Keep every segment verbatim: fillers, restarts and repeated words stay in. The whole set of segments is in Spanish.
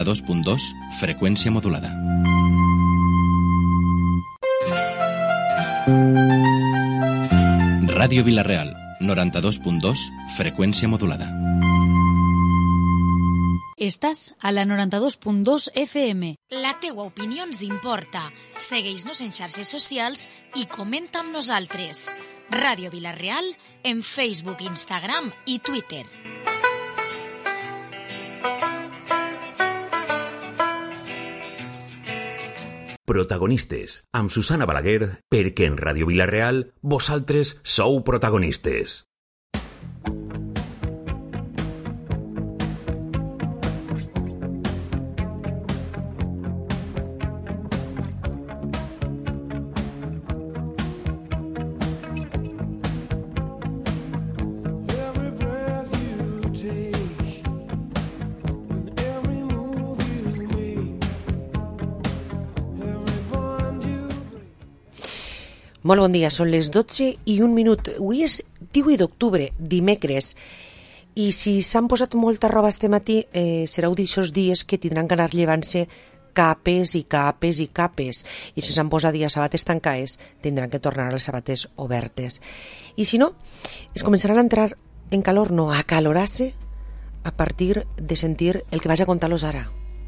dos punt dos, freqüència modulada. Ràdio Vila-real, noranta-dos punt dos, freqüència modulada. Estàs a la noranta-dos punt dos F M. La teua opinió ens importa. Segueix-nos en xarxes socials i comenta amb nosaltres. Ràdio Vila-real en Facebook, Instagram i Twitter. Protagonistes, amb Susana Balaguer, perquè en Ràdio Vila-real vosaltres sou protagonistes. Molt bon dia, són les dotze i un minut. Avui és divuit d'octubre, dimecres, i si s'han posat molta roba este matí, eh, serà un d'aixòs dies que tindran que anar llevant-se capes i capes i capes, i si s'han posat ja sabates tancades, tindran que tornar a les sabates obertes. I si no, es començaran a entrar en calor, no, a acalorar-se a partir de sentir el que vaig a contar-los ara.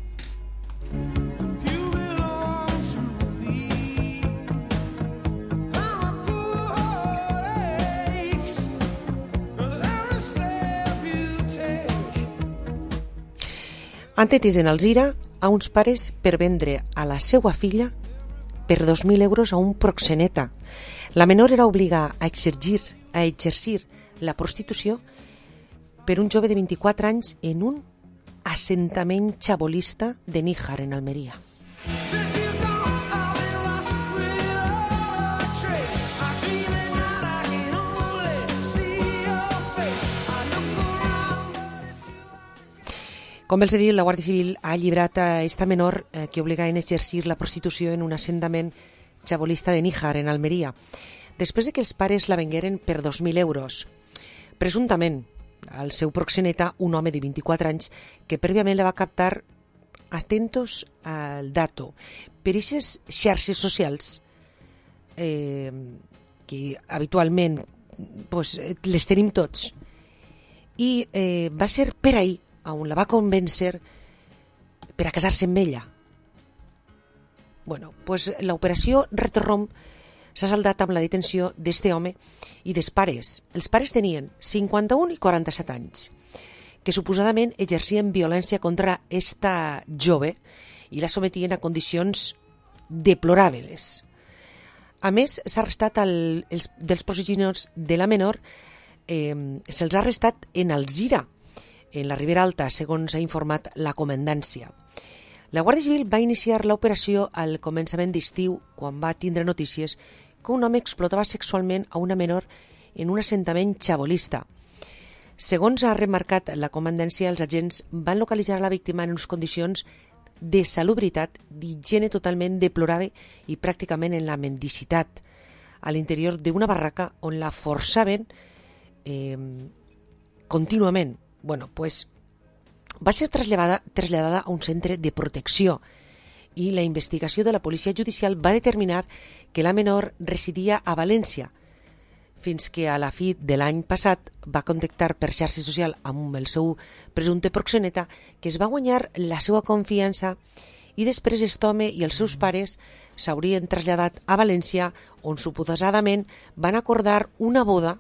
Han detingut en Alzira a uns pares per vendre a la seva filla per dos mil euros a un proxeneta. La menor era obligada a exercir, a exercir la prostitució per un jove de vint-i-quatre anys en un assentament xabolista de Níjar, en Almeria. Com els he dit, la Guàrdia Civil ha llibrat a esta menor eh, que obligaven a exercir la prostitució en un assentament xabolista de Níjar, en Almeria, després de que els pares la vengueren per dos mil euros. Presumptament, el seu proxeneta, un home de vint-i-quatre anys, que prèviament la va captar, atentos al dato, per aquestes xarxes socials eh, que habitualment pues, les tenim tots, i eh, va ser per ahir on la va convèncer per a casar-se amb ella. Bueno, pues l'operació Retorrom s'ha saldat amb la detenció d'este home i dels pares. Els pares tenien cinquanta-un i quaranta-set anys, que suposadament exercien violència contra esta jove i la sometien a condicions deplorables. A més, s'ha arrestat el, els, dels progenitors de la menor, eh, se'ls ha arrestat en Alzira, en la Ribera Alta, segons ha informat la comandància. La Guàrdia Civil va iniciar l'operació al començament d'estiu, quan va tindre notícies que un home explotava sexualment a una menor en un assentament xabolista. Segons ha remarcat la comandància, els agents van localitzar la víctima en unes condicions de salubritat, d'higiene totalment deplorable i pràcticament en la mendicitat, a l'interior d'una barraca on la forçaven eh, contínuament. Bueno, pues va ser traslladada, traslladada a un centre de protecció i la investigació de la policia judicial va determinar que la menor residia a València, fins que a la fi de l'any passat va contactar per xarxa social amb el seu presumpte proxeneta, que es va guanyar la seva confiança, i després aquest home i els seus pares s'haurien traslladat a València, on suposadament van acordar una boda,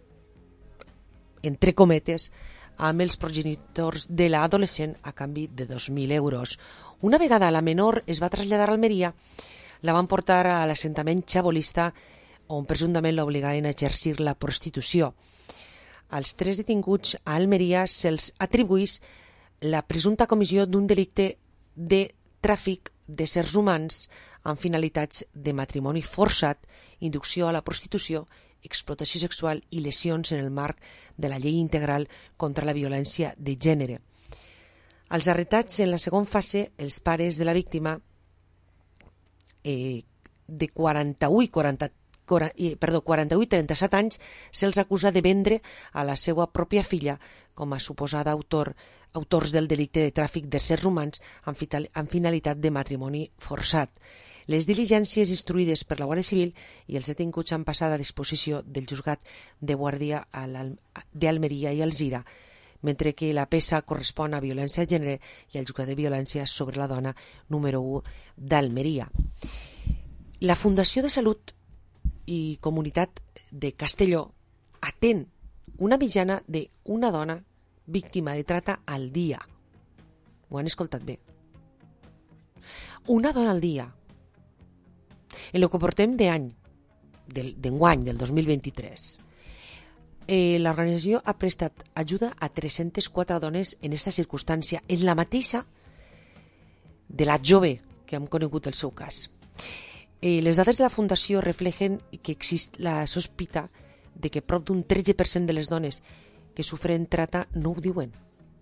entre cometes, amb els progenitors de l'adolescent a canvi de dos mil euros. Una vegada la menor es va traslladar a Almeria, la van portar a l'assentament xabolista on presumptament l'obligaven a exercir la prostitució. Als tres detinguts a Almeria se'ls atribuís la presumpta comissió d'un delicte de tràfic d'éssers humans amb finalitats de matrimoni forçat, inducció a la prostitució, explotació sexual i lesions en el marc de la Llei Integral contra la Violència de Gènere. Als arrestats en la segona fase, els pares de la víctima, eh, de quaranta-u i quaranta-vuit i trenta-set anys se'ls acusa de vendre a la seva pròpia filla com a suposada autor, autors del delicte de tràfic d'éssers humans amb, amb finalitat de matrimoni forçat. Les diligències instruïdes per la Guàrdia Civil i els detinguts han passat a disposició del juzgat de guàrdia d'Almeria i Alzira, mentre que la peça correspon a violència de gènere i al juzgat de violència sobre la dona número u d'Almeria. La Fundació de Salut i Comunitat de Castelló atén una mitjana d'una dona víctima de trata al dia. Ho han escoltat bé. Una dona al dia. En el que portem d'any, d'enguany, del dos mil vint-i-tres, eh, l'organització ha prestat ajuda a tres-centes quatre dones en aquesta circumstància, en la mateixa de la jove que hem conegut el seu cas. Eh, les dades de la Fundació reflejen que exist la sospita de que prop d'un tretze per cent de les dones que sofren trata no ho diuen.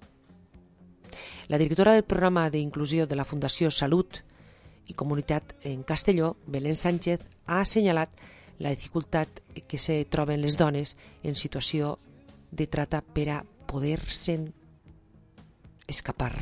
La directora del programa d'inclusió de la Fundació Salut i Comunitat en Castelló, Belén Sánchez, ha assenyalat la dificultat que se troben les dones en situació de trata per a poder-se'n escapar.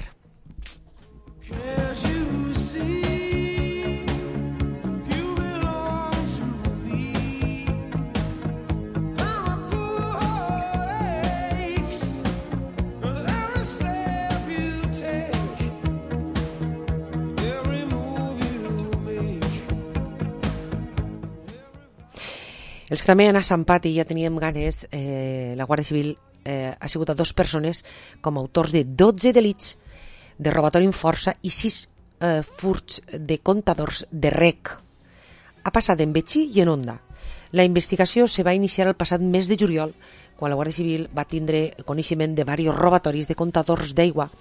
Els que també han assampat i ja teníem ganes, eh, la Guàrdia Civil eh, ha sigut a dos persones com a autors de dotze delits de robatori amb força i sis eh, furts de comptadors de rec. Ha passat en Betxí i en Onda. La investigació se va iniciar el passat mes de juliol, quan la Guàrdia Civil va tindre coneixement de diversos robatoris de comptadors d'aigua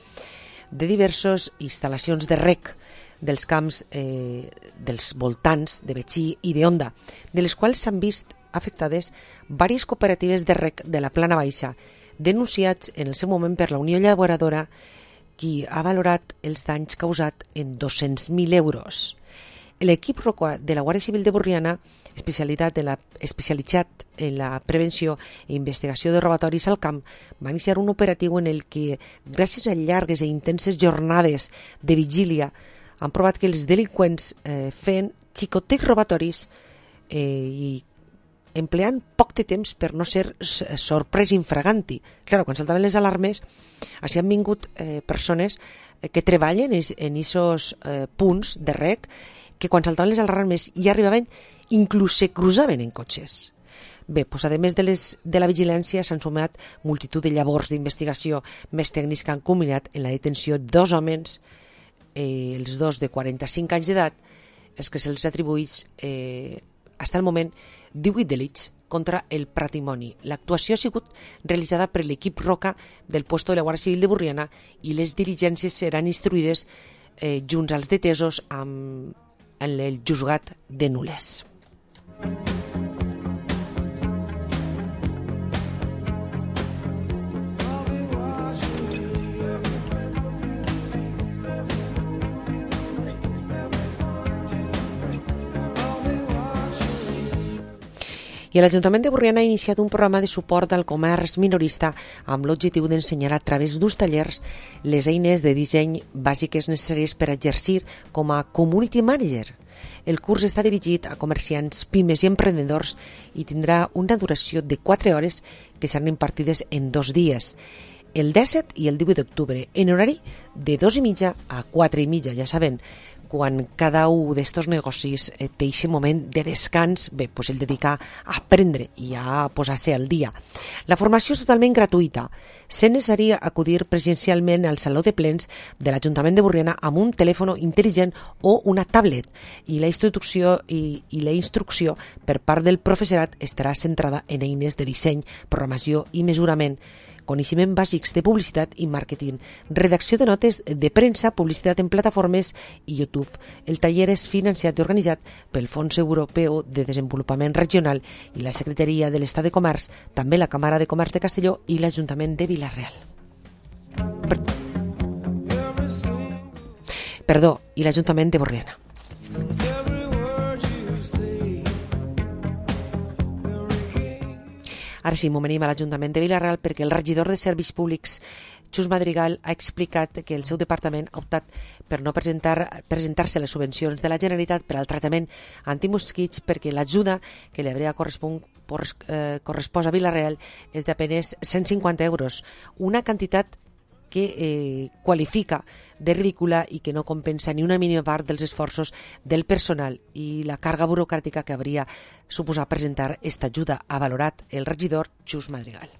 de diverses instal·lacions de rec dels camps eh, dels voltants de Betxí i d'Onda, de les quals s'han vist afectades diverses cooperatives de rec de la Plana Baixa, denunciats en el seu moment per la Unió Llaboradora, qui ha valorat els danys causats en dos-cents mil euros. L'equip ROCA de la Guàrdia Civil de Borriana, especialitat en la, especialitzat en la prevenció i investigació de robatoris al camp, va iniciar un operatiu en el que, gràcies a llargues i intenses jornades de vigília, han provat que els delinqüents eh, feien xicotecs robatoris eh, i empleant poc de temps per no ser sorprès infraganti. Clar, quan saltaven les alarmes, així han vingut eh, persones que treballen en aquests eh, punts de rec, que quan saltaven les alarmes ja arribaven, inclús se cruzaven en cotxes. Bé, doncs, a més de, les, de la vigilància, s'han sumat multitud de llavors d'investigació més tècnics que han culminat en la detenció de dos homes, eh, els dos de quaranta-cinc anys d'edat, els que se'ls atribuïts eh, fins al moment divuit delits contra el patrimoni. L'actuació ha sigut realitzada per l'equip ROCA del puesto de la Guàrdia Civil de Borriana i les diligències seran instruïdes eh, junts als detesos amb, en el juzgat de Nules. I l'Ajuntament de Borriana ha iniciat un programa de suport al comerç minorista amb l'objectiu d'ensenyar a través d'uns tallers les eines de disseny bàsiques necessàries per exercir com a community manager. El curs està dirigit a comerciants, pimes i emprenedors i tindrà una duració de quatre hores que seran impartides en dos dies, el disset i el divuit d'octubre, en horari de dos i mitja a quatre i mitja, ja saben, quan cada un d'estos negocis eh, té aquest moment de descans, bé, pues el dedicar a aprendre i a posar-se al dia. La formació és totalment gratuïta. Sent necessari acudir presencialment al Saló de Plens de l'Ajuntament de Borriana amb un telèfon intel·ligent o una tablet, i la instrucció, i, i la instrucció per part del professorat estarà centrada en eines de disseny, programació i mesurament, coneixement bàsics de publicitat i màrqueting, redacció de notes de premsa, publicitat en plataformes i YouTube. El taller és financiat i organitzat pel Fons Europeu de Desenvolupament Regional i la Secretaria de l'Estat de Comerç, també la Càmera de Comerç de Castelló i l'Ajuntament de Vila-real. Perdó, i l'Ajuntament de Borriana. Ara sí, m'ho venim a l'Ajuntament de Vila-real perquè el regidor de Serveis Públics, Xus Madrigal, ha explicat que el seu departament ha optat per no presentar, presentar-se les subvencions de la Generalitat per al tractament antimosquits perquè l'ajuda que li hauria correspon, eh, correspòs a Vila-real és d'apenes cent cinquanta euros, una quantitat que eh, qualifica de ridícula i que no compensa ni una mínima part dels esforços del personal i la càrrega burocràtica que hauria suposat presentar esta ajuda, ha valorat el regidor Xus Madrigal.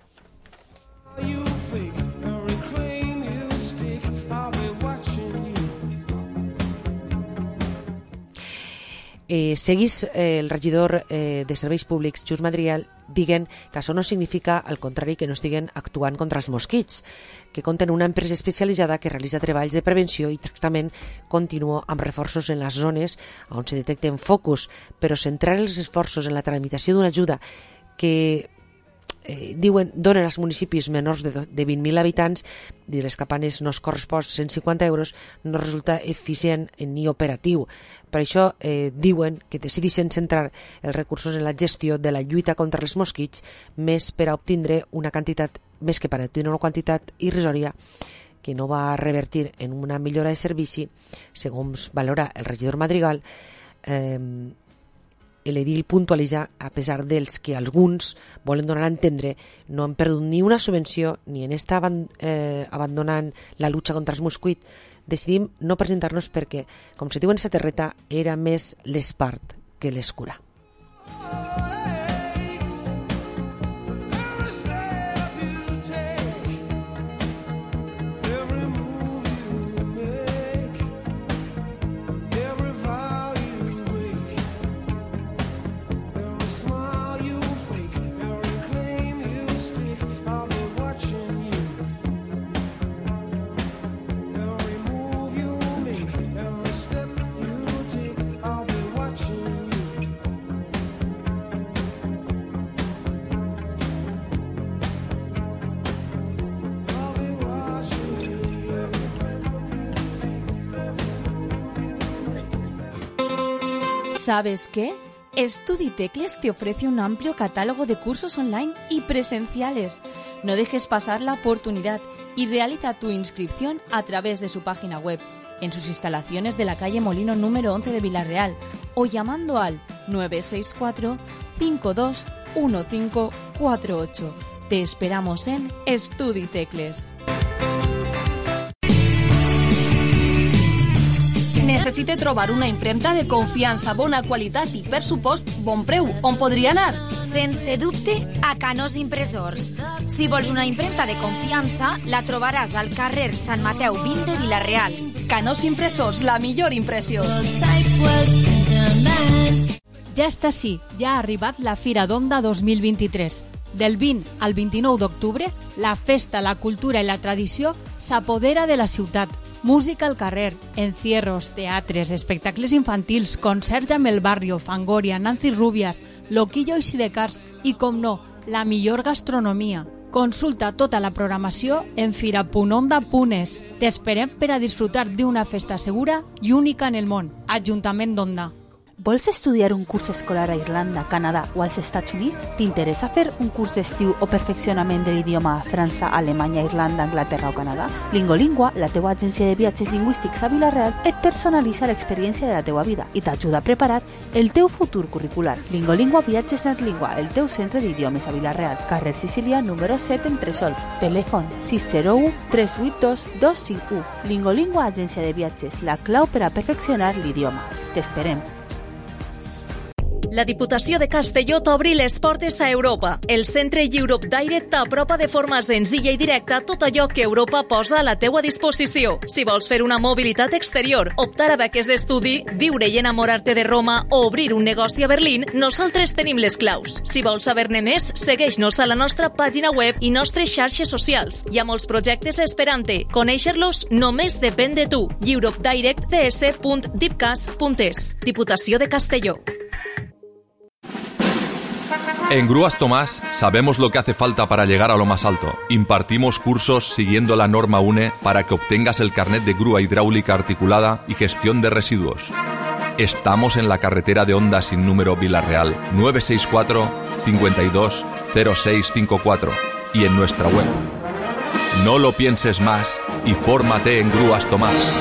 Eh, seguís eh, el regidor eh, de Serveis Públics, Xus Madrigal, diguen que això no significa, al contrari, que no estiguen actuant contra els mosquits, que compten una empresa especialitzada que realitza treballs de prevenció i tractament continu amb reforços en les zones on se detecten focus, però centrar els esforços en la tramitació d'una ajuda que eh, diuen donen als municipis menors de, de vint mil habitants i les campanes no es correspon cent cinquanta euros no resulta eficient ni operatiu. Per això eh, diuen que decideixen centrar els recursos en la gestió de la lluita contra els mosquits més per a obtindre una quantitat, més que per a obtindre una quantitat irrisòria que no va revertir en una millora de servici, segons valora el regidor Madrigal. Eh, l'edil puntualitza, a pesar dels que alguns volen donar a entendre, no han perdut ni una subvenció ni en esta eh, abandonant la lucha contra els mosquits. Decidim no presentar-nos perquè, com se diu en esta terreta, era més l'espart que l'escura. ¿Sabes qué? StudiTecles te ofrece un amplio catálogo de cursos online y presenciales. No dejes pasar la oportunidad y realiza tu inscripción a través de su página web, en sus instalaciones de la calle Molino número once de Vila-real o llamando al nueve seis cuatro, cinco dos uno cinco cuatro ocho. Te esperamos en StudiTecles. Necessite trobar una impremta de confiança, bona qualitat i, per supost, bon preu. On podria anar? Sense dubte, a Canós Impressors. Si vols una impremta de confiança, la trobaràs al carrer Sant Mateu vint de Vila-real. Canós Impressors, la millor impressió. Ja està així, ja ha arribat la Fira d'Onda dos mil vint-i-tres. Del vint al vint-i-nou d'octubre, la festa, la cultura i la tradició s'apodera de la ciutat. Música al carrer, encierros, teatres, espectacles infantils, concerts amb el Barrio, Fangoria, Nancy Rubias, Loquillo i Sidecars i, com no, la millor gastronomia. Consulta tota la programació en fira punt onda punt es. T'esperem per a disfrutar d'una festa segura i única en el món. Ajuntament d'Onda. Vols estudiar un curs escolar a Irlanda, Canadà o als Estats Units? T'interessa fer un curs d'estiu o perfeccionament de l'idioma a França, Alemanya, Irlanda, Anglaterra o Canadà? Lingolingua, la teua agència de viatges lingüístics a Vila-real, et personalitza l'experiència de la teua vida i t'ajuda a preparar el teu futur curricular. Lingolingua Viatges Netlingua, el teu centre d'idiomes a Vila-real, carrer Sicília, número set, Entresol. Telèfon sis zero u, tres vuit dos, dos cinc u. Lingolingua, agència de viatges, la clau per a perfeccionar l'idioma. T'esperem. La Diputació de Castelló t'obri les portes a Europa. El centre Europe Direct t'apropa de forma senzilla i directa tot allò que Europa posa a la teua disposició. Si vols fer una mobilitat exterior, optar a beques d'estudi, viure i enamorar-te de Roma o obrir un negoci a Berlín, nosaltres tenim les claus. Si vols saber-ne més, segueix-nos a la nostra pàgina web i nostres xarxes socials. Hi ha molts projectes esperant-te. Conèixer-los només depèn de tu. europe direct d s punt dipcas punt es. Diputació de Castelló. En Grúas Tomás sabemos lo que hace falta para llegar a lo más alto. Impartimos cursos siguiendo la norma U N E para que obtengas el carnet de grúa hidráulica articulada y gestión de residuos. Estamos en la carretera de Onda sin número Vila-real, nueve seis cuatro, cincuenta y dos, cero seis cinco cuatro y en nuestra web. No lo pienses más y fórmate en Grúas Tomás.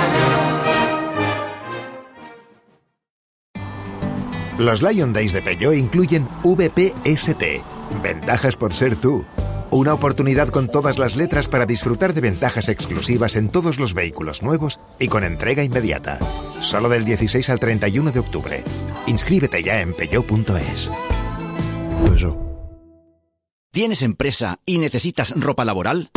Los Lion Days de Peugeot incluyen V P S T, ventajas por ser tú. Una oportunidad con todas las letras para disfrutar de ventajas exclusivas en todos los vehículos nuevos y con entrega inmediata. Solo del dieciséis al treinta y uno de octubre. Inscríbete ya en peugeot punto es. ¿Tienes empresa y necesitas ropa laboral?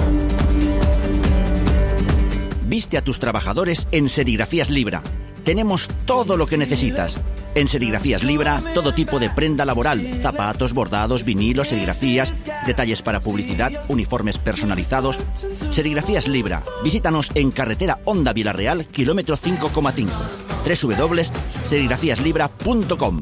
Viste a tus trabajadores en Serigrafías Libra. Tenemos todo lo que necesitas. En Serigrafías Libra, todo tipo de prenda laboral, zapatos, bordados, vinilos, serigrafías, detalles para publicidad, uniformes personalizados. Serigrafías Libra. Visítanos en carretera Honda Vilarreal, kilómetro cinco coma cinco. doble u doble u doble u punto serigrafías libra punto com.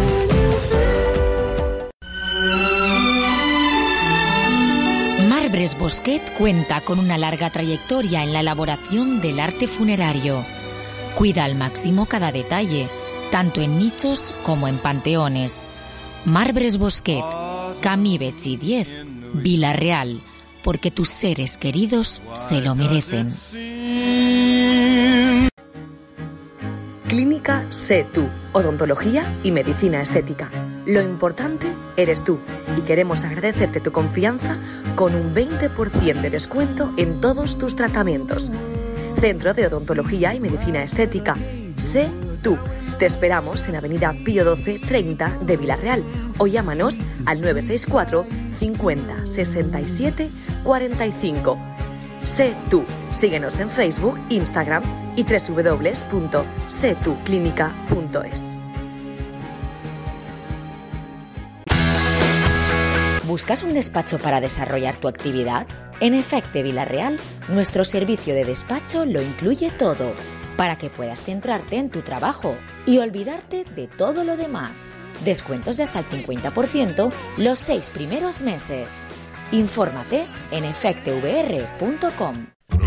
Marbres Bosquet cuenta con una larga trayectoria en la elaboración del arte funerario. Cuida al máximo cada detalle, tanto en nichos como en panteones. Marbres Bosquet, Camí Betxí diez, Vila-real, porque tus seres queridos se lo merecen. Clínica Sé Tú, odontología y medicina estética. Lo importante eres tú y queremos agradecerte tu confianza con un veinte por ciento de descuento en todos tus tratamientos. Centro de Odontología y Medicina Estética. Sé Tú. Te esperamos en Avenida Pío doce treinta de Vila-real o llámanos al nueve seis cuatro cincuenta sesenta y siete cuarenta y cinco. Sé Tú. Síguenos en Facebook, Instagram y doble u doble u doble u punto sé tú clínica punto es. ¿Buscas un despacho para desarrollar tu actividad? En Efecte Vila-real, nuestro servicio de despacho lo incluye todo, para que puedas centrarte en tu trabajo y olvidarte de todo lo demás. Descuentos de hasta el cincuenta por ciento los seis primeros meses. Infórmate en efecte v r punto com.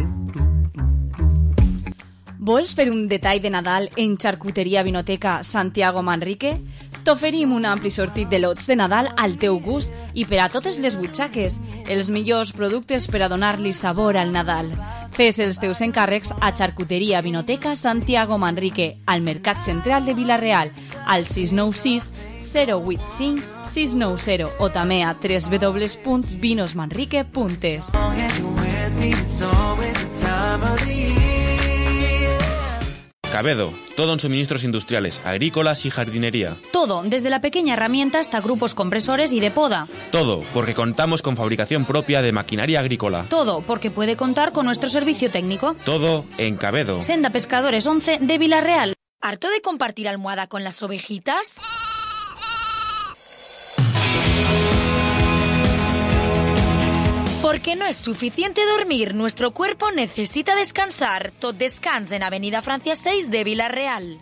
Vols fer un detall de Nadal en Xarcuteria Vinoteca Santiago Manrique? T'oferim un ampli sortit de lots de Nadal al teu gust i per a totes les butxaques, els millors productes per a donar-li sabor al Nadal. Fes els teus encàrrecs a Xarcuteria Vinoteca Santiago Manrique, al Mercat Central de Vila-real, al sis nou sis zero vuit cinc sis nou zero o també a doble u doble u doble u punt vinos manrique punt es. Cabedo, todo en suministros industriales, agrícolas y jardinería. Todo, desde la pequeña herramienta hasta grupos compresores y de poda. Todo, porque contamos con fabricación propia de maquinaria agrícola. Todo, porque puede contar con nuestro servicio técnico. Todo en Cabedo. Senda Pescadores once de Vila-real. ¿Harto de compartir almohada con las ovejitas? Porque no es suficiente dormir, nuestro cuerpo necesita descansar. Tot descans en Avenida Francia seis de Vila-real.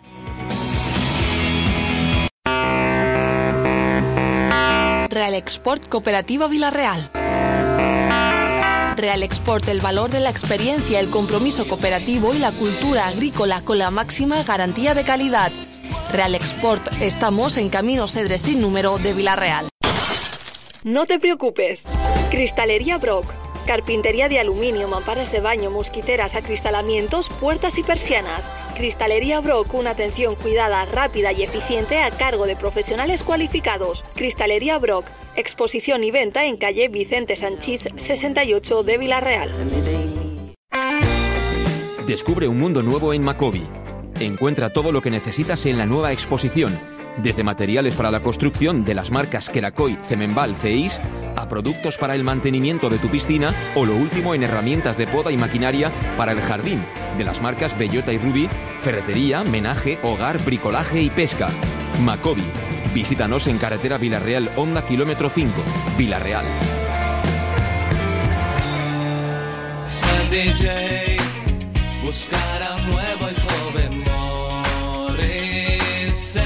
Real Export Cooperativa Vila-real. Real Export, el valor de la experiencia, el compromiso cooperativo y la cultura agrícola con la máxima garantía de calidad. Real Export, estamos en Camino Cedres sin número de Vila-real. No te preocupes. Cristalería Brock. Carpintería de aluminio, mamparas de baño, mosquiteras, acristalamientos, puertas y persianas. Cristalería Brock, una atención cuidada, rápida y eficiente a cargo de profesionales cualificados. Cristalería Brock, exposición y venta en calle Vicente Sanchís sesenta y ocho de Vila-real. Descubre un mundo nuevo en Macobi. Encuentra todo lo que necesitas en la nueva exposición. Desde materiales para la construcción de las marcas Kerakoy, Cemenbal, Ceis, a productos para el mantenimiento de tu piscina o lo último en herramientas de poda y maquinaria para el jardín, de las marcas Bellota y Ruby, ferretería, menaje, hogar, bricolaje y pesca. Macobi. Visítanos en carretera Vila-real Honda kilómetro cinco, Vila-real. D J buscará un nuevo y joven Morrissey.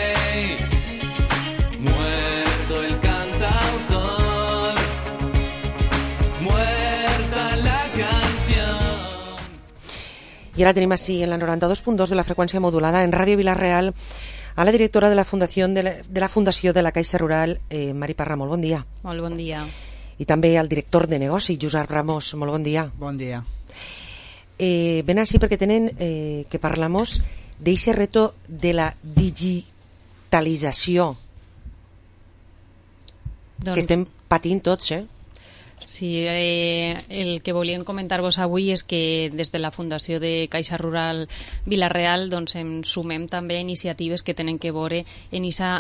Muerto el cantautor, muerta la canción. I ara tenim així en la noranta-dos punt dos de la freqüència modulada en Ràdio Vila-real a la directora de la Fundació de la, de la, Fundació de la Caixa Rural, eh, Mari Parra, molt bon dia. Molt bon dia. I també al director de negoci, Josep Ramos, molt bon dia. Bon dia. Eh, ven així perquè tenen eh, que parlamos d'eixe reto de la digitalització doncs... que estem patint tots, eh? Sí, eh, el que volíem comentar-vos avui és que des de la Fundació de Caixa Rural Vila-real doncs, em sumem també iniciatives que tenen que veure en aquesta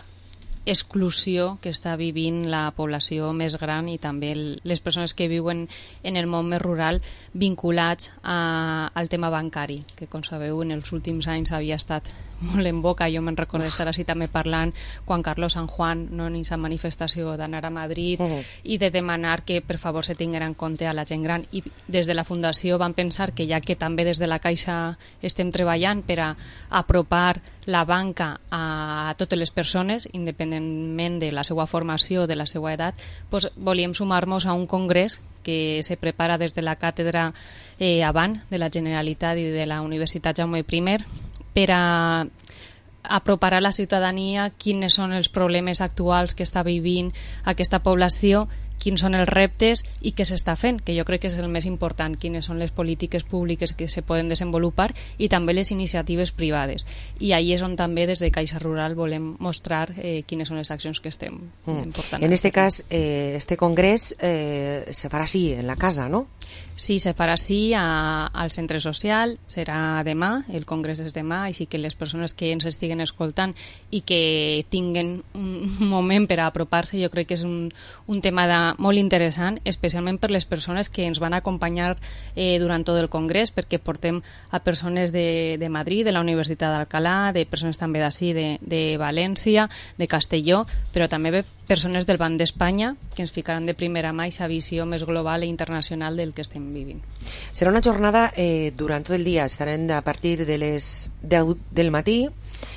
exclusió que està vivint la població més gran i també el, les persones que viuen en el món més rural vinculats a, al tema bancari, que com sabeu en els últims anys havia estat molt en boca. Jo me'n recordo d'estar així també parlant quan Carlos San Juan, no, en aquesta manifestació d'anar a Madrid uh -huh. i de demanar que per favor se tinguera en compte a la gent gran, i des de la Fundació van pensar que ja que també des de la Caixa estem treballant per a apropar la banca a totes les persones independentment de la seva formació o de la seva edat, doncs volíem sumar-nos a un congrés que se prepara des de la càtedra eh, Avant de la Generalitat i de la Universitat Jaume I per a apropar a la ciutadania quins són els problemes actuals que està vivint aquesta població, quins són els reptes i què s'està fent, que jo crec que és el més important, quines són les polítiques públiques que se poden desenvolupar i també les iniciatives privades. I ahí és on també des de Caixa Rural volem mostrar eh, quines són les accions que estem mm. portant. En este cas, eh, este congrés eh, se farà així, en la casa, no? Sí, se farà així a, al centre social, serà demà, el congrés és demà, així que les persones que ens estiguen escoltant i que tinguen un moment per a apropar-se, jo crec que és un, un tema de molt interessant, especialment per les persones que ens van acompanyar eh, durant tot el congrés, perquè portem a persones de, de Madrid, de la Universitat d'Alcalá, de persones també d'ací, de, de València, de Castelló, però també ve persones del Banc d'Espanya que ens ficaran de primera mà aquesta visió més global i internacional del que estem vivint. Serà una jornada eh, durant tot el dia, estarem a partir de les deu del matí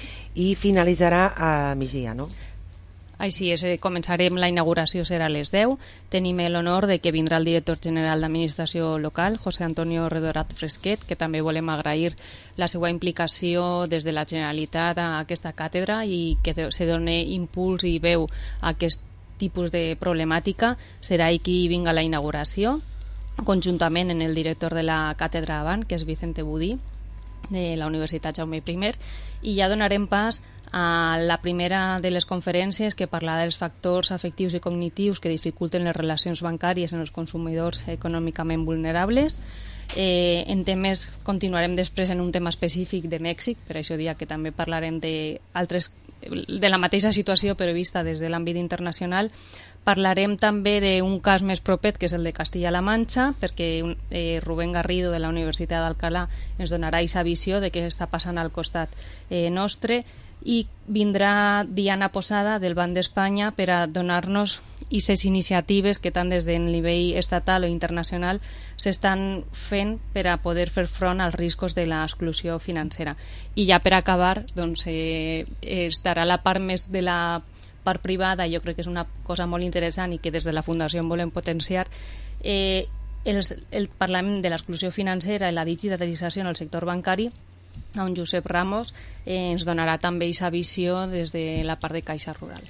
i finalitzarà a migdia, no? Així és, començarem, la inauguració serà a les deu. Tenim l'honor de que vindrà el director general d'Administració Local, José Antonio Redorat Fresquet, que també volem agrair la seva implicació des de la Generalitat a aquesta càtedra i que se doni impuls i veu a aquest tipus de problemàtica. Serà ell qui vinga a la inauguració, conjuntament en el director de la càtedra Avant, que és Vicente Budí, de la Universitat Jaume I, i ja donarem pas a la primera de les conferències que parlarà dels factors afectius i cognitius que dificulten les relacions bancàries en els consumidors econòmicament vulnerables. Eh, en temes, continuarem després en un tema específic de Mèxic, per això dia que també parlarem de, altres, de la mateixa situació però vista des de l'àmbit internacional. Parlarem també d'un cas més proper, que és el de Castilla-La Manxa, perquè eh, Rubén Garrido de la Universitat d'Alcalá ens donarà aquesta visió de què està passant al costat eh, nostre, i vindrà Diana Posada del Banc d'Espanya per a donar-nos aquestes iniciatives que tant des del nivell estatal o internacional s'estan fent per a poder fer front als riscos de l'exclusió financera. I ja per acabar, doncs, eh, estarà la part més de la part privada, jo crec que és una cosa molt interessant i que des de la Fundació volem potenciar, eh, el, el Parlament de l'exclusió financera i la digitalització en el sector bancari, on Josep Ramos eh, ens donarà també aquesta visió des de la part de Caixa Rural.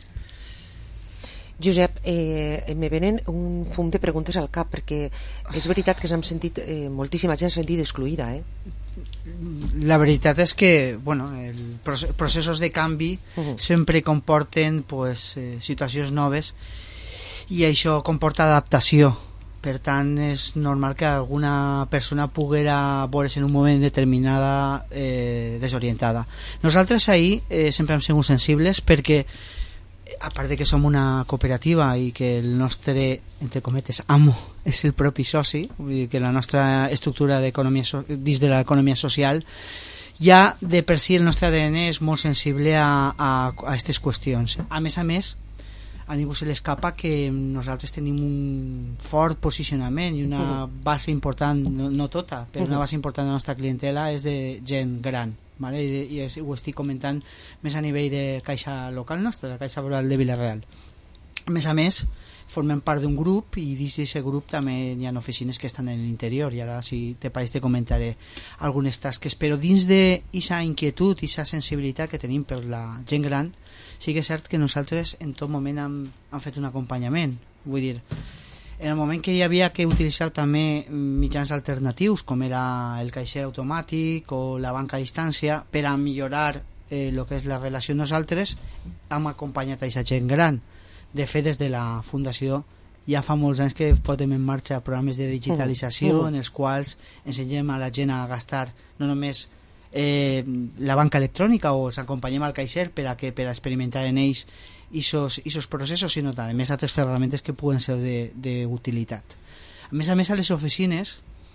Josep, eh, me venen un fum de preguntes al cap, perquè és veritat que s'han sentit, eh, moltíssima gent s'ha sentit excluïda, eh? La veritat és que, bueno, els processos de canvi uh-huh. sempre comporten pues, eh, situacions noves i això comporta adaptació. Per tant, és normal que alguna persona poguera veure's en un moment determinada eh, desorientada. Nosaltres ahir eh, sempre hem sigut sensibles perquè, a part de que som una cooperativa i que el nostre, entre cometes, amo és el propi soci, vull dir que la nostra estructura d'economia so- dins de l'economia social, ja de per si el nostre A D N és molt sensible a aquestes qüestions. A més a més, a ningú se l'escapa que nosaltres tenim un fort posicionament i una base important, no, no tota, però una base important de la nostra clientela és de gent gran, vale? I, i ho estic comentant més a nivell de caixa local nostra, de Caixa Rural de Vila-real. A més a més, formem part d'un grup i dins d'aquest grup també hi ha oficines que estan en l'interior i ara si te pareix te comentaré algunes tasques, però dins d'aquesta inquietud i aquesta sensibilitat que tenim per la gent gran sí que és cert que nosaltres en tot moment hem, hem fet un acompanyament, vull dir, en el moment que hi havia que utilitzar també mitjans alternatius com era el caixer automàtic o la banca a distància per a millorar el eh, que és la relació amb nosaltres, hem acompanyat a aquesta gent gran. De fet, des de la Fundació ja fa molts anys que posem en marxa programes de digitalització mm. en els quals ensenyem a la gent a gastar no només eh, la banca electrònica o els acompanyem al caixer per a, que, per a experimentar en ells aquests processos, sinó també més altres ferramentes que poden ser d'utilitat. A més a més, a les oficines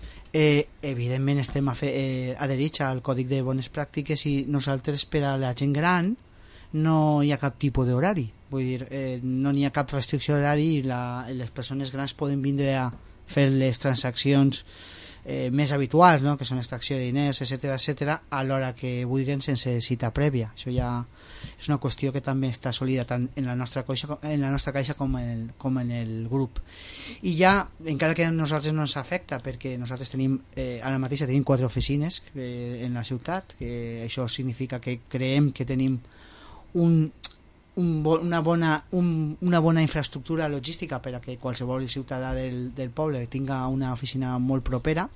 eh, evidentment estem a fer, eh, adherits al Còdic de Bones Pràctiques i nosaltres per a la gent gran no hi ha cap tipus d'horari, vull dir, eh, no hi ha cap restricció d'horari i la, les persones grans poden vindre a fer les transaccions eh, més habituals, no? Que són extracció de diners, etcètera, etcètera, a l'hora que vulguin sense cita prèvia. Això ja és una qüestió que també està sòlida tant en la nostra caixa, en la nostra caixa com, en el, com en el grup. I ja, encara que a nosaltres no ens afecta, perquè nosaltres tenim, eh, ara mateix tenim quatre oficines eh, en la ciutat, que això significa que creiem que tenim un, un, una, bona, un, una bona infraestructura logística per a que qualsevol ciutadà del, del poble tinga una oficina molt propera.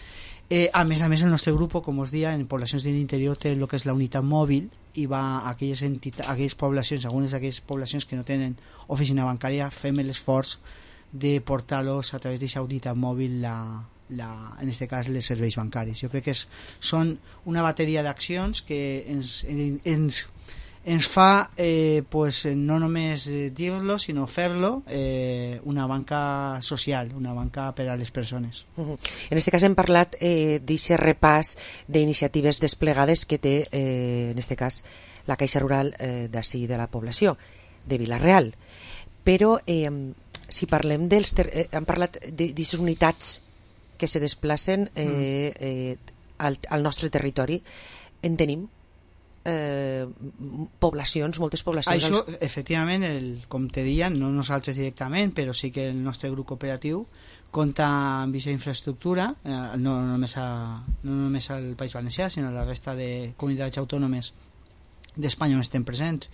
Eh, a més a més, el nostre grup, com us dia, en poblacions de l'interior té el que és la unitat mòbil i va a aquelles, entitats, a aquelles poblacions, algunes d'aquelles poblacions que no tenen oficina bancària, fem l'esforç de portar-los a través d'aquesta unitat mòbil la, la, en aquest cas els serveis bancaris. Jo crec que és, són una bateria d'accions que ens, ens ens fa eh, pues, no només dir-lo sinó fer-lo eh, una banca social, una banca per a les persones. Uh-huh. En aquest cas hem parlat eh, d'aquest repàs d'iniciatives desplegades que té eh, en aquest cas la Caixa Rural eh, d'ací de la població de Vila-real, però eh, si parlem dels ter- eh, hem parlat d'aquestes unitats que se desplacen eh, eh, al, al nostre territori, en tenim Eh, poblacions, moltes poblacions. Això, efectivament, el, com te deia, no nosaltres directament, però sí que el nostre grup cooperatiu compta amb aquesta infraestructura, eh, no, només a, no només al País Valencià, sinó a la resta de comunitats autònomes d'Espanya on estem presents,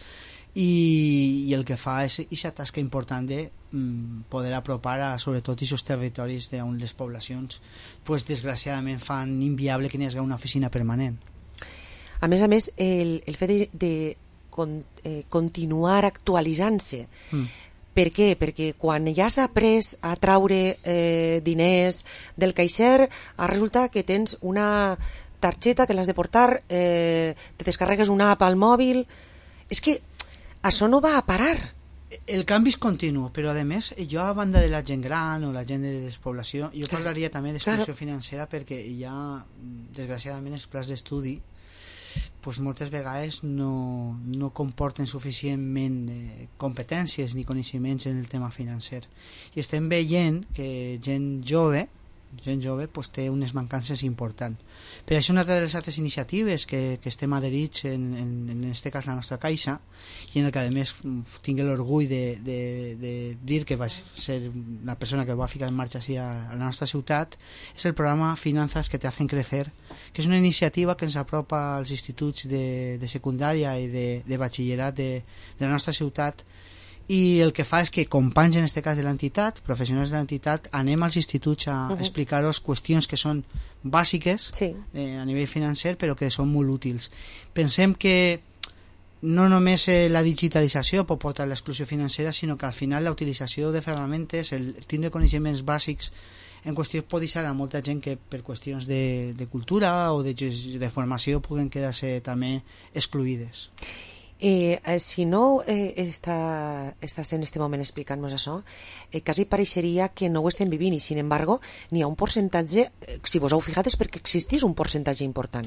i, i el que fa és aquesta tasca important de mm, poder apropar a sobretot aquests territoris on les poblacions pues, desgraciadament fan inviable que hi hagi una oficina permanent. A més a més, el, el fet de, de con, eh, continuar actualitzant-se. Mm. Per què? Perquè quan ja s'ha après a traure eh, diners del caixer, resulta que tens una targeta que l'has de portar, eh, te descarregues una app al mòbil... És que això no va a parar. El canvi és continu, però a més, jo a banda de la gent gran o la gent de despoblació, jo parlaria també d'exclusió claro. financera, perquè hi ha, desgraciadament, els plans d'estudi pues moltes vegades no, no comporten suficientment eh, competències ni coneixements en el tema financer, i estem veient que gent jove gent jove pues, té unes mancances importants. Per això una de les altres iniciatives que, que estem adherits en, en, en este cas la nostra caixa, i en el que a més tinc l'orgull de, de, de dir que va ser la persona que va ficar en marxa així a, a la nostra ciutat, és el programa Finanzas que te hacen crecer, que és una iniciativa que ens apropa als instituts de, de secundària i de, de batxillerat de, de la nostra ciutat, i el que fa és que companys en aquest cas de l'entitat, professionals de l'entitat, anem als instituts a uh-huh. explicar-los qüestions que són bàsiques sí. eh, a nivell financer, però que són molt útils. Pensem que no només eh, la digitalització pot portar a l'exclusió financera, sinó que al final la utilització de ferramentes, el tindre coneixements bàsics en qüestió pot deixar a molta gent que per qüestions de, de cultura o de, de formació puguen quedar-se també excluïdes. Eh, eh, si no eh, està, estàs en este moment explicant-nos això, eh, quasi pareixeria que no ho estem vivint, i sin embargo n'hi ha un percentatge, eh, si vos heu fijat és perquè existís un percentatge important.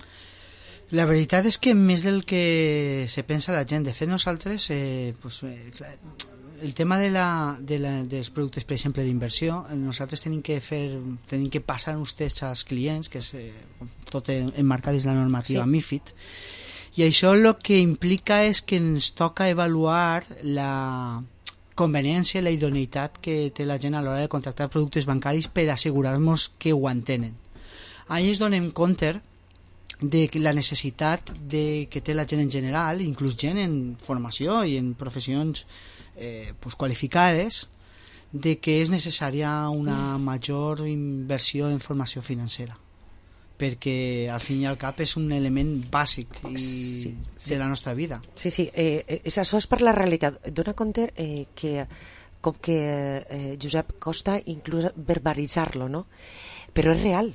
La veritat és que més del que se pensa la gent. De fet, nosaltres eh, pues, eh, clar, el tema de la, de la, dels productes, per exemple, d'inversió, nosaltres tenim que fer, tenim que passar uns tests als clients, que és eh, tot enmarcat dins la normativa sí. MiFID, i això el que implica és que ens toca avaluar la conveniència i la idoneïtat que té la gent a l'hora de contractar productes bancaris per assegurar-nos que ho entenen. Ahí es donem compte de la necessitat de, que té la gent en general, inclús gent en formació i en professions eh, pues, qualificades, de que és necessària una major inversió en formació financera, perquè al fin i al cap és un element bàsic i sí, sí. de la nostra vida. Sí, sí, eh, és, això és per la realitat. Dóna compte eh, que com que eh, Josep costa inclús verbalitzar-lo, no? Però és real.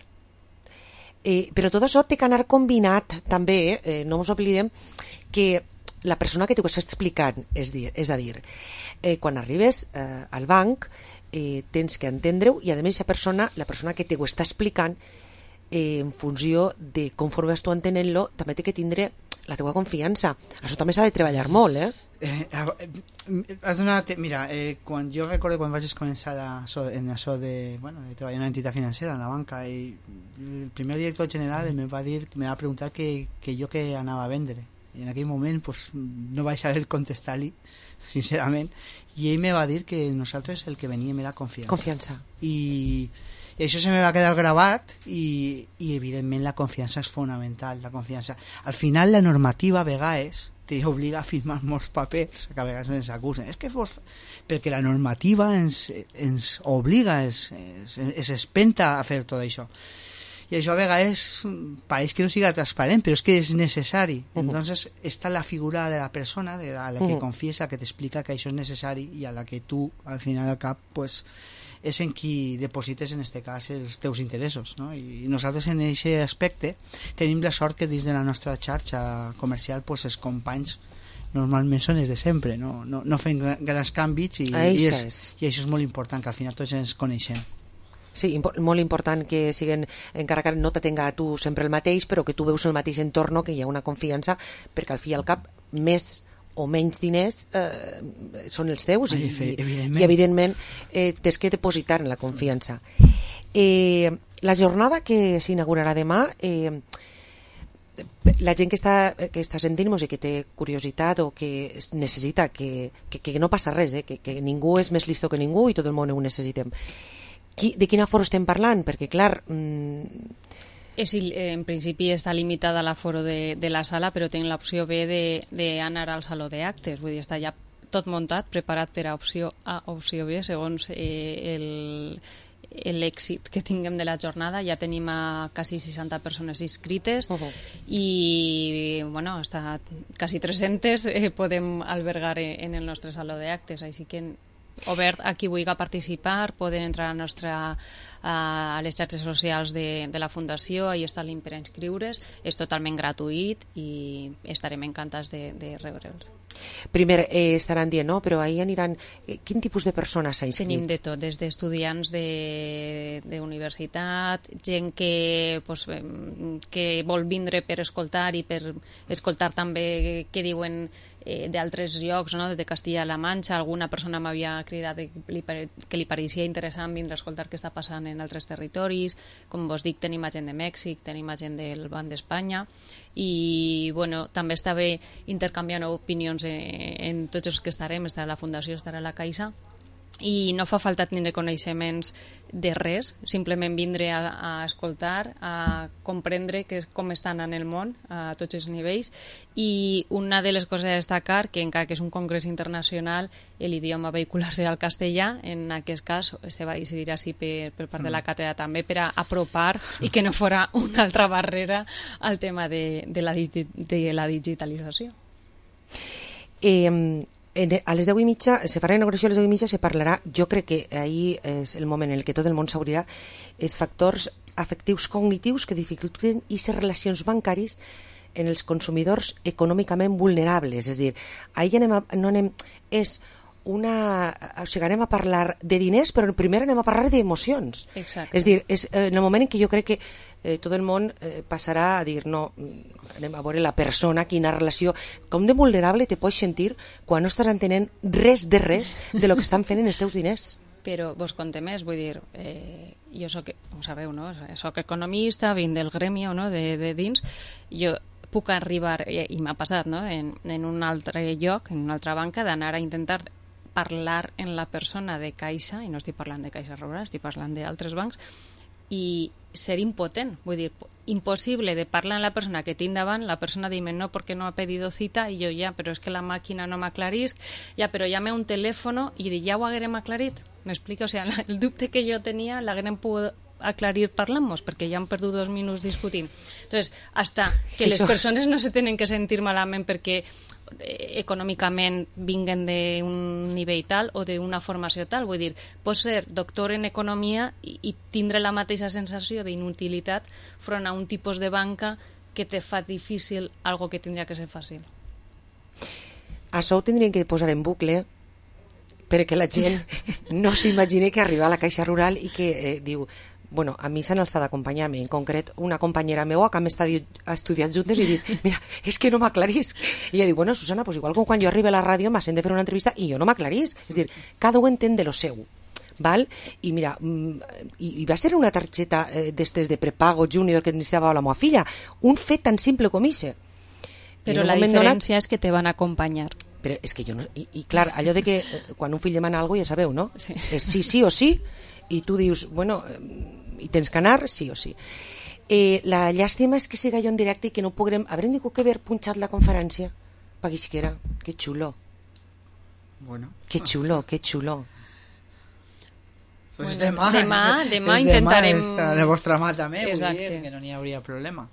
Eh, però tot això té que anar combinat també, eh, no ens oblidem que la persona que t'ho està explicant, és, dir, és a dir, eh, quan arribes eh, al banc eh, tens que entendre-ho i a més la persona, la persona que t'ho està explicant eh, en funció de conforme vas tu entenent-lo també té que tindre la teva confiança. Això també s'ha de treballar molt, eh? Eh, has donat, mira, eh, quan jo recordo quan vaig començar a, en això de, bueno, de treballar en una entitat financera, en la banca, i el primer director general me va dir, me va preguntar que, que jo què anava a vendre, i en aquell moment pues, no vaig saber contestar-li sincerament, i ell me va dir que nosaltres el que veníem era confiança, confiança. I, i això se me va quedar gravat i, i evidentment la confiança és fonamental, la confiança. Al final la normativa a vegades t'obliga a firmar molts papers que a vegades ens acusen, és que vos... perquè la normativa ens, ens obliga, ens, ens, ens espenta a fer tot això, i això a vegades pareix que no siga transparent, però és que és necessari. Uh-huh. Entonces està la figura de la persona de la, a la que uh-huh. confies, a que t'explica que això és necessari i a la que tu al final al cap pues, és en qui deposites en este cas els teus interessos, no? I nosaltres en aquest aspecte tenim la sort que dins de la nostra xarxa comercial pues, els companys normalment són els de sempre, no, no, no fem grans canvis i, i, és, i això és molt important, que al final tots ens coneixem. Sí, impo molt important que siguen, encara que no te tenga a tu sempre el mateix, però que tu veus el mateix entorn, que hi ha una confiança, perquè al fi i al cap més o menys diners eh, són els teus i, Ai, evidentment. i evidentment eh, tens que depositar en la confiança. Eh, la jornada que s'inaugurarà demà, eh, la gent que està, que està sentint-nos i que té curiositat o que necessita, que, que, que no passa res, eh, que, que ningú és més listo que ningú i tot el món ho necessitem. Qui, de quin aforo estem parlant? Perquè, clar... Mmm... És, en principi està limitada l'aforo de, de la sala, però tinc l'opció B d'anar al saló d'actes. Vull dir, està ja tot muntat, preparat per a opció A, opció B, segons eh, el l'èxit que tinguem de la jornada. Ja tenim a quasi seixanta persones inscrites uh -huh. i bueno, hasta quasi tres-centes eh, podem albergar en el nostre saló d'actes, així que obert a qui vulgui participar, poden entrar a, nostra, a les xarxes socials de, de la Fundació, ahí està el link per a inscriure's, és totalment gratuït i estarem encantats de, de rebre'ls. Primer eh, estaran dient, no? Però ahir aniran... Eh, quin tipus de persones s'ha inscrit? Tenim de tot, des d'estudiants de, de universitat, gent que, pues, que vol vindre per escoltar i per escoltar també què diuen eh, d'altres llocs, no? De Castilla-La Manxa. Alguna persona m'havia cridat que li, que li pareixia interessant vindre a escoltar què està passant en altres territoris. Com vos dic, tenim gent de Mèxic, tenim gent del Banc d'Espanya i bueno, també està bé intercanviant opinions en, en tots els que estarem. Estarà la Fundació, estarà la Caixa i no fa falta tenir coneixements de res, simplement vindre a, a escoltar, a comprendre que és, com estan en el món a tots els nivells. I una de les coses a destacar, que encara que és un congrés internacional, l'idioma vehicular serà el castellà. En aquest cas se va decidir així per, per part de la càtedra també, per a apropar i que no fora una altra barrera al tema de, de, la, de la digitalització. Eh, a les deu i mitja, se farà inauguració a les deu i mitja, se parlarà, jo crec que ahir és el moment en el que tot el món s'obrirà, els factors afectius cognitius que dificulten aquestes relacions bancaris en els consumidors econòmicament vulnerables. És a dir, ahir anem a, no anem, és una... O sigui, anem a parlar de diners, però primer anem a parlar d'emocions. Exacte. És a dir, és en el moment en què jo crec que eh, tot el món eh, passarà a dir, no, anem a veure la persona, quina relació, com de vulnerable te pots sentir quan no estàs entenent res de res de lo que estan fent en els teus diners. Però vos conté més, vull dir, eh, jo soc, ho sabeu, no? Soc economista, vinc del gremi, no? de, de dins, jo puc arribar, i, i m'ha passat, no? en, en un altre lloc, en una altra banca, d'anar a intentar parlar en la persona de Caixa, i no estic parlant de Caixa Rural, estic parlant d'altres bancs, i ser impotent, vull dir, imposible de parlar en la persona que tinc davant, la persona dime no porque no ha pedido cita i jo ja, però és que la màquina no m'aclarisc, ja, però llame un telèfono i dic, ja ho haguerem aclarit, m'explica? O sigui, el dubte que jo tenia l'haguerem pogut aclarir parlant-nos, perquè ja han perdut dos minuts discutint. Entonces, hasta que les persones no se tenen que sentir malament perquè econòmicament vinguen d'un nivell tal o d'una formació tal, vull dir, pots ser doctor en economia i, i tindre la mateixa sensació d'inutilitat front a un tipus de banca que te fa difícil algo que tindria que ser fàcil. Això ho tindrien que posar en bucle perquè la gent no s'imagini que arriba a la Caixa Rural i que eh, diu, bueno, a mi s'han alçat d'acompanyar-me, en concret una companyera meua que hem estudiat juntes i dit, mira, és que no m'aclarisc. I ella diu, bueno, Susana, pues igual com quan jo arribo a la ràdio m'hacen de fer una entrevista i jo no m'aclarisc. És dir, cada un entén de lo seu. Val? I mira, i, i va ser una targeta eh, d'estes de prepago júnior que necessitava la meva filla, un fet tan simple com ixe. Però la diferència donat... és que te van acompanyar. Però és que jo no... I, i clar, allò de que eh, quan un fill demana alguna cosa ja sabeu, no? Sí. És sí, sí o sí, i tu dius, bueno, i tens que anar, sí o sí. Eh, la llàstima és que siga jo en directe i que no puguem... Habrem de que haver punxat la conferència pa qui siquiera. Que xulo. Bueno. Que xulo, que xulo. Pues bueno, demà, demà, és, demà és intentarem... Demà de vostra mà també, Exacte. Vull dir que no n'hi hauria problema.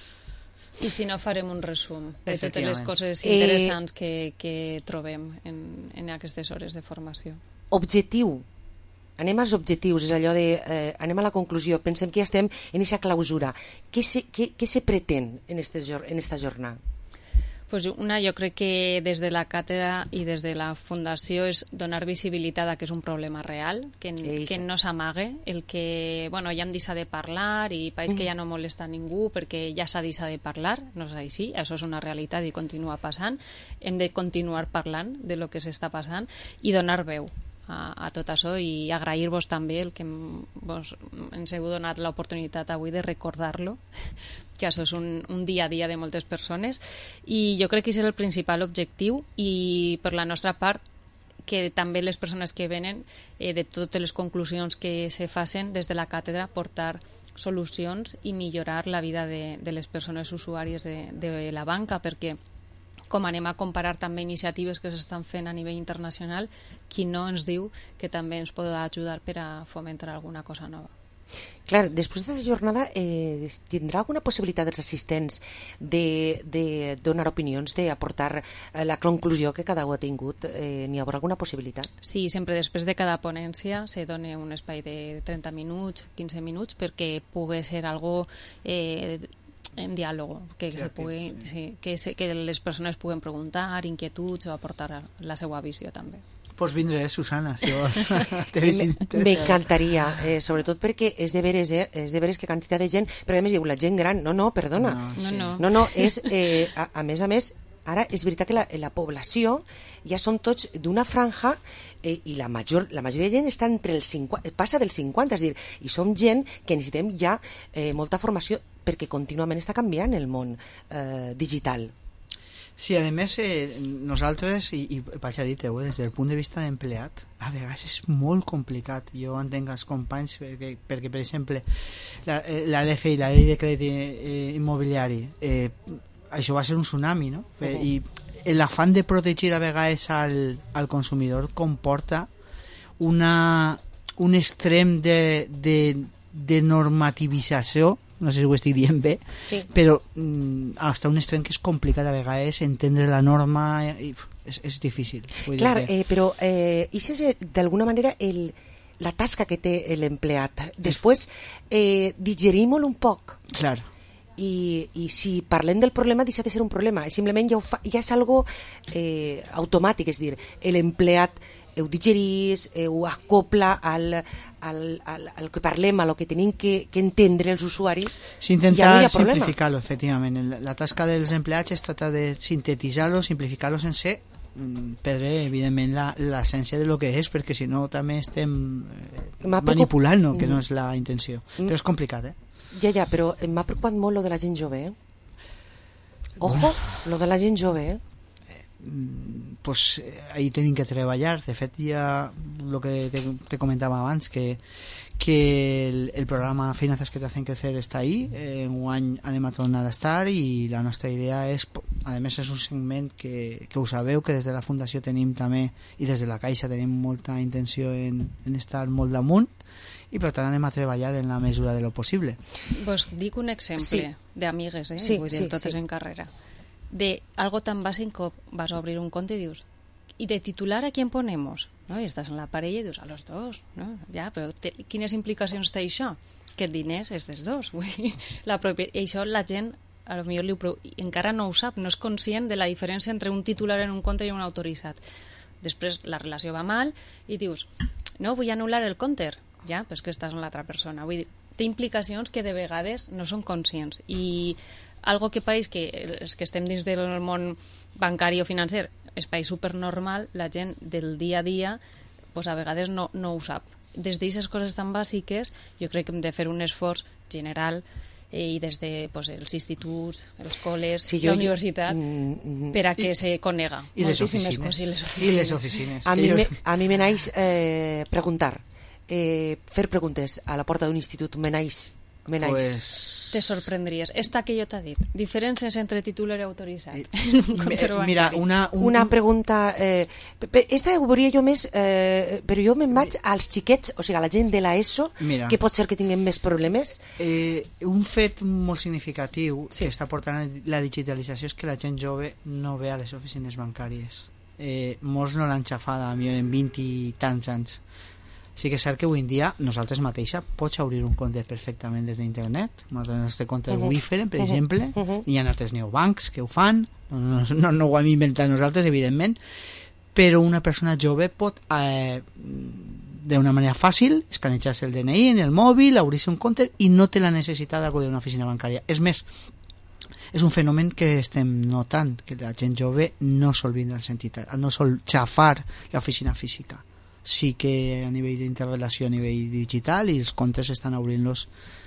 I si no, farem un resum de totes les coses Eh, interessants que, que trobem en, en aquestes hores de formació. Objectiu. Anem als objectius, és allò de... Eh, anem a la conclusió, pensem que ja estem en aquesta clausura. Què se, què, què se pretén en, este, en esta jornada? Pues una, jo crec que des de la càtedra i des de la fundació és donar visibilitat a que és un problema real, que, que no s'amague, el que, bueno, ja hem deixat de parlar i pareix que ja no molesta a ningú perquè ja s'ha deixat de parlar, no és així, això és una realitat i continua passant, hem de continuar parlant de lo que s'està passant i donar veu a, a tot això i agrair-vos també el que vos, ens heu donat l'oportunitat avui de recordar-lo, que això és un, un dia a dia de moltes persones i jo crec que és el principal objectiu i per la nostra part que també les persones que venen eh, de totes les conclusions que se facin des de la càtedra portar solucions i millorar la vida de, de les persones usuàries de, de la banca perquè com anem a comparar també iniciatives que s'estan fent a nivell internacional, qui no ens diu que també ens pot ajudar per a fomentar alguna cosa nova. Clar, després d'aquesta jornada eh, tindrà alguna possibilitat dels assistents de, de donar opinions, d'aportar eh, la conclusió que cada un ha tingut? Eh, n'hi haurà alguna possibilitat? Sí, sempre després de cada ponència se dona un espai de trenta minuts, quinze minuts, perquè pugui ser algo eh, en diàleg, que, sí, se pugui, sí, que, se, que les persones puguen preguntar, inquietuds o aportar la seva visió també. Pots vindre, eh, Susana, si vols. M'encantaria, eh, sobretot perquè és de veres, eh, és de veres que quantitat de gent, però a més diu la gent gran, no, no, perdona. No, sí. no, no. no, no és, eh, a, a més a més, ara és veritat que la, la població ja som tots d'una franja eh, i la, major, la majoria de gent està entre el cinquanta, passa del cinquanta, és a dir, i som gent que necessitem ja eh, molta formació perquè contínuament està canviant el món eh, digital. Sí, a més, eh, nosaltres, i, i vaig a dir-te, eh, des del punt de vista d'empleat, a vegades és molt complicat. Jo entenc els companys perquè, perquè per exemple, la, la L C I, la llei de crèdit eh, immobiliari, eh, això va ser un tsunami, no? Uh -huh. I l'afant de protegir a vegades al, al consumidor comporta una, un extrem de, de, de normativització, no sé si ho estic dient bé, sí. però mm, hasta un extrem que és complicat a vegades entendre la norma i, és, és difícil. Vull Clar, dir que... eh, però eh, això és d'alguna manera el, la tasca que té l'empleat. Després eh, digerim-lo un poc. Clar. I, i si parlem del problema deixa de ser un problema, simplement ja, ho fa, ja és algo eh, automàtic, és dir, l'empleat ho digerís, ho acopla al, al, al, al que parlem, a lo que tenim que, que entendre els usuaris. S'intenta ja no simplificar-lo, efectivament. La, la tasca dels empleats es trata de sintetitzar-lo, simplificar-lo sense perdre, evidentment, l'essència de lo que és, perquè si no també estem eh, manipulant-lo, que no és la intenció. Mm. Però és complicat, eh? Ja, ja, però m'ha preocupat molt lo de la gent jove, eh? Ojo, lo de la gent jove, eh? pues ahí tenim que treballar. De fet, ja el que te, te comentava abans, que, que el, el programa Finanzas que te hacen crecer està ahí, eh, un any anem a tornar a estar, i la nostra idea és, a més és un segment que, que ho sabeu, que des de la Fundació tenim també, i des de la Caixa tenim molta intenció en, en estar molt damunt, i per tant anem a treballar en la mesura de lo possible. Vos dic un exemple Sí. d'amigues, eh? Sí, Vull dir, sí, totes sí. en carrera. De algo tan bàsic com vas a obrir un compte i dius, ¿y de titular a quién ponemos? ¿No? Y estás en la parella i dius, a los dos, no? Ja, però te, quines implicacions té això? Que el diners és dels dos. Vull dir, la propi... I això la gent a lo millor li ho prou... encara no ho sap, no és conscient de la diferència entre un titular en un compte i un autoritzat. Després la relació va mal i dius, no, vull anul·lar el compte. Ja, però és que estàs amb l'altra persona. Vull dir, té implicacions que de vegades no són conscients. I algo que pareix que els que estem dins del món bancari o financer, espai supernormal, la gent del dia a dia pues a vegades no, no ho sap. Des d'aquestes coses tan bàsiques jo crec que hem de fer un esforç general, eh, i des de pues, els instituts, els col·les, Sí, jo- la universitat, Mm, mm. per a que I- se conega. I les moltíssimes oficines. coses, i les I oficines. les oficines. A que mi, jo- me, a mi me naix eh, preguntar, eh, fer preguntes a la porta d'un institut, me naix, me naix. Pues... Te sorprendries. Esta que jo t'he dit. Diferències entre titular i autoritzat. Mira, una... Un, Una pregunta... Eh, pe- pe- esta ho veuria jo més... Eh, però jo me'n vaig als xiquets, o sigui, a la gent de l'ESO, Mira. que pot ser que tinguem més problemes. Eh, un fet molt significatiu sí. que està portant la digitalització és que la gent jove no ve a les oficines bancàries. Eh, molts no l'han xafada, millor en vint i tants anys. Sí que és cert que avui en dia nosaltres mateixa pots obrir un compte perfectament des d'internet. El nostre compte Uh-huh. uh -huh. Wiferen, per Uh-huh. exemple, Uh-huh. hi ha altres neobancs que ho fan, no, no, no, no ho hem inventat nosaltres, evidentment, però una persona jove pot eh, d'una manera fàcil escanejar-se el D N I en el mòbil, obrir-se un compte i no té la necessitat d'acudir a una oficina bancària. És més, és un fenomen que estem notant, que la gent jove no sol vindre al sentit, no sol xafar l'oficina física. Sí que a nivell d'interrelació a nivell digital, i els comptes estan obrint-los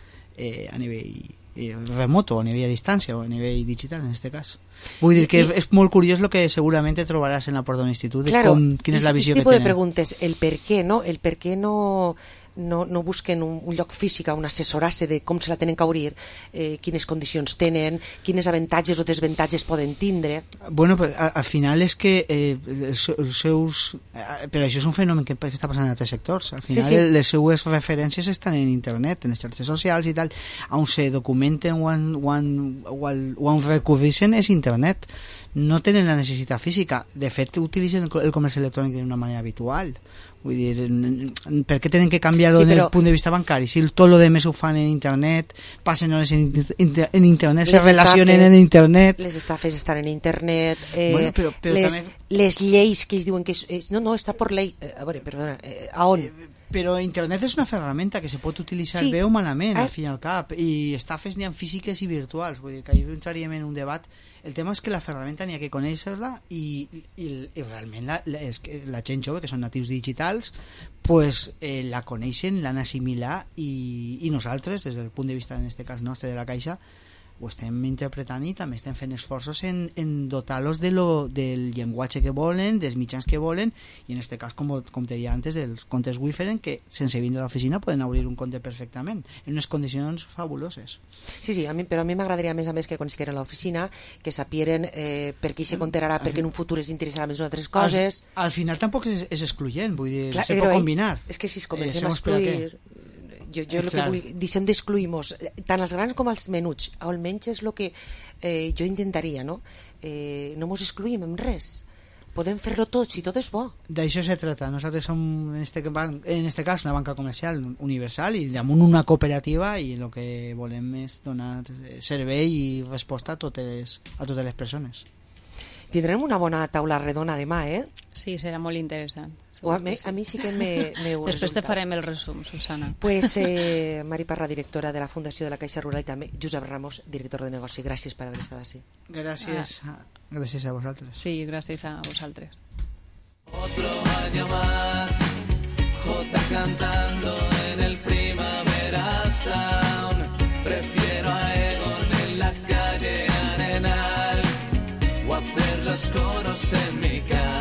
eh, a nivell eh, remoto, a nivell a distància o a nivell digital en aquest cas. Vull dir que I- és molt curiós el que segurament trobaràs en la porta d'un institut, de Claro, com, quina és la visió este que tipo de tenen. preguntes, el per què, no? El per què no, no, no busquen un, un lloc físic on assessorar-se de com se la tenen que obrir, eh, quines condicions tenen, quines avantatges o desavantatges poden tindre. Bueno, pues, a- al final és que eh, els, els seus... Eh, però això és un fenomen que, que està passant en altres sectors. Al final Sí, sí. les seues referències estan en internet, en les xarxes socials i tal. On se documenten o on, o on, o on, o on recurreixen és internet. No tenen la necessitat física. De fet, utilitzen el, co- el comerç electrònic d'una manera habitual. Vull dir, n- n- per què tenen que canviar-ho Sí, en però- el punt de vista bancari? Si tot lo demés ho fan en internet, passen hores en, inter- en internet, se Les relacionen estafes- en internet... Les estafes estan en internet, eh, Bueno, però- però les, també- les lleis que es diuen que... És, és, no, no, està por ley. Eh, a veure, perdona, eh, a on? Però internet és una ferramenta que se pot utilitzar Sí. bé o malament, Eh? al fin i al cap, i estafes n'hi ha físiques i virtuals, vull dir que ahir entraríem en un debat. El tema és que la ferramenta n'hi ha que conèixer-la i, i, i realment la, la, és que la gent jove, que són natius digitals, pues, eh, la coneixen, l'han assimilat, i, i nosaltres, des del punt de vista, en aquest cas nostre, de la Caixa, ho estem interpretant i també estem fent esforços en, en dotar-los de lo, del llenguatge que volen, dels mitjans que volen, i en aquest cas, com, com te deia antes, dels comptes Wiferen, que sense vindre a l'oficina poden obrir un compte perfectament, en unes condicions fabuloses. Sí, sí, a mi, però a mi m'agradaria més a més que conegueren l'oficina, que sapieren eh, per què se comptarà, perquè en un futur es interessarà més en altres coses. Al, al final tampoc és, és excloent, vull dir, Clar, se però pot ell- combinar. És que si es Eh, comencem a segons per a què. excluir... Jo, jo Eh, el que clar. vull... Deixem d'excluir-nos, tant els grans com els menuts, almenys és el que eh, jo intentaria, no? Eh, no mos excluïm en res. Podem fer-lo tot, si tot és bo. D'això se trata. Nosaltres som, en este, ban- en este cas, una banca comercial universal i damunt una cooperativa, i el que volem és donar eh, servei i resposta a totes, a totes les persones. Tindrem una bona taula redona demà, eh? Sí, serà molt interessant. O a, mi, a mi sí que me, me ho Després te resulta. farem el resum, Susana. Pues eh, Mari Parra, directora de la Fundació de la Caixa Rural, i també Josep Ramos, director de negoci. Gràcies per haver estat així. Gràcies, Ah. gràcies a vosaltres. Sí, gràcies a vosaltres. Otro año más, J cantando en el Primavera Sound. Prefiero a Egon en la calle Arenal o hacerlo los coros en mi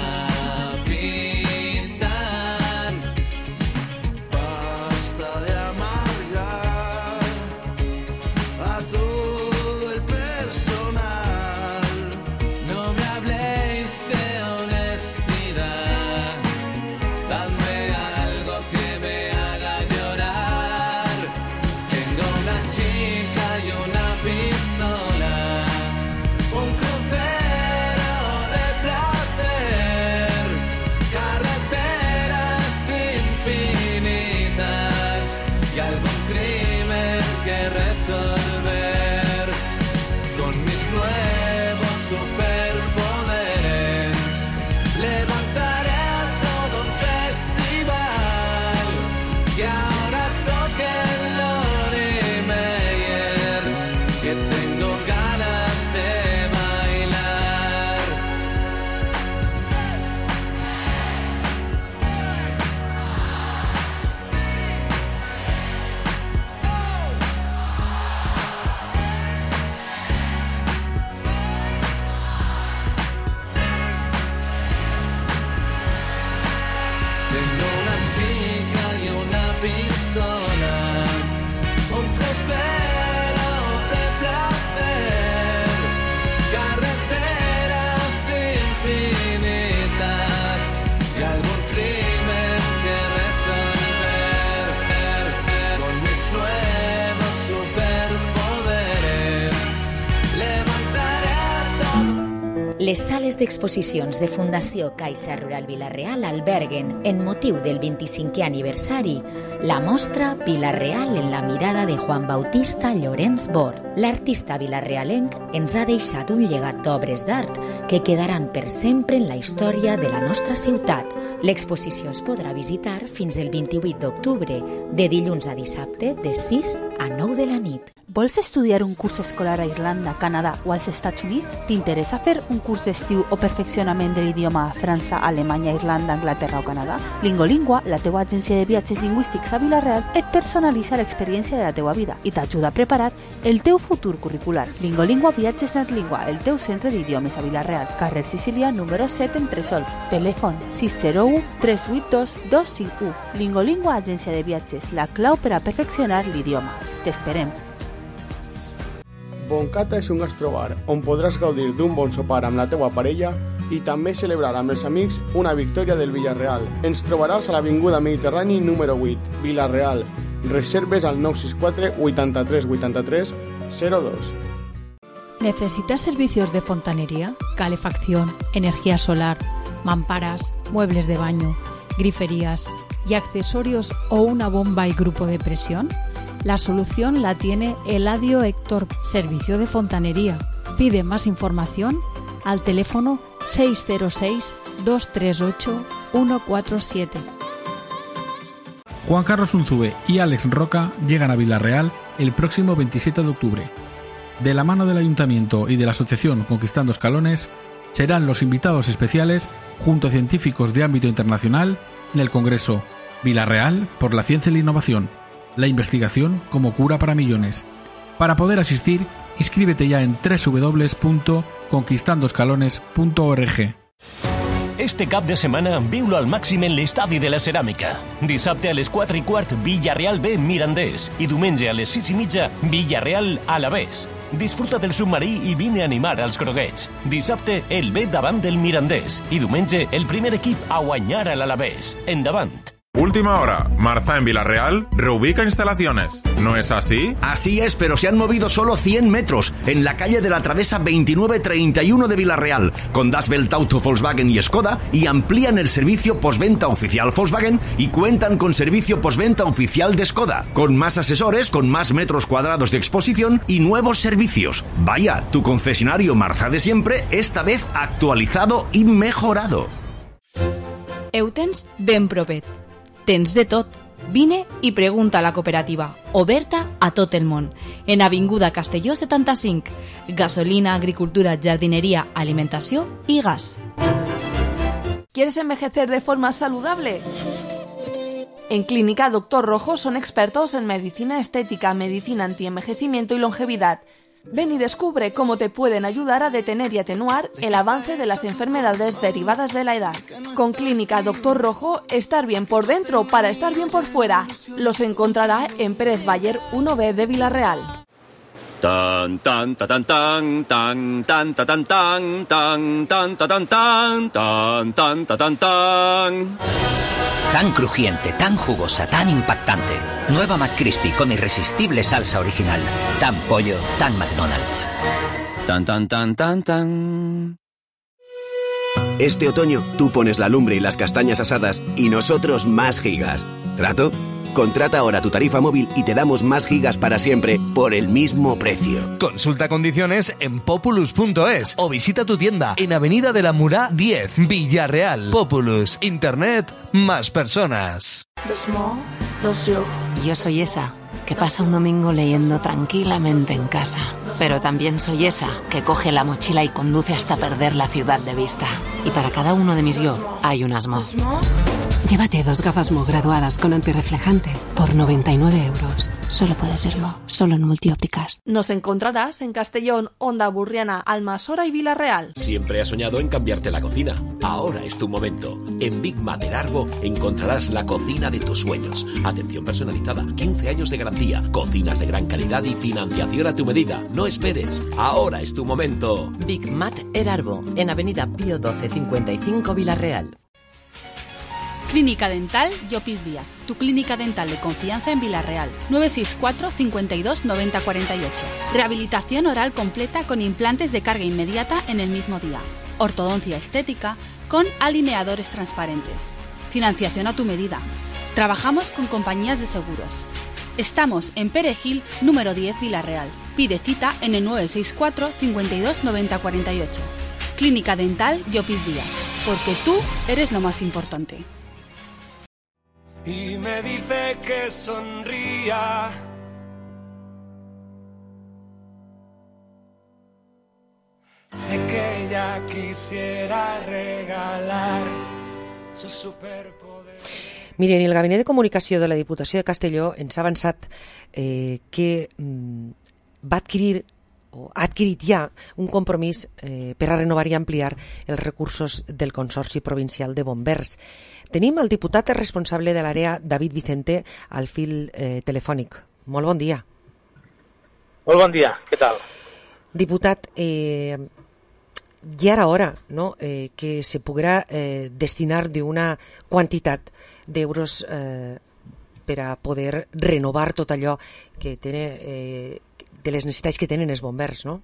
capitán. Basta de amargar a todo el personal. No me habléis de honestidad. Dadme algo que me haga llorar. Tengo una chica y una pistola. Un crucero de placer. Carreteras infinitas. Y algún crimen que resolver. Con mis nuevos superpoderes levantaré a todo un festival. Que ahora toquen Lonnie Meyers, que tengo ganas de bailar. Tengo una chica y una pistola. Un crucero de placer. Carreteras infinitas. Y algún crimen que resolver. Con mis nuevos superpoderes levantaré todo. Les sales d'exposicions de Fundació Caixa Rural Vila-real alberguen, en motiu del vint-i-cinquè aniversari, la mostra Vila-real en la mirada de Juan Bautista Llorenç Bort. L'artista vilarrealenc ens ha deixat un llegat d'obres d'art que quedaran per sempre en la història de la nostra ciutat. L'exposició es podrà visitar fins el vint-i-vuit d'octubre, de dilluns a dissabte, de sis a nou de la nit. Vols estudiar un curs escolar a Irlanda, Canadà o als Estats Units? T'interessa fer un curs d'estiu o perfeccionament de l'idioma a França, Alemanya, Irlanda, Anglaterra o Canadà? Lingolingua, la teua agència de viatges lingüístics a Vila-real, et personalitza l'experiència de la teua vida i t'ajuda a preparar el teu futur curricular. Lingolingua Viatges Natlingua, el teu centre d'idiomes a Vila-real, carrer Sicília, número set, Entresol. Telèfon sis zero u tres vuit dos dos cinc u. Lingolingua Agència de Viatges, la clau per a perfeccionar l'idioma. T'esperem. Boncata és un gastrobar on podràs gaudir d'un bon sopar amb la teua parella i també celebrar amb els amics una victòria del Villarreal. Ens trobaràs a l'Avinguda Mediterrani número vuit, Vila-real. Reserves al nou sis quatre vuitanta-tres vuitanta-tres cero dos. ¿Necesitas servicios de fontanería, calefacción, energía solar, mamparas, muebles de baño, griferías y accesorios o una bomba y grupo de presión? La solución la tiene Eladio Héctor, servicio de fontanería. Pide más información al teléfono seis cero seis dos tres ocho uno cuatro siete. Juan Carlos Unzube y Alex Roca llegan a Vila-real el próximo veintisiete de octubre. De la mano del Ayuntamiento y de la Asociación Conquistando Escalones, serán los invitados especiales junto a científicos de ámbito internacional en el Congreso Vila-real por la Ciencia y la Innovación. La investigación como cura para millones. Para poder asistir, inscríbete ya en doble u doble u doble u punto conquistando escalones punto org. Este cap de setmana viu-lo al màxim en l'Estadi de la Ceràmica. Dissabte a les quatre i quart, Villarreal B Mirandés. I diumenge a les sis i mitja, Villarreal Alavés. Disfruta del submarí i vine a animar als groguets. Dissabte, el B davant del Mirandés. I diumenge, el primer equip a guanyar a l'Alavés. Endavant. Última hora. Marza en Villarreal reubica instalaciones. ¿No es así? Así es, pero se han movido solo cien metros en la calle de la Travesa veintinueve treinta y uno de Villarreal, con Das Welt Auto Volkswagen y Skoda, y amplían el servicio postventa oficial Volkswagen y cuentan con servicio postventa oficial de Skoda, con más asesores, con más metros cuadrados de exposición y nuevos servicios. Vaya, tu concesionario Marza de siempre, esta vez actualizado y mejorado. Eutens ben propet. Tens de tot. Vine i pregunta a la cooperativa, oberta a tot el món. En Avinguda Castelló setanta-cinc. Gasolina, agricultura, jardinería, alimentació y gas. ¿Quieres envejecer de forma saludable? En Clínica Doctor Rojo son expertos en medicina estética, medicina antienvejecimiento y longevidad. Ven y descubre cómo te pueden ayudar a detener y atenuar el avance de las enfermedades derivadas de la edad. Con Clínica Doctor Rojo, estar bien por dentro para estar bien por fuera. Los encontrará en Pérez Bayer uno B de Villarreal. Tan tan ta tan tan tan tan ta tan tan tan tan ta tan tan tan tan ta tan tan. Tan crujiente, tan jugosa, tan impactante. Nueva McCrispy con irresistible salsa original. Tan pollo, tan McDonald's. Tan tan tan tan tan. Este otoño tú pones la lumbre y las castañas asadas y nosotros más gigas. ¿Trato? Contrata ahora tu tarifa móvil y te damos más gigas para siempre por el mismo precio. Consulta condiciones en populus punto es o visita tu tienda en Avenida de la Murá diez, Villarreal. Populus, Internet, más personas. Dos mo, dos yo. Yo soy esa que pasa un domingo leyendo tranquilamente en casa. Pero también soy esa que coge la mochila y conduce hasta perder la ciudad de vista. Y para cada uno de mis yo hay unas mo. Llévate dos gafas Mo graduadas con antirreflejante por noventa y nueve euros. Solo puede ser Mo, solo en Multiópticas. Nos encontrarás en Castellón, Onda Burriana, Almasora y Villarreal. Siempre has soñado en cambiarte la cocina. Ahora es tu momento. En Big Mater Arbo encontrarás la cocina de tus sueños. Atención personalizada, quince años de garantía, cocinas de gran calidad y financiación a tu medida. No esperes, ahora es tu momento. Big Mater Arbo, en Avenida Pío doce cincuenta y cinco, Villarreal. Clínica Dental Llopis Díaz, tu clínica dental de confianza en Villarreal. nueve seis cuatro, cincuenta y dos, noventa cuarenta y ocho. Rehabilitación oral completa con implantes de carga inmediata en el mismo día. Ortodoncia estética con alineadores transparentes. Financiación a tu medida. Trabajamos con compañías de seguros. Estamos en Perejil, número diez, Villarreal. Pide cita en el nueve seis cuatro, cincuenta y dos, noventa cuarenta y ocho. Clínica Dental Llopis Díaz, porque tú eres lo más importante. Y me dice que sonría. Sé que ella quisiera regalar su superpoder. Miren, el Gabinet de Comunicació de la Diputació de Castelló ens ha avançat eh, que mm, va adquirir o ha adquirit ja un compromís eh, per a renovar i ampliar els recursos del Consorci Provincial de Bombers. Tenim el diputat responsable de l'àrea, David Vicente, al fil eh, telefònic. Molt bon dia. Molt bon dia, què tal? Diputat, eh, ja era hora, ¿no?, eh, que se poguera eh, destinar d'una quantitat d'euros eh, per a poder renovar tot allò que té, eh, de les necessitats que tenen els bombers, no?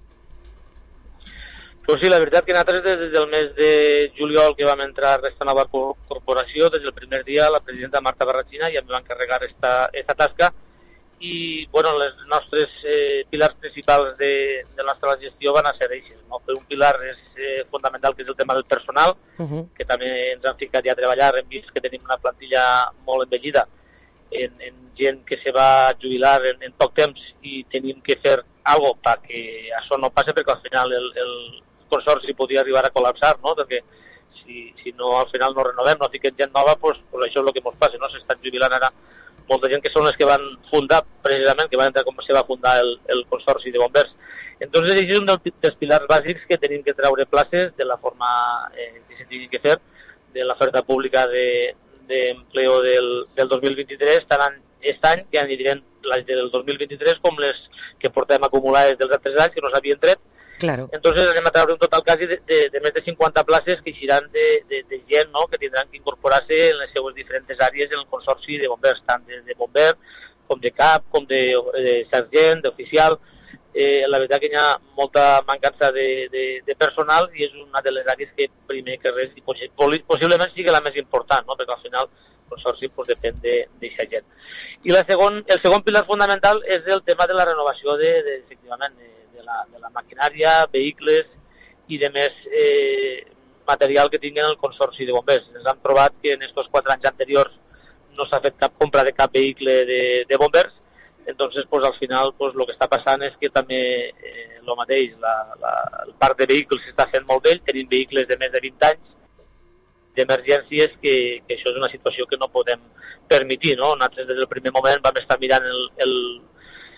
Pues sí, la veritat que nosaltres des del mes de juliol que vam entrar a aquesta nova corporació, des del primer dia la presidenta Marta Barrachina ja em va encarregar esta, esta tasca i bueno, les nostres eh, pilars principals de, de la nostra gestió van a ser eixes, no? Per un pilar és eh, fundamental, que és el tema del personal, uh-huh. que també ens han ficat ja a treballar, hem vist que tenim una plantilla molt envellida, en, en gent que se va jubilar en, en poc temps i tenim que fer alguna cosa perquè això no passi, perquè al final el, el consorci podria arribar a col·lapsar, no? Perquè si, si no al final no renovem, no fiquem gent nova, pues, pues això és el que ens passa, no? S'estan jubilant ara molta gent que són les que van fundar precisament, que van entrar com se va fundar el, el consorci de bombers. Entonces, això és un dels pilars bàsics que tenim que treure places de la forma eh, que se tingui que fer, de l'oferta pública de d'empleo del, del dos mil vint-i-tres, tant aquest any, que anirem les del dos mil vint-i-tres, com les que portem acumulades dels altres anys, que no s'havien tret. Claro. Entonces anem a treure un total quasi de, de, de més de cinquanta places que eixiran de, de, de gent, no?, que tindran que incorporar-se en les seues diferents àrees en el consorci de bombers, tant de, de bomber, com de cap, com de, de sergent, d'oficial. Eh, la veritat que hi ha molta mancança de, de, de personal i és una de les àrees que primer que res, i possiblement sigui la més important, no?, perquè al final el consorci pues, depèn d'aquesta gent. I la segon, el segon pilar fundamental és el tema de la renovació de, de, efectivament, de, de, la, de la maquinària, vehicles i de més eh, material que tinguen el consorci de bombers. Ens han trobat que en aquests quatre anys anteriors no s'ha fet cap compra de cap vehicle de, de bombers. Entonces, pues al final, pues lo que està passant és que també eh, lo mateix, la, la, el parc de vehicles s'està fent molt vell, tenim vehicles de més de vint anys d'emergències, que, que això és una situació que no podem permetir, no? Nosaltres des del primer moment vam estar mirant el, el,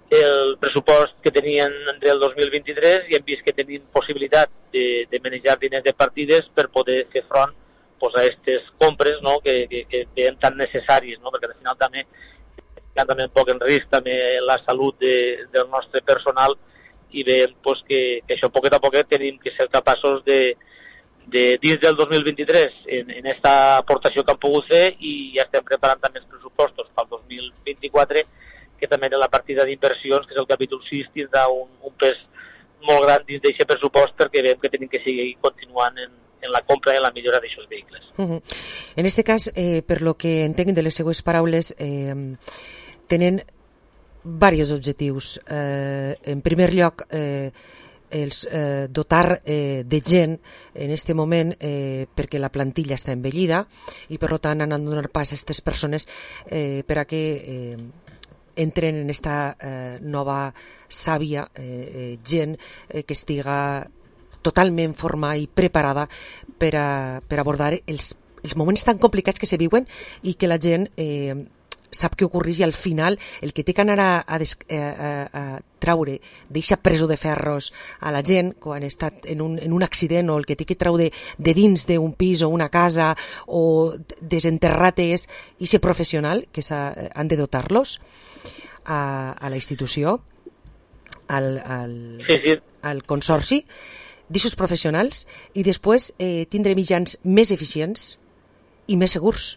el pressupost que tenien del dos mil vint-i-tres i hem vist que tenim possibilitat de, de manejar diners de partides per poder fer front pues, a aquestes compres, no? que, que, que veiem tan necessàries, no? perquè al final també hi ha també un poc en risc també la salut de, del nostre personal i veiem pues, que, que això poquet a poquet tenim que ser capaços de, de dins del dos mil vint-i-tres en, en esta aportació que han pogut fer i ja estem preparant també els pressupostos pel dos mil vint-i-quatre que també en la partida d'inversions, que és el capítol sis, tindrà un, un pes molt gran dins d'aquest pressupost perquè veiem que tenim que seguir continuant en, en la compra i en la millora d'aquests vehicles. Uh-huh. En este cas, eh, per lo que entenc de les seues paraules, eh, tenen diversos objectius. Eh, en primer lloc, eh, els eh, dotar eh, de gent en este moment eh, perquè la plantilla està envellida i per tant han de donar pas a aquestes persones eh, per a que eh, entren en esta eh, nova sàvia eh, eh, gent eh, que estiga totalment formada i preparada per a, per abordar els, els moments tan complicats que se viuen i que la gent eh, sap què ocorreix i al final el que té que anar a, a, des, a, a traure d'eixa presó de ferros a la gent quan ha estat en un, en un accident o el que té que traure de dins d'un pis o una casa o desenterrat és i ser professional que han de dotar-los a, a la institució al, al, sí, sí. al consorci d'aixos professionals i després eh, tindre mitjans més eficients i més segurs.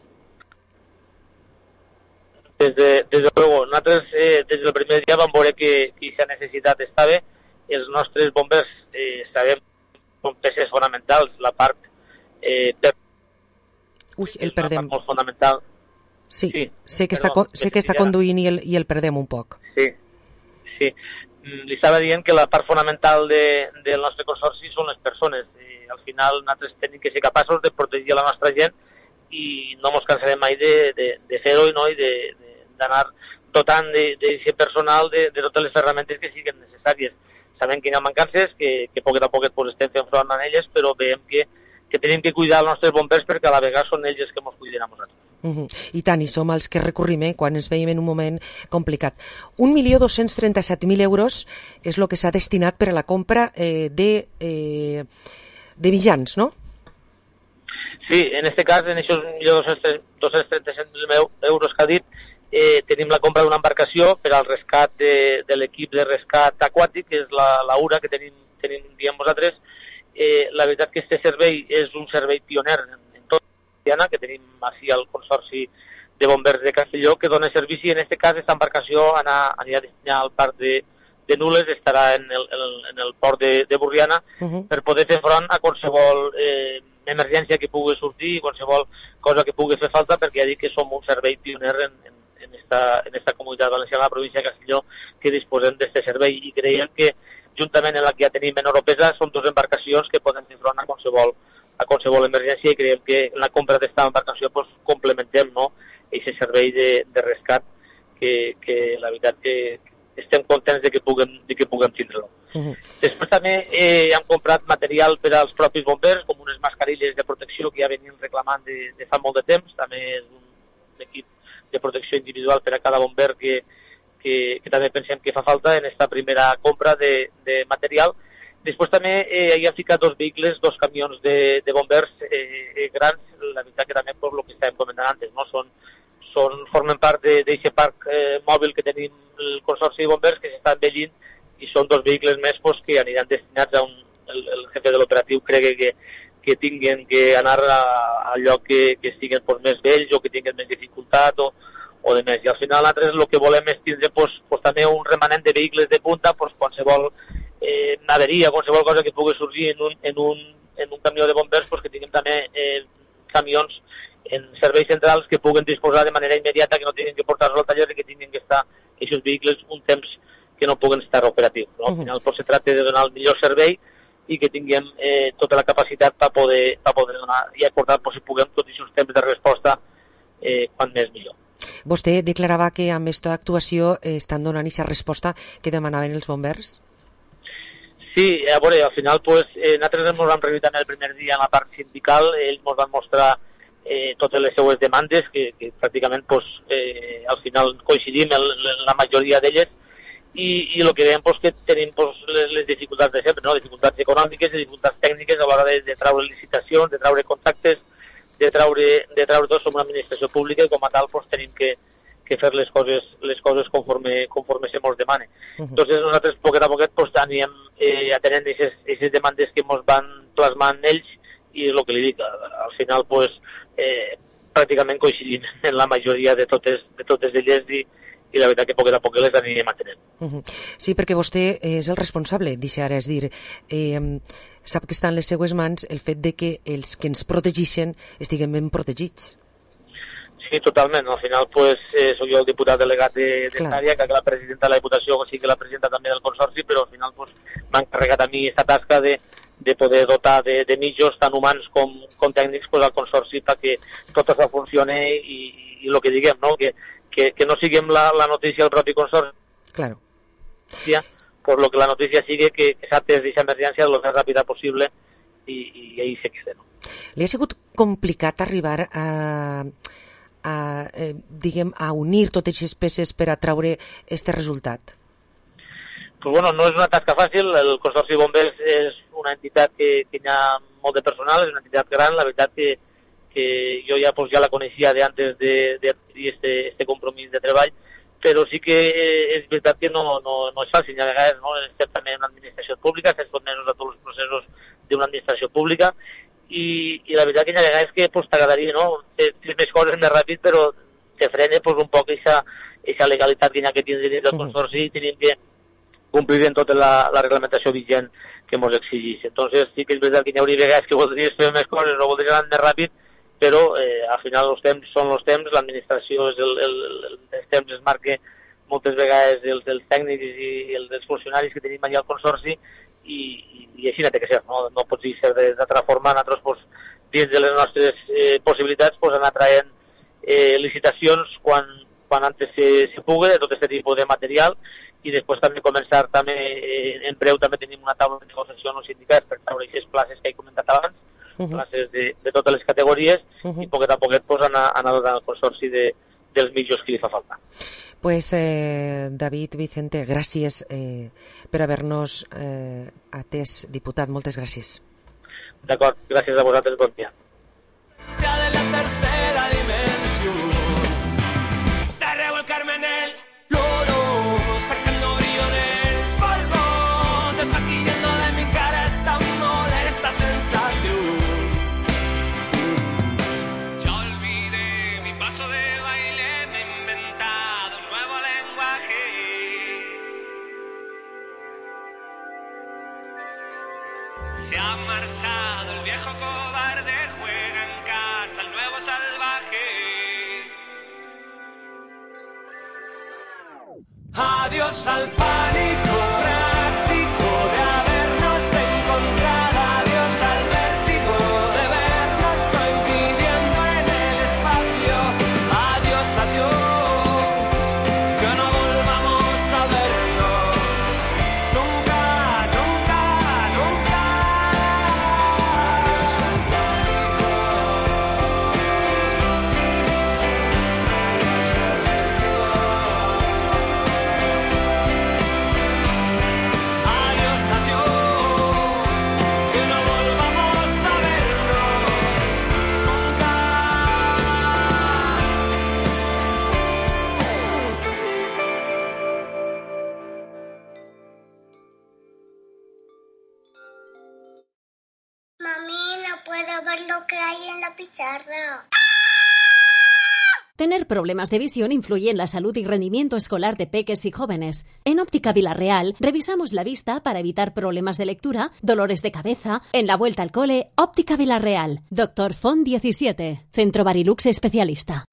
Des de, des de luego, nosaltres eh, des del primer dia vam veure que aquesta necessitat estava. Els nostres bombers eh, sabem com peces fonamentals, la part eh, per... Ui, el perdem. Molt fonamental. Sí, sí sé que, perdó, està, sé que està conduint i el, i el perdem un poc. Sí, sí. Li estava dient que la part fonamental de, del nostre consorci són les persones. I al final nosaltres tenim que ser capaços de protegir la nostra gent i no ens cansarem mai de, de, de fer-ho i no? I de, de, d'anar dotant d'aquest personal de, de totes les ferramentes que siguin necessàries. Sabem que hi ha mancances, que, que poquet a poquet pues, estem fent front a elles, però veiem que, que tenim que cuidar els nostres bombers perquè a la vegada són ells els que ens cuiden a nosaltres. Uh-huh. I tant, i som els que recorrim eh, quan ens veiem en un moment complicat. un milió dos-cents trenta-set mil euros és el que s'ha destinat per a la compra eh, de, eh, de mitjans, no? Sí, en aquest cas, en aquests un milió dos-cents trenta-set mil euros que ha dit, eh, tenim la compra d'una embarcació per al rescat de, de l'equip de rescat aquàtic, que és la, la U R A que tenim, tenim diem vosaltres. Eh, la veritat que aquest servei és un servei pioner en, en tot Diana, que tenim així al Consorci de Bombers de Castelló, que dona servici. En aquest cas, aquesta embarcació anar, anirà destinada al parc de, de Nules, estarà en el, en el, en el port de, de Burriana, uh-huh. per poder fer front a qualsevol eh, emergència que pugui sortir, qualsevol cosa que pugui fer falta, perquè ja dic que som un servei pioner en, en, en, esta, en esta comunitat valenciana, la província de Castelló, que disposem d'aquest servei, i creiem que juntament en la que ja tenim en Oropesa són dues embarcacions que poden fer front a qualsevol, a qualsevol emergència, i creiem que en la compra d'esta embarcació pues, complementem no, aquest servei de, de rescat que, que la veritat que estem contents de que puguem, de que puguem tindre-lo. Uh-huh. Després també eh, hem comprat material per als propis bombers, com unes mascarilles de protecció que ja venim reclamant de, de fa molt de temps. També és un, un equip de protecció individual per a cada bomber que, que, que també pensem que fa falta en aquesta primera compra de, de material. Després també eh, hi han ficat dos vehicles, dos camions de, de bombers eh, grans, la veritat que també per el que estàvem comentant antes, no? Són, són, formen part d'aquest parc eh, mòbil que tenim el Consorci de Bombers, que s'està envellint, i són dos vehicles més pues, que aniran destinats a un... El, el jefe de l'operatiu crec que, que tinguin que anar a, a lloc que, que estiguen pues, més vells o que tinguin més dificultat o, o de més. I al final nosaltres el que volem és tindre pues, pues, també un remanent de vehicles de punta, pues, qualsevol eh, naveria, qualsevol cosa que pugui sorgir en un, en un, en un camió de bombers, pues, que tinguem també eh, camions en serveis centrals que puguen disposar de manera immediata, que no tinguin que portar-los al taller i que tinguin que estar aquests vehicles un temps que no puguen estar operatius. No? Al final pues, se tracta de donar el millor servei i que tinguem eh, tota la capacitat per poder, per poder donar i acordar pues, si puguem tots aquests temps de resposta eh, quan més millor. Vostè declarava que amb aquesta actuació eh, estan donant aquesta resposta que demanaven els bombers? Sí, a veure, al final pues, eh, nosaltres ens vam reunir també el primer dia en la part sindical, ells ens van mostrar eh, totes les seues demandes, que, que pràcticament pues, eh, al final coincidim en, en la majoria d'elles, i, i el que veiem pues, que tenim pues, les, les dificultats de sempre, no? Dificultats econòmiques, dificultats tècniques a l'hora de, de treure licitacions, de treure contractes, de treure, de treure tot. Som una administració pública i com a tal pues, tenim que, que fer les coses, les coses conforme, conforme se mos demane. Uh -huh. Entonces nosaltres poquet a poquet pues, anirem eh, atenent aquestes demandes que ens van plasmant ells i el que li dic, al final pues, eh, pràcticament coincidim en la majoria de totes, de totes elles i, i la veritat que poquet a poquet les anirem atenent. Uh -huh. Sí, perquè vostè és el responsable, deixa ara, és dir, eh, sap que està en les seues mans el fet de que els que ens protegixen estiguem ben protegits. Sí, totalment. Al final, pues, eh, soc jo el diputat delegat de, de l'àrea, que la presidenta de la Diputació, o sigui que la presidenta també del Consorci, però al final pues, m'ha encarregat a mi aquesta tasca de, de poder dotar de, de mitjos tant humans com, com tècnics pues, al Consorci perquè tot això funcione i, i el que diguem, no? que, que, que no siguem la, la notícia del propi Consorci. Claro. Sí, pues lo que la notícia sigui que, que s'ha atès d'aquesta emergència el més ràpida possible i, i ahí se queda. No? Li ha sigut complicat arribar a... A, eh, diguem, a unir totes aquestes peces per a treure aquest resultat? Pues bueno, no és una tasca fàcil. El Consorci de Bombers és una entitat que, que hi ha molt de personal, és una entitat gran. La veritat que, que jo ja, pues, ja la coneixia de antes de, de este, este compromís de treball, però sí que és veritat que no, no, no és fàcil. A vegades no, estem també en una administració pública, estem sotmesos a tots els processos d'una administració pública, I, i la veritat que hi ha vegades que pues, t'agradaria, no? Fer més coses més ràpid, però te frena pues, un poc aquesta legalitat que hi ha que tindre dins del Consorci i tenim que complir en tota la, la reglamentació vigent que ens exigeix. Entonces sí que és veritat que hi hauria vegades que voldries fer més coses o voldries anar més ràpid, però eh, al final els temps són els temps, l'administració és el, el, el, els temps es marca moltes vegades els, els tècnics i els, els funcionaris que tenim allà al Consorci i, i, i així no té que ser, no, no pot ser d'altra forma. Nosaltres pues, dins de les nostres eh, possibilitats pues, anar traient eh, licitacions quan, quan antes se, se pugui de tot aquest tipus de material i després també començar també, eh, en breu també tenim una taula de negociació amb els sindicats per treure aquestes places que he comentat abans, uh -huh. places de, de totes les categories uh -huh. i poquet a poquet pues, anar, anar donant el Consorci de, dels mitjos que li fa falta. Pues eh, David Vicente, gràcies eh, per haver-nos eh, atès, diputat, moltes gràcies. D'acord, gràcies a vosaltres, bon dia. De la tercera dimensión, te revolcarme en el loro, sacando brillo del polvo, desmaquillando de mi cara esta molesta sensación. Ya olvidé mi paso de baile, me he inventado un nuevo lenguaje. Se ha marchado el viejo cobarde, juega en casa el nuevo salvaje. Adiós al pánico práctico de habernos encontrado. Adiós al vértigo de vernos coincidiendo en el espacio. Adiós, adiós, que no volvamos a vernos nunca, nunca, nunca. Mami, no puedo ver lo que hay en la pizarra. Tener problemas de visión influye en la salud y rendimiento escolar de peques y jóvenes. En Óptica Vilarreal revisamos la vista para evitar problemas de lectura, dolores de cabeza. En la vuelta al cole, Óptica Vilarreal. Doctor Font diecisiete. Centro Barilux especialista.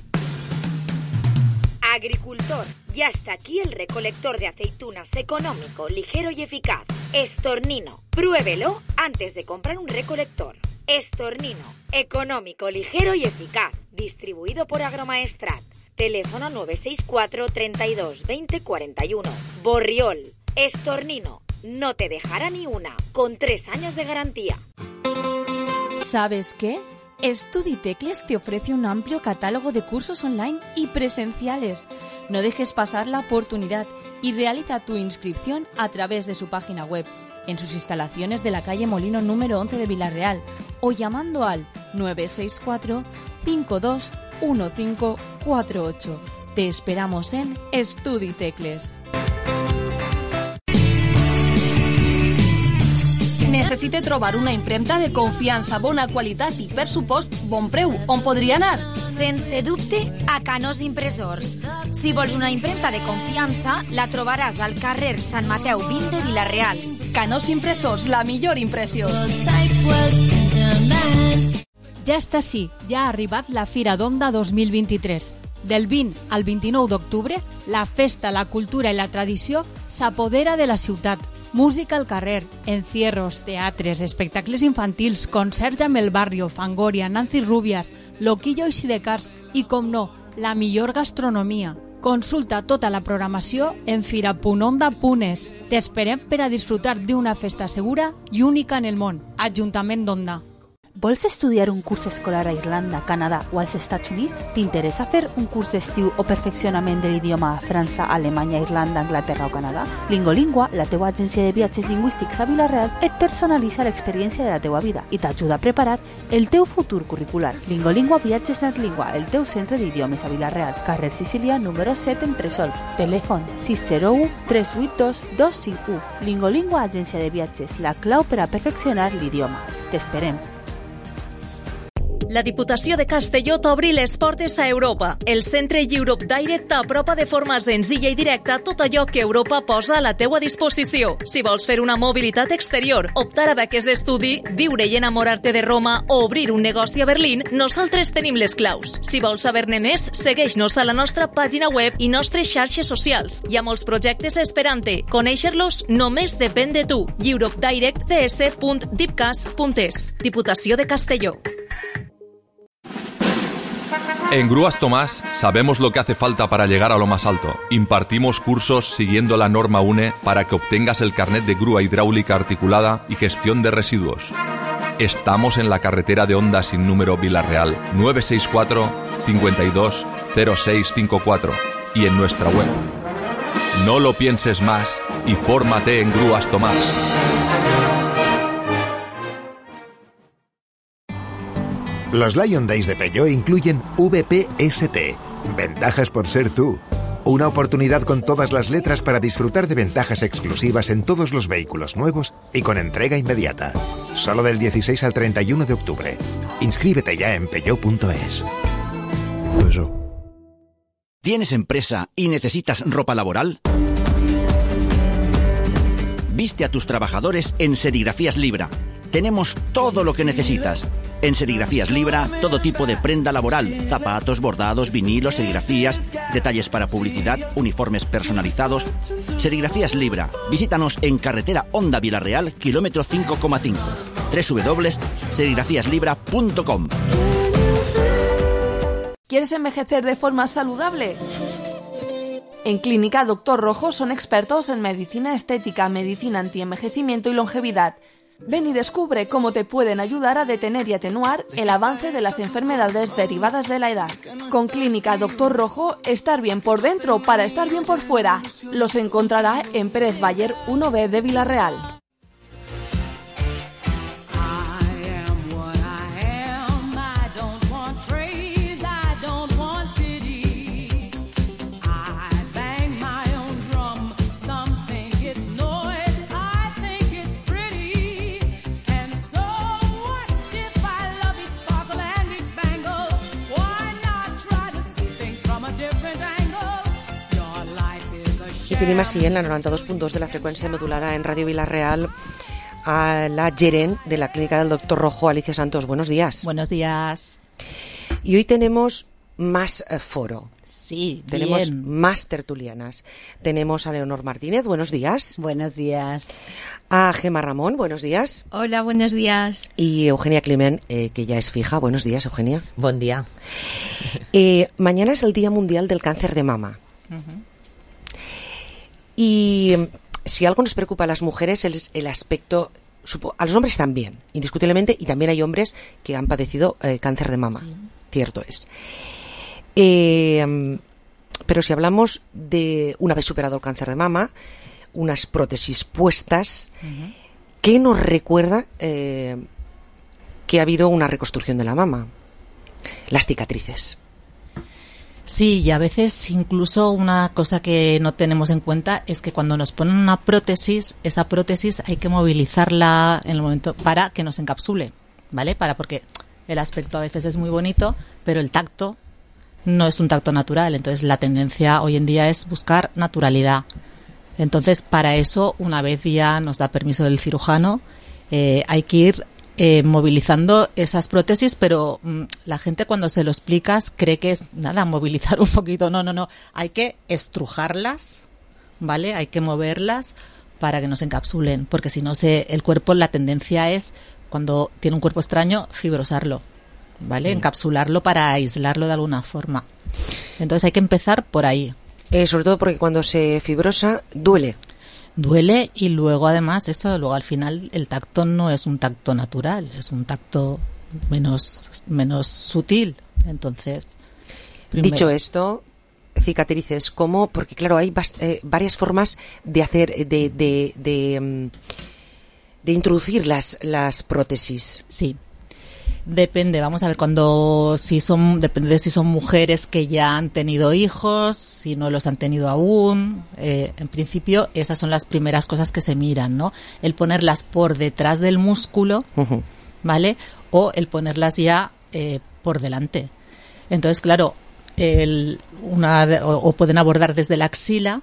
Agricultor, ya está aquí el recolector de aceitunas económico, ligero y eficaz. Estornino. Pruébelo antes de comprar un recolector. Estornino. Económico, ligero y eficaz. Distribuido por Agromaestrat. Teléfono nueve seis cuatro, treinta y dos, veinte, cuarenta y uno. Borriol. Estornino. No te dejará ni una. Con tres años de garantía. ¿Sabes qué? StudiTecles te ofrece un amplio catálogo de cursos online y presenciales. No dejes pasar la oportunidad y realiza tu inscripción a través de su página web, en sus instalaciones de la calle Molino número once de Vilarreal o llamando al nueve seis cuatro, cinco dos uno cinco cuatro ocho. Te esperamos en StudiTecles. Necessite trobar una impremta de confiança, bona qualitat i, per supost, bon preu. On podria anar? Sense dubte, a Canós Impressors. Si vols una impremta de confiança, la trobaràs al carrer Sant Mateu vint de Vilarreal. Canós Impressors, la millor impressió. Ja està així, ja ha arribat la Fira d'Onda dos mil vint-i-tres. Del vint al vint-i-nou d'octubre, la festa, la cultura i la tradició s'apodera de la ciutat. Música al carrer, encierros, teatres, espectacles infantils, concerts amb el Barrio, Fangoria, Nancy Rubias, Loquillo i Sidecars i, com no, la millor gastronomia. Consulta tota la programació en fira punt onda punt es. T'esperem per a disfrutar d'una festa segura i única en el món. Ajuntament d'Onda. Vols estudiar un curs escolar a Irlanda, Canadà o als Estats Units? T'interessa fer un curs d'estiu o perfeccionament de l'idioma a França, Alemanya, Irlanda, Anglaterra o Canadà? Lingolingua, la teua agència de viatges lingüístics a Vilareal, et personalitza l'experiència de la teua vida i t'ajuda a preparar el teu futur curricular. Lingolingua Viatges Netlingua, el teu centre d'idiomes a Vilareal, carrer Sicília, número set, en Tresol. Telèfon sis zero u, tres vuit dos, dos cinc u. Lingolingua, agència de viatges, la clau per a perfeccionar l'idioma. T'esperem. La Diputació de Castelló t'obri les portes a Europa. El centre Europe Direct t'apropa de forma senzilla i directa tot allò que Europa posa a la teua disposició. Si vols fer una mobilitat exterior, optar a beques d'estudi, viure i enamorar-te de Roma o obrir un negoci a Berlín, nosaltres tenim les claus. Si vols saber-ne més, segueix-nos a la nostra pàgina web i nostres xarxes socials. Hi ha molts projectes esperant-te. Conèixer-los només depèn de tu. europe direct c s punt dipcas punt es. Diputació de Castelló. En Grúas Tomás sabemos lo que hace falta para llegar a lo más alto. Impartimos cursos siguiendo la norma U N E para que obtengas el carnet de grúa hidráulica articulada y gestión de residuos. Estamos en la carretera de Onda sin número Vilarreal, nueve seis cuatro, cinco dos, cero seis cinco cuatro y en nuestra web. No lo pienses más y fórmate en Grúas Tomás. Los Lion Days de Peugeot incluyen V P S T, ventajas por ser tú. Una oportunidad con todas las letras para disfrutar de ventajas exclusivas en todos los vehículos nuevos y con entrega inmediata. Solo del dieciséis al treinta y uno de octubre. Inscríbete ya en peugeot punto es. ¿Tienes empresa y necesitas ropa laboral? Viste a tus trabajadores en Serigrafías Libra. Tenemos todo lo que necesitas. En Serigrafías Libra, todo tipo de prenda laboral, zapatos, bordados, vinilos, serigrafías, detalles para publicidad, uniformes personalizados. Serigrafías Libra. Visítanos en carretera Onda Vilarreal, kilómetro cinco coma cinco. doble u doble u doble u punto serigrafías libra punto com. ¿Quieres envejecer de forma saludable? En Clínica Doctor Rojo son expertos en medicina estética, medicina antienvejecimiento y longevidad. Ven y descubre cómo te pueden ayudar a detener y atenuar el avance de las enfermedades derivadas de la edad. Con Clínica Doctor Rojo, estar bien por dentro para estar bien por fuera. Los encontrará en Pérez Bayer uno B de Vilarreal. I tenim així en la noranta-dos punt dos de la freqüència modulada en Radio Vilarreal a la gerent de la clínica del Doctor Rojo, Alicia Santos. Buenos días. Buenos días. Y hoy tenemos más eh, foro. Sí, tenemos bien. más tertulianas. Tenemos a Leonor Martínez, buenos días. Buenos días. A Gemma Ramón, buenos días. Hola, buenos días. Y Eugenia Climent, eh, que ya es fija. Buenos días, Eugenia. Buen día. Eh, mañana es el Día Mundial del Cáncer de Mama. Uh-huh. Y si algo nos preocupa a las mujeres es el aspecto supo, a los hombres también, indiscutiblemente, y también hay hombres que han padecido eh, cáncer de mama, sí. Cierto es. Eh, pero si hablamos de, una vez superado el cáncer de mama, unas prótesis puestas, uh-huh. ¿Qué nos recuerda eh, que ha habido una reconstrucción de la mama? Las cicatrices. Sí, y a veces incluso una cosa que no tenemos en cuenta es que cuando nos ponen una prótesis, esa prótesis hay que movilizarla en el momento para que nos encapsule, ¿vale? Para porque el aspecto a veces es muy bonito, pero el tacto no es un tacto natural. Entonces la tendencia hoy en día es buscar naturalidad. Entonces para eso, una vez ya nos da permiso el cirujano, eh, hay que ir Eh, movilizando esas prótesis, pero mmm, la gente cuando se lo explicas cree que es nada, movilizar un poquito. No, no, no. Hay que estrujarlas, ¿vale? Hay que moverlas para que nos encapsulen, porque si no, se, el cuerpo, la tendencia es, cuando tiene un cuerpo extraño, fibrosarlo, ¿vale? Mm. Encapsularlo para aislarlo de alguna forma. Entonces hay que empezar por ahí. Eh, sobre todo porque cuando se fibrosa, duele. Duele y luego además eso, luego al final el tacto no es un tacto natural, es un tacto menos, menos sutil. Entonces, primero. Dicho esto, cicatrices, ¿cómo? Porque claro, hay bast- eh, varias formas de hacer, de, de, de, um, de introducir las, las prótesis. Sí. Depende, vamos a ver, cuando si son, depende de si son mujeres que ya han tenido hijos, si no los han tenido aún. Eh, en principio, esas son las primeras cosas que se miran, ¿no? El ponerlas por detrás del músculo, uh-huh. ¿vale? O el ponerlas ya eh, por delante. Entonces, claro, el, una, o, o pueden abordar desde la axila,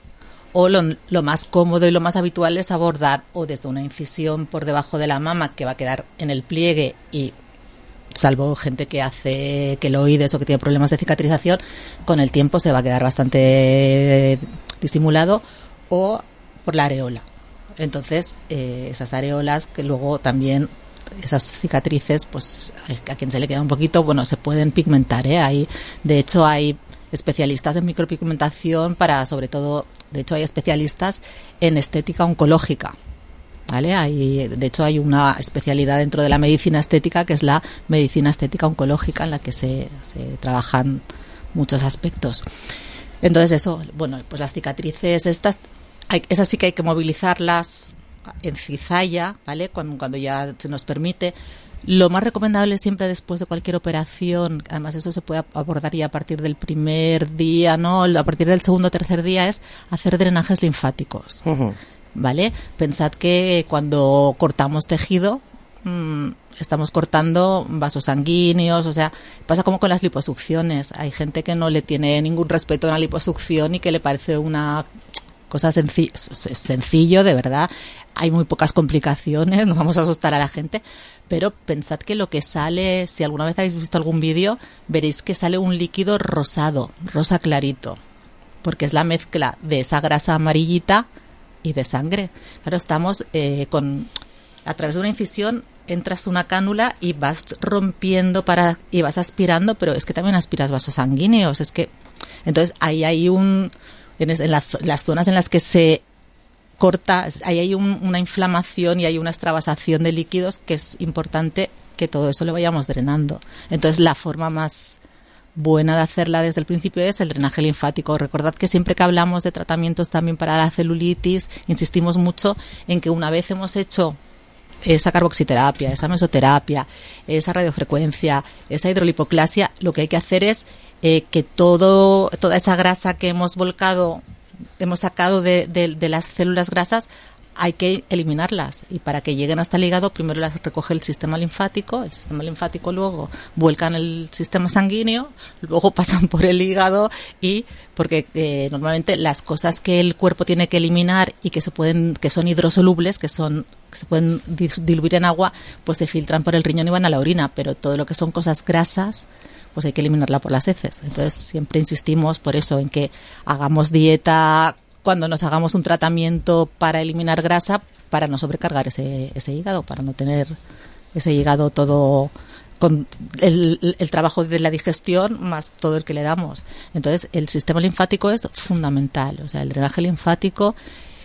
o lo, lo más cómodo y lo más habitual es abordar o desde una incisión por debajo de la mama que va a quedar en el pliegue y, salvo gente que hace queloides o que tiene problemas de cicatrización, con el tiempo se va a quedar bastante disimulado, o por la areola. Entonces, eh, esas areolas que luego también, esas cicatrices, pues a quien se le queda un poquito, bueno, se pueden pigmentar, ¿eh? Hay, de hecho, hay especialistas en micropigmentación para, sobre todo, de hecho, hay especialistas en estética oncológica. ¿Vale? Hay, de hecho, hay una especialidad dentro de la medicina estética que es la medicina estética oncológica, en la que se, se trabajan muchos aspectos. Entonces, eso, bueno, pues las cicatrices estas, hay, esas sí que hay que movilizarlas en cizalla, ¿vale? Cuando, cuando ya se nos permite. Lo más recomendable siempre después de cualquier operación, además eso se puede abordar ya a partir del primer día, ¿no? A partir del segundo o tercer día, es hacer drenajes linfáticos. Uh-huh. ¿Vale? Pensad que cuando cortamos tejido mmm, estamos cortando vasos sanguíneos, o sea, pasa como con las liposucciones. Hay gente que no le tiene ningún respeto a la liposucción y que le parece una cosa senci- sencillo, de verdad. Hay muy pocas complicaciones, no vamos a asustar a la gente, pero pensad que lo que sale, si alguna vez habéis visto algún vídeo, veréis que sale un líquido rosado, rosa clarito, porque es la mezcla de esa grasa amarillita y de sangre. Claro, estamos eh, con a través de una incisión entras una cánula y vas rompiendo para y vas aspirando, pero es que también aspiras vasos sanguíneos. Es que entonces ahí hay un en, en las, las zonas en las que se corta, ahí hay un, una inflamación y hay una extravasación de líquidos que es importante que todo eso lo vayamos drenando. Entonces la forma más buena de hacerla desde el principio es el drenaje linfático. Recordad que siempre que hablamos de tratamientos también para la celulitis, insistimos mucho en que una vez hemos hecho esa carboxiterapia, esa mesoterapia, esa radiofrecuencia, esa hidrolipoclasia, lo que hay que hacer es eh, que todo toda esa grasa que hemos volcado, hemos sacado de, de, de las células grasas, hay que eliminarlas, y para que lleguen hasta el hígado primero las recoge el sistema linfático, el sistema linfático luego vuelca en el sistema sanguíneo, luego pasan por el hígado, y porque eh, normalmente las cosas que el cuerpo tiene que eliminar y que se pueden, que son hidrosolubles, que son que se pueden diluir en agua, pues se filtran por el riñón y van a la orina, pero todo lo que son cosas grasas, pues hay que eliminarla por las heces. Entonces siempre insistimos por eso en que hagamos dieta cuando nos hagamos un tratamiento para eliminar grasa, para no sobrecargar ese, ese hígado, para no tener ese hígado todo con el, el, el trabajo de la digestión más todo el que le damos. Entonces el sistema linfático es fundamental, o sea, el drenaje linfático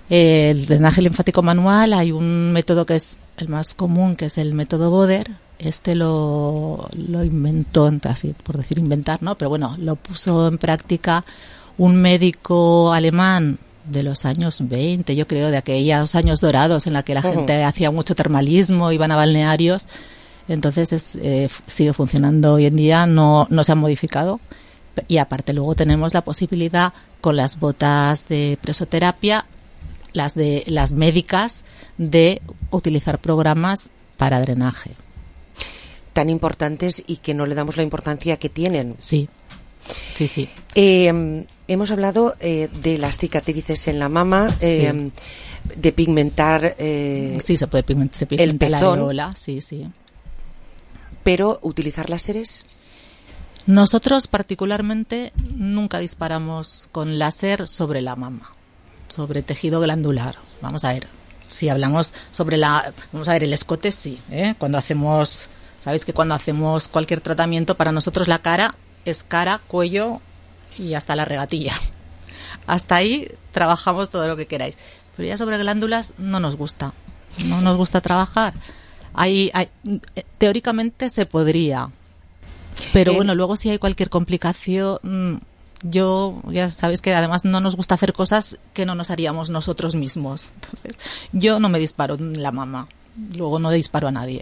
El drenaje linfático manual, hay un método que es el más común, que es el método Boder. Este lo, lo inventó, así por decir inventar, ¿no? Pero bueno, lo puso en práctica un médico alemán de los años veinte, yo creo, de aquellos años dorados en la que la uh-huh. gente hacía mucho termalismo, iban a balnearios. Entonces es, eh, sigue funcionando hoy en día, no, no se ha modificado. Y aparte luego tenemos la posibilidad con las botas de presoterapia, las de las médicas, de utilizar programas para drenaje. Tan importantes y que no le damos la importancia que tienen. Sí, sí, sí. Eh, hemos hablado eh, de las cicatrices en la mama, eh, sí. de pigmentar eh, sí, se puede pigmentar, se pigmenta el pezón, la areola, sí, sí. Pero utilizar láseres. Nosotros particularmente nunca disparamos con láser sobre la mama, sobre tejido glandular. Vamos a ver, si hablamos sobre la... Vamos a ver, el escote sí, ¿eh? Cuando hacemos... Sabéis que cuando hacemos cualquier tratamiento, para nosotros la cara es cara, cuello y hasta la regatilla. Hasta ahí trabajamos todo lo que queráis. Pero ya sobre glándulas no nos gusta. No nos gusta trabajar. Hay, hay, teóricamente se podría... Pero bueno, luego si hay cualquier complicación, yo, ya sabéis que además no nos gusta hacer cosas que no nos haríamos nosotros mismos. Entonces, yo no me disparo en la mama, luego no disparo a nadie.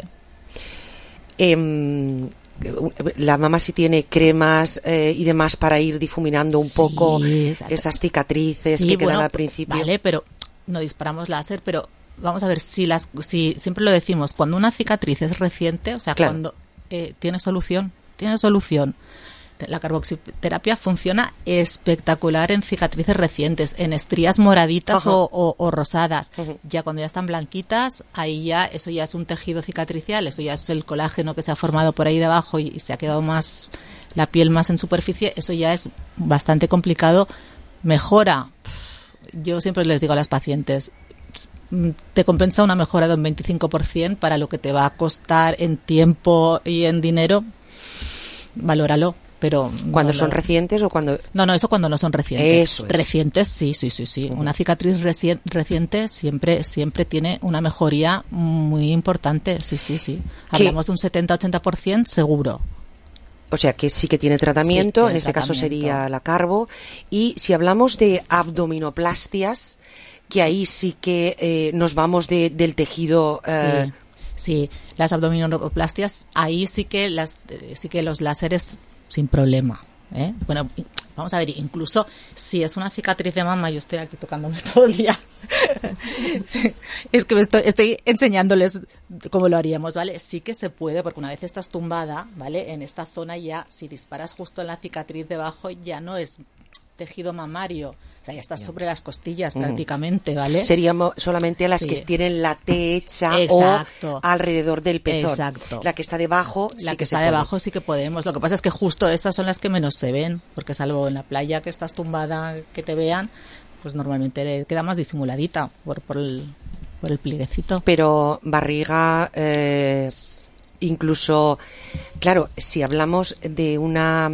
Eh, la mama sí tiene cremas eh, y demás para ir difuminando un sí, poco exacto. esas cicatrices sí, que quedan bueno, al principio. Vale, pero no disparamos láser, pero vamos a ver, si las, si siempre lo decimos, cuando una cicatriz es reciente, o sea, claro. cuando eh, tiene solución, tiene solución. La carboxiterapia funciona espectacular en cicatrices recientes, en estrías moraditas o, o, o rosadas. Uh-huh. Ya cuando ya están blanquitas, ahí ya, eso ya es un tejido cicatricial, eso ya es el colágeno que se ha formado por ahí debajo y, y se ha quedado más, la piel más en superficie, eso ya es bastante complicado. Mejora. Yo siempre les digo a las pacientes, te compensa una mejora de un veinticinco por ciento para lo que te va a costar en tiempo y en dinero. Valóralo, pero cuando no son lo... recientes o cuando no no eso cuando no son recientes. Eso es. Recientes sí sí sí sí uh-huh. Una cicatriz reci- reciente siempre siempre tiene una mejoría muy importante, sí sí sí hablamos de un setenta a ochenta por ciento seguro. O sea que sí que tiene tratamiento, sí, tiene en este tratamiento. Caso sería la carbo. Y si hablamos de abdominoplastias, que ahí sí que eh, nos vamos de, del tejido eh, sí. Sí, las abdominoplastias, ahí sí que las sí que los láseres sin problema, ¿eh? Bueno, vamos a ver, incluso si es una cicatriz de mama, yo estoy aquí tocándome todo el día. Sí, es que me estoy, estoy enseñándoles cómo lo haríamos, ¿vale? Sí que se puede, porque una vez estás tumbada, ¿vale? En esta zona ya, si disparas justo en la cicatriz debajo, ya no es tejido mamario. O sea, ya estás sobre las costillas mm. prácticamente, ¿vale? Seríamos solamente las sí. que tienen la T hecha Exacto. o alrededor del pezón. Exacto. La que está debajo La sí que, que está debajo sí que podemos. Lo que pasa es que justo esas son las que menos se ven, porque salvo en la playa que estás tumbada, que te vean, pues normalmente le queda más disimuladita por, por, el, por el plieguecito. Pero barriga, eh, incluso, claro, si hablamos de una...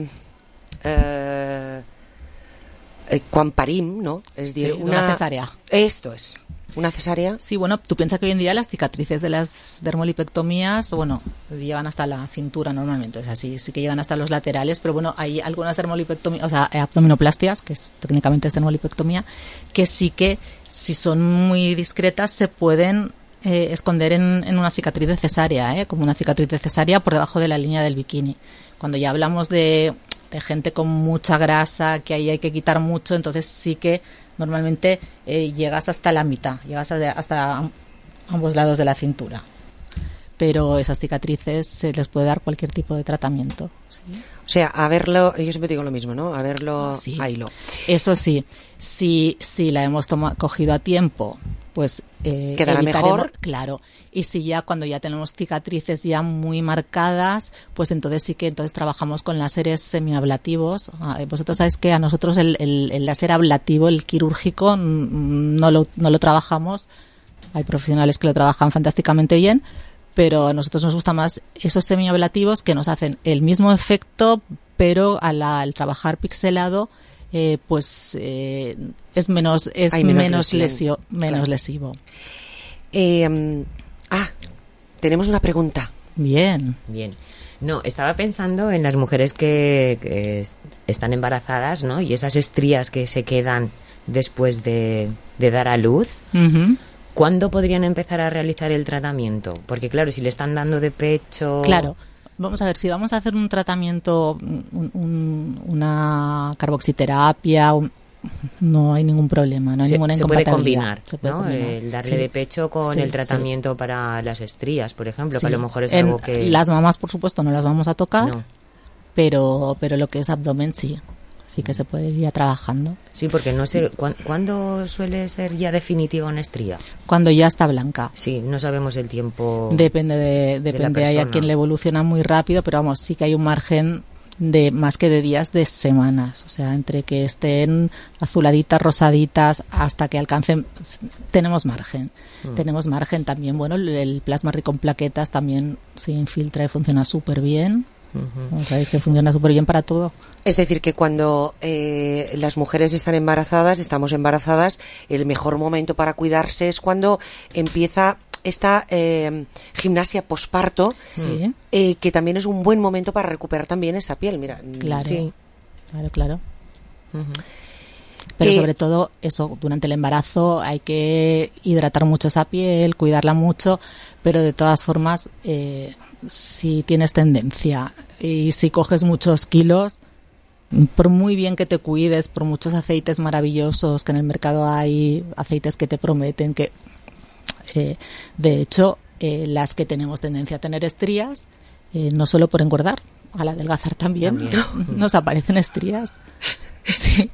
Eh, Eh, quan parim, ¿no? Es decir, sí, una... una cesárea. Esto es. ¿Una cesárea? Sí, bueno, tú piensas que hoy en día las cicatrices de las dermolipectomías, bueno, llevan hasta la cintura normalmente, o sea, sí, sí que llegan hasta los laterales, pero bueno, hay algunas dermolipectomías, o sea, abdominoplastias, que es, técnicamente es dermolipectomía, que sí que, si son muy discretas, se pueden eh, esconder en, en una cicatriz de cesárea, ¿eh? Como una cicatriz de cesárea por debajo de la línea del bikini. Cuando ya hablamos de... de gente con mucha grasa, que ahí hay que quitar mucho, entonces sí que normalmente eh, llegas hasta la mitad, llegas a, hasta ambos lados de la cintura. Pero esas cicatrices se les puede dar cualquier tipo de tratamiento. ¿Sí? O sea, a verlo, yo siempre digo lo mismo, ¿no? A verlo, sí. a hilo. Eso sí, si, si la hemos toma, cogido a tiempo, pues eh, quedará mejor. Claro. Y si ya cuando ya tenemos cicatrices ya muy marcadas, pues entonces sí que entonces trabajamos con láseres semiablativos. Vosotros sabéis que a nosotros el, el, el láser ablativo, el quirúrgico, no lo, no lo trabajamos. Hay profesionales que lo trabajan fantásticamente bien, pero a nosotros nos gusta más esos semiablativos que nos hacen el mismo efecto, pero al, al trabajar pixelado eh, pues eh, es menos es Hay menos menos, lesión, lesio, menos claro. lesivo. Eh, ah, tenemos una pregunta. Bien. Bien. No, estaba pensando en las mujeres que, que es- están embarazadas, ¿no? Y esas estrías que se quedan después de, de dar a luz. Ujú. ¿Cuándo podrían empezar a realizar el tratamiento? Porque claro, si le están dando de pecho... Claro. Vamos a ver, si vamos a hacer un tratamiento, un- un- una carboxiterapia, un- no hay ningún problema, no hay se, ninguna se puede incompatibilidad. combinar, Se puede ¿no? combinar. El darle Sí. de pecho con Sí, el sí. tratamiento para las estrías, por ejemplo, Sí. que a lo mejor es En algo que... Las mamas, por supuesto, no las vamos a tocar, No. pero, pero lo que es abdomen sí, sí que se puede ir trabajando. Sí, porque no sé, ¿cuán- ¿cuándo suele ser ya definitiva una estría? Cuando ya está blanca. Sí, no sabemos el tiempo... Depende de, la depende, hay a persona. quien le evoluciona muy rápido, pero vamos, sí que hay un margen de más que de días, de semanas, o sea, entre que estén azuladitas, rosaditas, hasta que alcancen, tenemos margen, Mm. tenemos margen también. Bueno, el, el plasma rico en plaquetas también se infiltra y funciona súper bien. Como sabéis que funciona súper bien para todo. Es decir, que cuando eh, las mujeres están embarazadas, estamos embarazadas, el mejor momento para cuidarse es cuando empieza esta eh, gimnasia posparto, Sí. eh, que también es un buen momento para recuperar también esa piel. Mira, Claro, sí. claro, claro. Pero Eh, sobre todo eso, durante el embarazo hay que hidratar mucho esa piel, cuidarla mucho, pero de todas formas, eh, si tienes tendencia y si coges muchos kilos, por muy bien que te cuides, por muchos aceites maravillosos que en el mercado hay, aceites que te prometen que, eh, de hecho, eh, las que tenemos tendencia a tener estrías, eh, no solo por engordar, al adelgazar también, También. nos aparecen estrías. Sí.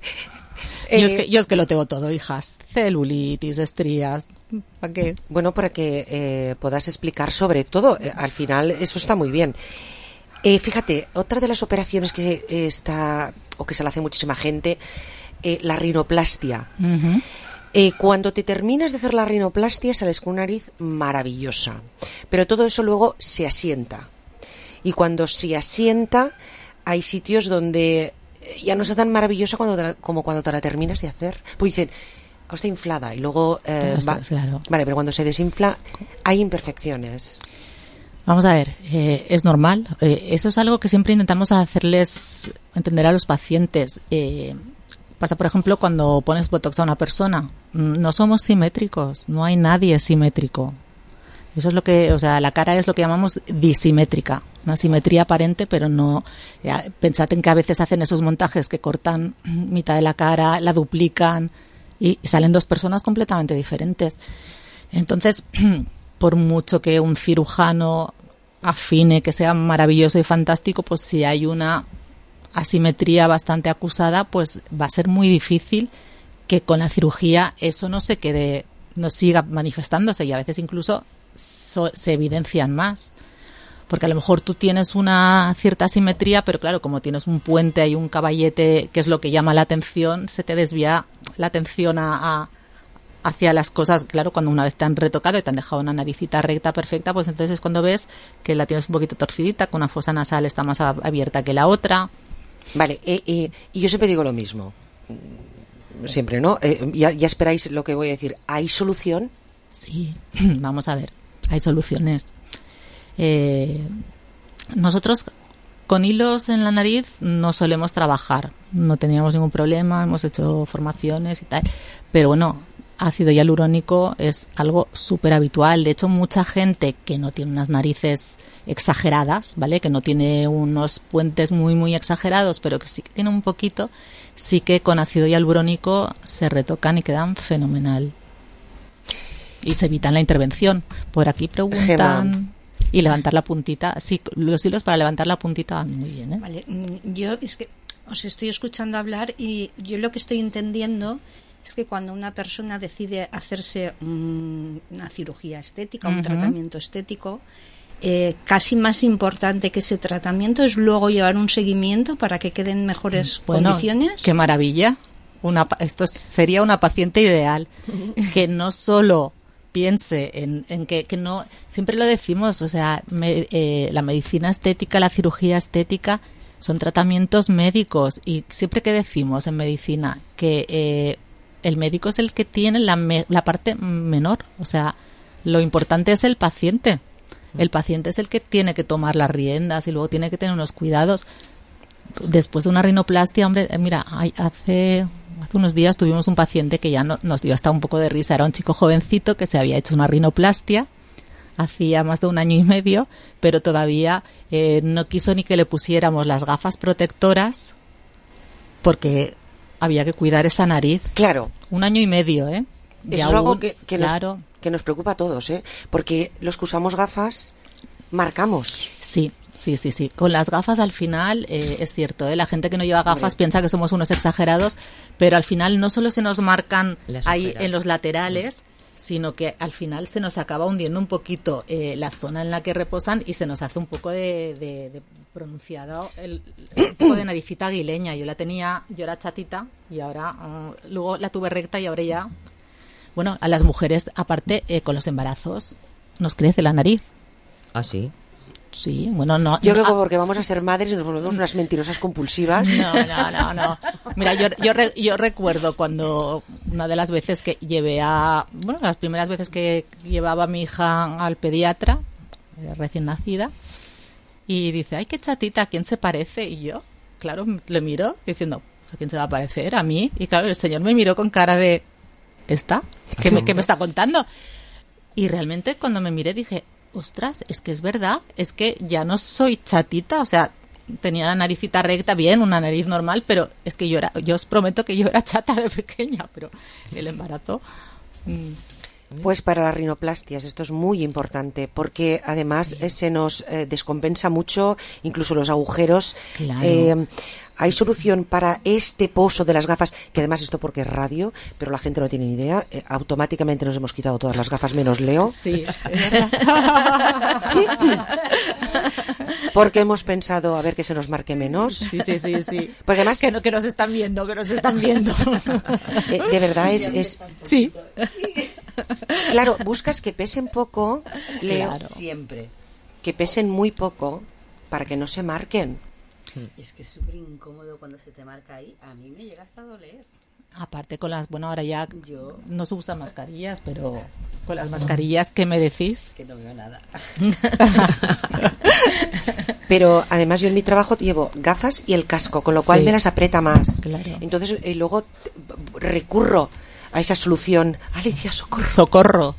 Eh, yo, es que, yo es que lo tengo todo, hijas. Celulitis, estrías. ¿Para qué? Bueno, para que eh, puedas explicar sobre todo. Eh, al final, eso está muy bien. Eh, fíjate, otra de las operaciones que eh, está, o que se le hace muchísima gente, eh, la rinoplastia. Ujú. Eh, cuando te terminas de hacer la rinoplastia, sales con una nariz maravillosa. Pero todo eso luego se asienta. Y cuando se asienta, hay sitios donde ya no está tan maravillosa cuando te la- como cuando te la terminas de hacer. Pues dicen, "Oh, está inflada", y luego eh, Está- va- claro. Vale, pero cuando se desinfla hay imperfecciones. Vamos a ver, eh, es normal. Eh, eso es algo que siempre intentamos hacerles entender a los pacientes. Eh, pasa, por ejemplo, cuando pones botox a una persona. Mm, No somos simétricos, no hay nadie simétrico. Eso es lo que, o sea, la cara es lo que llamamos disimétrica, una simetría aparente, pero no. Ya, pensad en que a veces hacen esos montajes que cortan mitad de la cara, la duplican y salen dos personas completamente diferentes. Entonces, por mucho que un cirujano afine que sea maravilloso y fantástico, pues si hay una asimetría bastante acusada, pues va a ser muy difícil que con la cirugía eso no se quede, no siga manifestándose, y a veces incluso so- se evidencian más. Porque a lo mejor tú tienes una cierta asimetría, pero claro, como tienes un puente y un caballete, que es lo que llama la atención, se te desvía la atención a, a- hacia las cosas. Claro, cuando una vez te han retocado y te han dejado una naricita recta, perfecta, pues entonces es cuando ves que la tienes un poquito torcidita, que una fosa nasal está más a- abierta que la otra. Vale, eh, eh, y yo siempre digo lo mismo. Siempre, ¿no? Eh, ya, ya esperáis lo que voy a decir. ¿Hay solución? Sí, vamos a ver, hay soluciones. Eh, nosotros con hilos en la nariz no solemos trabajar, no teníamos ningún problema, hemos hecho formaciones y tal, pero bueno, ácido hialurónico es algo súper habitual. De hecho, mucha gente que no tiene unas narices exageradas, ¿vale? Que no tiene unos puentes muy, muy exagerados, pero que sí que tiene un poquito, sí que con ácido hialurónico se retocan y quedan fenomenal. Y se evitan la intervención. Por aquí preguntan... Gema. Y levantar la puntita. Sí, los hilos para levantar la puntita van muy bien, ¿eh? Vale, mm, yo es que os estoy escuchando hablar y yo lo que estoy entendiendo es que cuando una persona decide hacerse mm, una cirugía estética, un Ujú. tratamiento estético, eh, casi más importante que ese tratamiento es luego llevar un seguimiento para que queden mejores Bueno, condiciones. qué maravilla. Una, pa- esto sería una paciente ideal. Que no solo piense en, en que, que no, siempre lo decimos, o sea, me- eh, la medicina estética, la cirugía estética son tratamientos médicos y siempre que decimos en medicina que eh, el médico es el que tiene la, me- la parte menor, o sea, lo importante es el paciente. El paciente es el que tiene que tomar las riendas y luego tiene que tener unos cuidados. Después de una rinoplastia, hombre, eh, mira, hay, hace, hace unos días tuvimos un paciente que ya no, nos dio hasta un poco de risa. Era un chico jovencito que se había hecho una rinoplastia hacía más de un año y medio, pero todavía eh, no quiso ni que le pusiéramos las gafas protectoras porque había que cuidar esa nariz. Claro. Un año y medio, ¿eh? Eso Y es algo aún, que, que, claro. nos, que nos preocupa a todos, ¿eh? Porque los que usamos gafas marcamos. Sí, sí, sí, sí. Con las gafas al final eh, es cierto, ¿eh? La gente que no lleva gafas Hombre. piensa que somos unos exagerados, pero al final no solo se nos marcan Las ahí ojeras. en los laterales, sino que al final se nos acaba hundiendo un poquito eh, la zona en la que reposan y se nos hace un poco de, de, de pronunciado el, un poco de naricita aguileña. Yo la tenía, yo era chatita y ahora uh, luego la tuve recta y ahora ya. Bueno, a las mujeres aparte eh, con los embarazos nos crece la nariz. ¿Ah, sí? Sí, bueno, no. Yo creo que ah, porque vamos a ser madres y nos volvemos unas mentirosas compulsivas. No, no, no, no. Mira, yo, yo, re- yo recuerdo cuando una de las veces que llevé a... Bueno, las primeras veces que llevaba a mi hija al pediatra, eh, recién nacida, y dice, ay, qué chatita, ¿a quién se parece? Y yo, claro, le miro diciendo, ¿a quién se va a parecer? ¿A mí? Y claro, el señor me miró con cara de, ¿esta? ¿Qué me, qué me está contando? Y realmente cuando me miré dije, ostras, es que es verdad, es que ya no soy chatita, o sea, tenía la naricita recta, bien, una nariz normal, pero es que yo era, yo os prometo que yo era chata de pequeña, pero el embarazo... Mmm. Pues para las rinoplastias esto es muy importante porque además sí. se nos eh, descompensa mucho, incluso los agujeros. Claro. Eh, ¿Hay solución para este pozo de las gafas? Que además esto porque es radio, pero la gente no tiene ni idea. Eh, automáticamente nos hemos quitado todas las gafas menos Leo. Sí, es verdad. Porque hemos pensado a ver que se nos marque menos. Sí, sí, sí, sí. Porque además que, no, que nos están viendo, que nos están viendo. Eh, de verdad es, es... Sí. Claro, buscas que pesen poco, Leo. Claro. Siempre. Que pesen muy poco para que no se marquen. Es que es súper incómodo cuando se te marca ahí. A mí me llega hasta a doler. Aparte con las, bueno, ahora ya Yo... no se usan mascarillas, pero con las mascarillas, ¿qué me decís? Que no veo nada. Pero además yo en mi trabajo llevo gafas y el casco, con lo cual sí. me las aprieta más. Claro. Entonces y luego recurro a esa solución. Alicia, socorro. Socorro.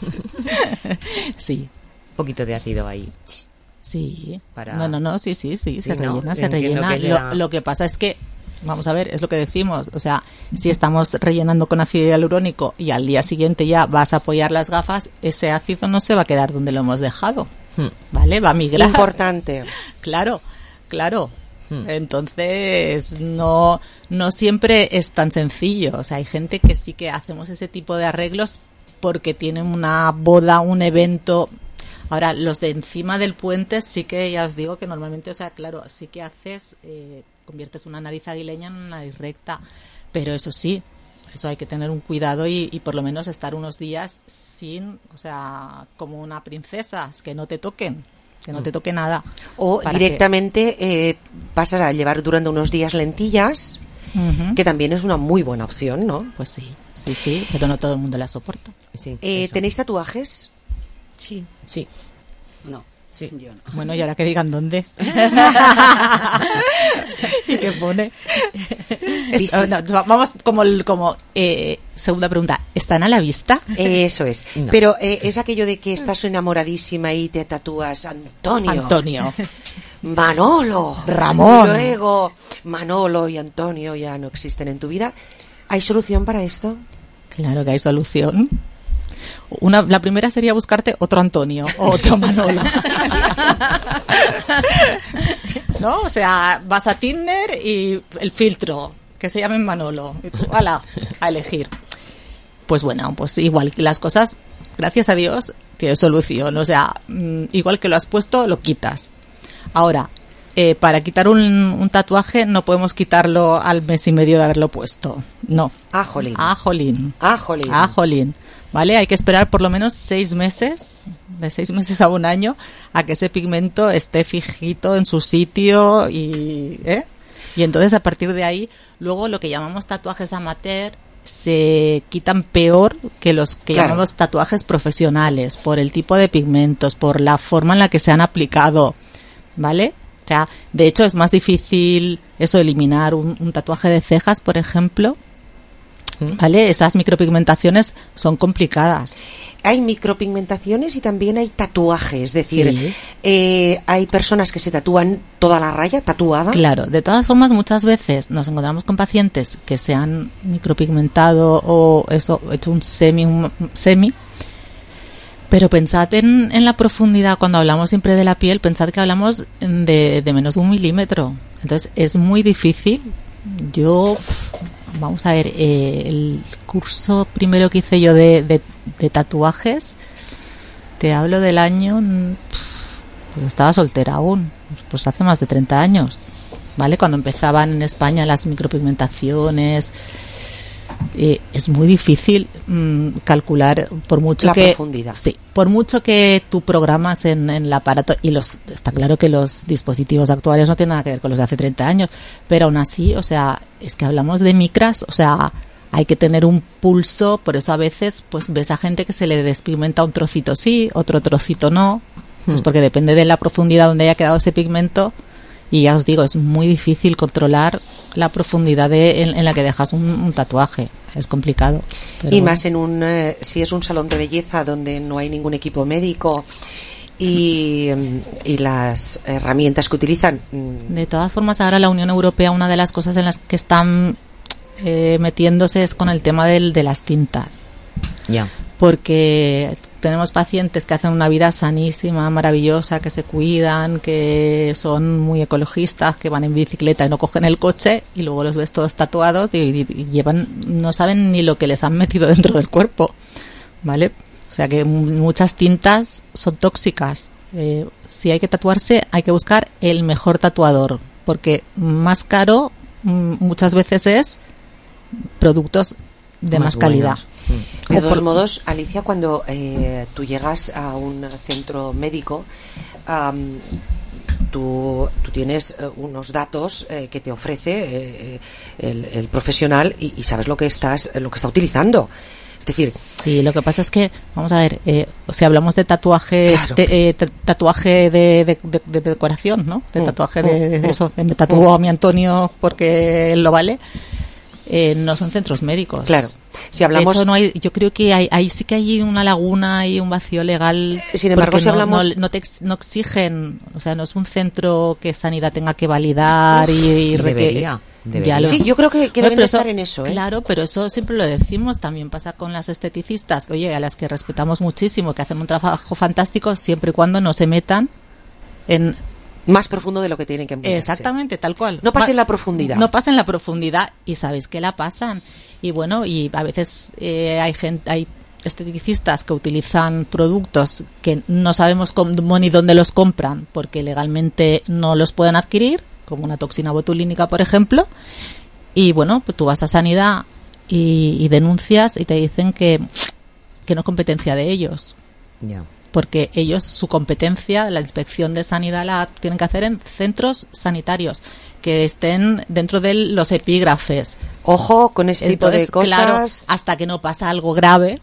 Sí. Un poquito de ácido ahí. Sí. Para... No, no, no, sí, sí, sí, se Sí, ¿no? rellena, se Entiendo rellena. que será- Lo, lo que pasa es que, vamos a ver, es lo que decimos, o sea, si estamos rellenando con ácido hialurónico y al día siguiente ya vas a apoyar las gafas, ese ácido no se va a quedar donde lo hemos dejado, Hmm. ¿vale? Va a migrar. Importante. Claro, claro. Hmm. Entonces, no, no siempre es tan sencillo. O sea, hay gente que sí que hacemos ese tipo de arreglos porque tienen una boda, un evento. Ahora, los de encima del puente sí que ya os digo que normalmente, o sea, claro, sí que haces, eh, conviertes una nariz aguileña en una nariz recta. Pero eso sí, eso hay que tener un cuidado y, y por lo menos estar unos días sin, o sea, como una princesa, que no te toquen. Que no te toque nada. O directamente que... eh, pasas a llevar durante unos días lentillas, uh-huh. que también es una muy buena opción, ¿no? Pues sí, sí, sí, pero no todo el mundo la soporta. Sí, eh, ¿Tenéis tatuajes? Sí. Sí. No. Sí. Yo no. Bueno, y ahora que digan dónde. ¿Y qué pone? Es, oh, no, vamos como, como eh, segunda pregunta. ¿Están a la vista? Eso es. No. Pero eh, es aquello de que estás enamoradísima y te tatúas Antonio. Antonio. Manolo. Ramón. Y luego Manolo y Antonio ya no existen en tu vida. ¿Hay solución para esto? Claro que hay solución. Una, la primera sería buscarte otro Antonio o otro Manolo. ¿No? O sea, vas a Tinder y el filtro, que se llame Manolo. Y tú, ¡hala!, a elegir. Pues bueno, pues igual que las cosas, gracias a Dios, tiene solución. O sea, igual que lo has puesto, lo quitas. Ahora, eh, para quitar un, un tatuaje no podemos quitarlo al mes y medio de haberlo puesto. No. Ajolín. Ajolín. Ajolín. Ajolín. ¿Vale? Hay que esperar por lo menos seis meses, de seis meses a un año, a que ese pigmento esté fijito en su sitio y, ¿eh? Y entonces a partir de ahí, luego lo que llamamos tatuajes amateur se quitan peor que los que Claro. llamamos tatuajes profesionales, por el tipo de pigmentos, por la forma en la que se han aplicado, ¿vale? O sea, de hecho es más difícil eso, eliminar un, un tatuaje de cejas, por ejemplo, ¿vale? Esas micropigmentaciones son complicadas. Hay micropigmentaciones y también hay tatuajes, es decir, Sí. eh, hay personas que se tatúan toda la raya tatuada. Claro, de todas formas muchas veces nos encontramos con pacientes que se han micropigmentado o eso, hecho un semi, un semi, pero pensad en, en la profundidad, cuando hablamos siempre de la piel, pensad que hablamos de, de menos de un milímetro, entonces es muy difícil. Yo, vamos a ver, eh, el curso primero que hice yo de, de, de tatuajes, te hablo del año, pues estaba soltera aún, pues hace más de treinta años, ¿vale? Cuando empezaban en España las micropigmentaciones, eh, es muy difícil mmm, calcular, por mucho La que profundidad. sí, por mucho que tú programas en, en el aparato, y los está claro que los dispositivos actuales no tienen nada que ver con los de hace treinta años, pero aún así, o sea, es que hablamos de micras, o sea, hay que tener un pulso, por eso a veces pues ves a gente que se le despigmenta un trocito sí, otro trocito no, pues porque depende de la profundidad donde haya quedado ese pigmento, y ya os digo, es muy difícil controlar la profundidad de, en, en la que dejas un, un tatuaje, es complicado. Pero Y bueno. más en un, eh, si es un salón de belleza donde no hay ningún equipo médico y, y las herramientas que utilizan. mm, De todas formas, ahora la Unión Europea, una de las cosas en las que están eh, metiéndose es con el tema del, de las tintas. Ya. Porque tenemos pacientes que hacen una vida sanísima, maravillosa, que se cuidan, que son muy ecologistas, que van en bicicleta y no cogen el coche, y luego los ves todos tatuados y, y- y llevan, no saben ni lo que les han metido dentro del cuerpo, ¿vale? O sea que m- muchas tintas son tóxicas. Eh, si hay que tatuarse, hay que buscar el mejor tatuador, porque más caro mm, muchas veces es productos de más, Más calidad. buenos. De O todos por- modos, Alicia, cuando eh, tú llegas a un centro médico, am, tú, tú tienes eh, unos datos eh, que te ofrece eh, el, el profesional y, y sabes lo que estás, lo que está utilizando. Es decir, sí, lo que pasa es que, vamos a ver, eh, o sea, hablamos de tatuajes, Claro. de, eh, t- tatuaje de, de, de- de decoración, ¿no? De Mm, tatuaje mm, de, de mm, eso, de me tatúo a mi Antonio porque él lo vale. Eh, no son centros médicos. Claro. Si hablamos- De hecho, no hay, yo creo que hay, ahí sí que hay una laguna y un vacío legal. Sin embargo, porque si no, hablamos- no, no te ex- no exigen, o sea, no es un centro que Sanidad tenga que validar y, y reque- Debería, debería. Sí, yo creo que- que Bueno, deben pero de estar en eso, ¿eh? Claro, pero eso siempre lo decimos, también pasa con las esteticistas, oye, a las que respetamos muchísimo, que hacen un trabajo fantástico, siempre y cuando no se metan en... más profundo de lo que tienen que meterse. Exactamente, tal cual. No pasen Va- la profundidad. No pasen la profundidad, y sabéis que la pasan. Y bueno, y a veces eh, hay gente, hay esteticistas que utilizan productos que no sabemos cómo ni dónde los compran, porque legalmente no los pueden adquirir, como una toxina botulínica, por ejemplo. Y bueno, pues tú vas a Sanidad y, y denuncias y te dicen que, que no es competencia de ellos. Ya. Porque ellos, su competencia, la inspección de sanidad la tienen que hacer en centros sanitarios que estén dentro de los epígrafes. Ojo con ese tipo de cosas. Claro, hasta que no pasa algo grave,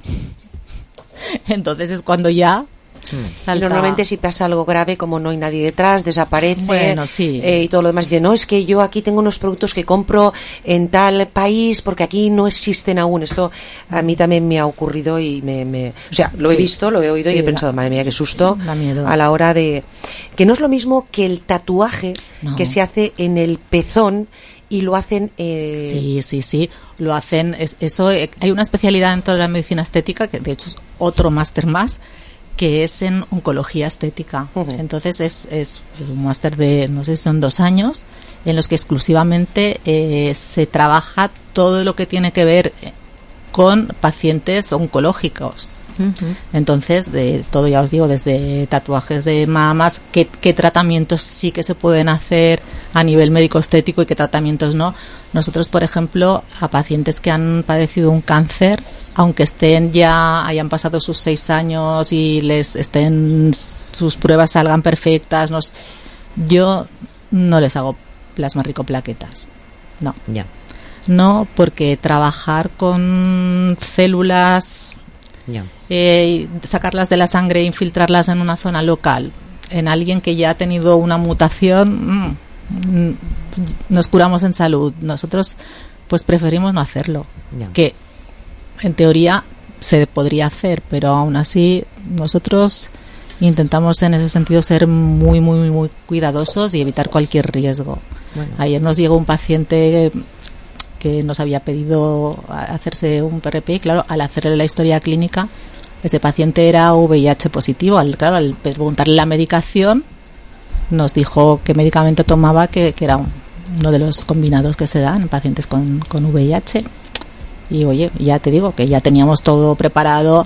entonces es cuando ya Y salta. normalmente si pasa algo grave, como no hay nadie detrás, desaparece. Bueno, sí. eh, y todo lo demás. Dice, no, es que yo aquí tengo unos productos que compro en tal país porque aquí no existen aún. Esto a mí también me ha ocurrido y me... me o sea, lo he Sí. visto, lo he oído Sí, y he da- pensado, madre mía, qué susto. da miedo. A la hora de... Que no es lo mismo que el tatuaje No. que se hace en el pezón y lo hacen... Eh, Sí, sí, sí, lo hacen. Es, eso eh, hay una especialidad dentro de la medicina estética que de hecho es otro máster más, que es en oncología estética. Entonces es, es, es un máster de, no sé si son dos años, en los que exclusivamente eh, se trabaja todo lo que tiene que ver con pacientes oncológicos. Uh-huh. Entonces, de todo, ya os digo, desde tatuajes de mamas, qué, qué tratamientos sí que se pueden hacer a nivel médico-estético y qué tratamientos no. Nosotros, por ejemplo, a pacientes que han padecido un cáncer, aunque estén ya, hayan pasado sus seis años y les estén, sus pruebas salgan perfectas, nos, yo no les hago plasma rico plaquetas. No. Ya. No, porque trabajar con células, ya. eh, sacarlas de la sangre e infiltrarlas en una zona local, en alguien que ya ha tenido una mutación, mmm, nos curamos en salud. Nosotros pues preferimos no hacerlo. Ya. Que en teoría se podría hacer, pero aún así nosotros intentamos en ese sentido ser muy, muy, muy cuidadosos y evitar cualquier riesgo. Bueno. Ayer nos llegó un paciente que nos había pedido hacerse un P R P y claro, al hacerle la historia clínica, ese paciente era V I H positivo. Al, claro, al preguntarle la medicación, nos dijo qué medicamento tomaba, que, que era un, uno de los combinados que se dan en pacientes con, con V I H. Y oye, ya te digo que ya teníamos todo preparado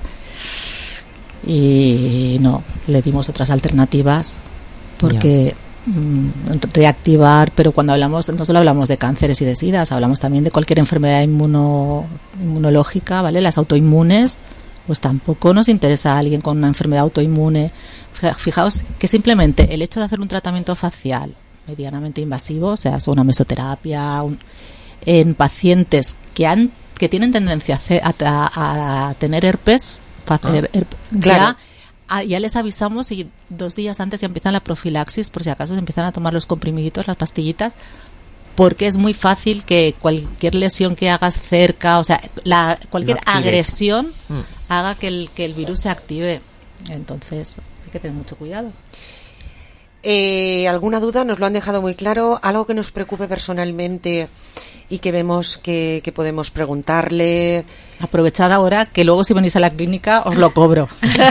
y no, le dimos otras alternativas porque... Ya. reactivar, pero cuando hablamos, no solo hablamos de cánceres y de sidas, hablamos también de cualquier enfermedad inmuno, inmunológica, ¿vale? Las autoinmunes, pues tampoco nos interesa a alguien con una enfermedad autoinmune. Fijaos que simplemente el hecho de hacer un tratamiento facial medianamente invasivo, o sea, una mesoterapia, un, en pacientes que han que tienen tendencia a, a, a tener herpes, ah, herpes claro. ya, ya les avisamos y dos días antes ya empiezan la profilaxis por si acaso se empiezan a tomar los comprimiditos, las pastillitas, porque es muy fácil que cualquier lesión que hagas cerca, o sea, la, cualquier agresión mm. haga que el, que el virus se active. Entonces hay que tener mucho cuidado. Eh, ¿Alguna duda? Nos lo han dejado muy claro. ¿Algo que nos preocupe personalmente y que vemos que, que podemos preguntarle? Aprovechad ahora que luego si venís a la clínica os lo cobro.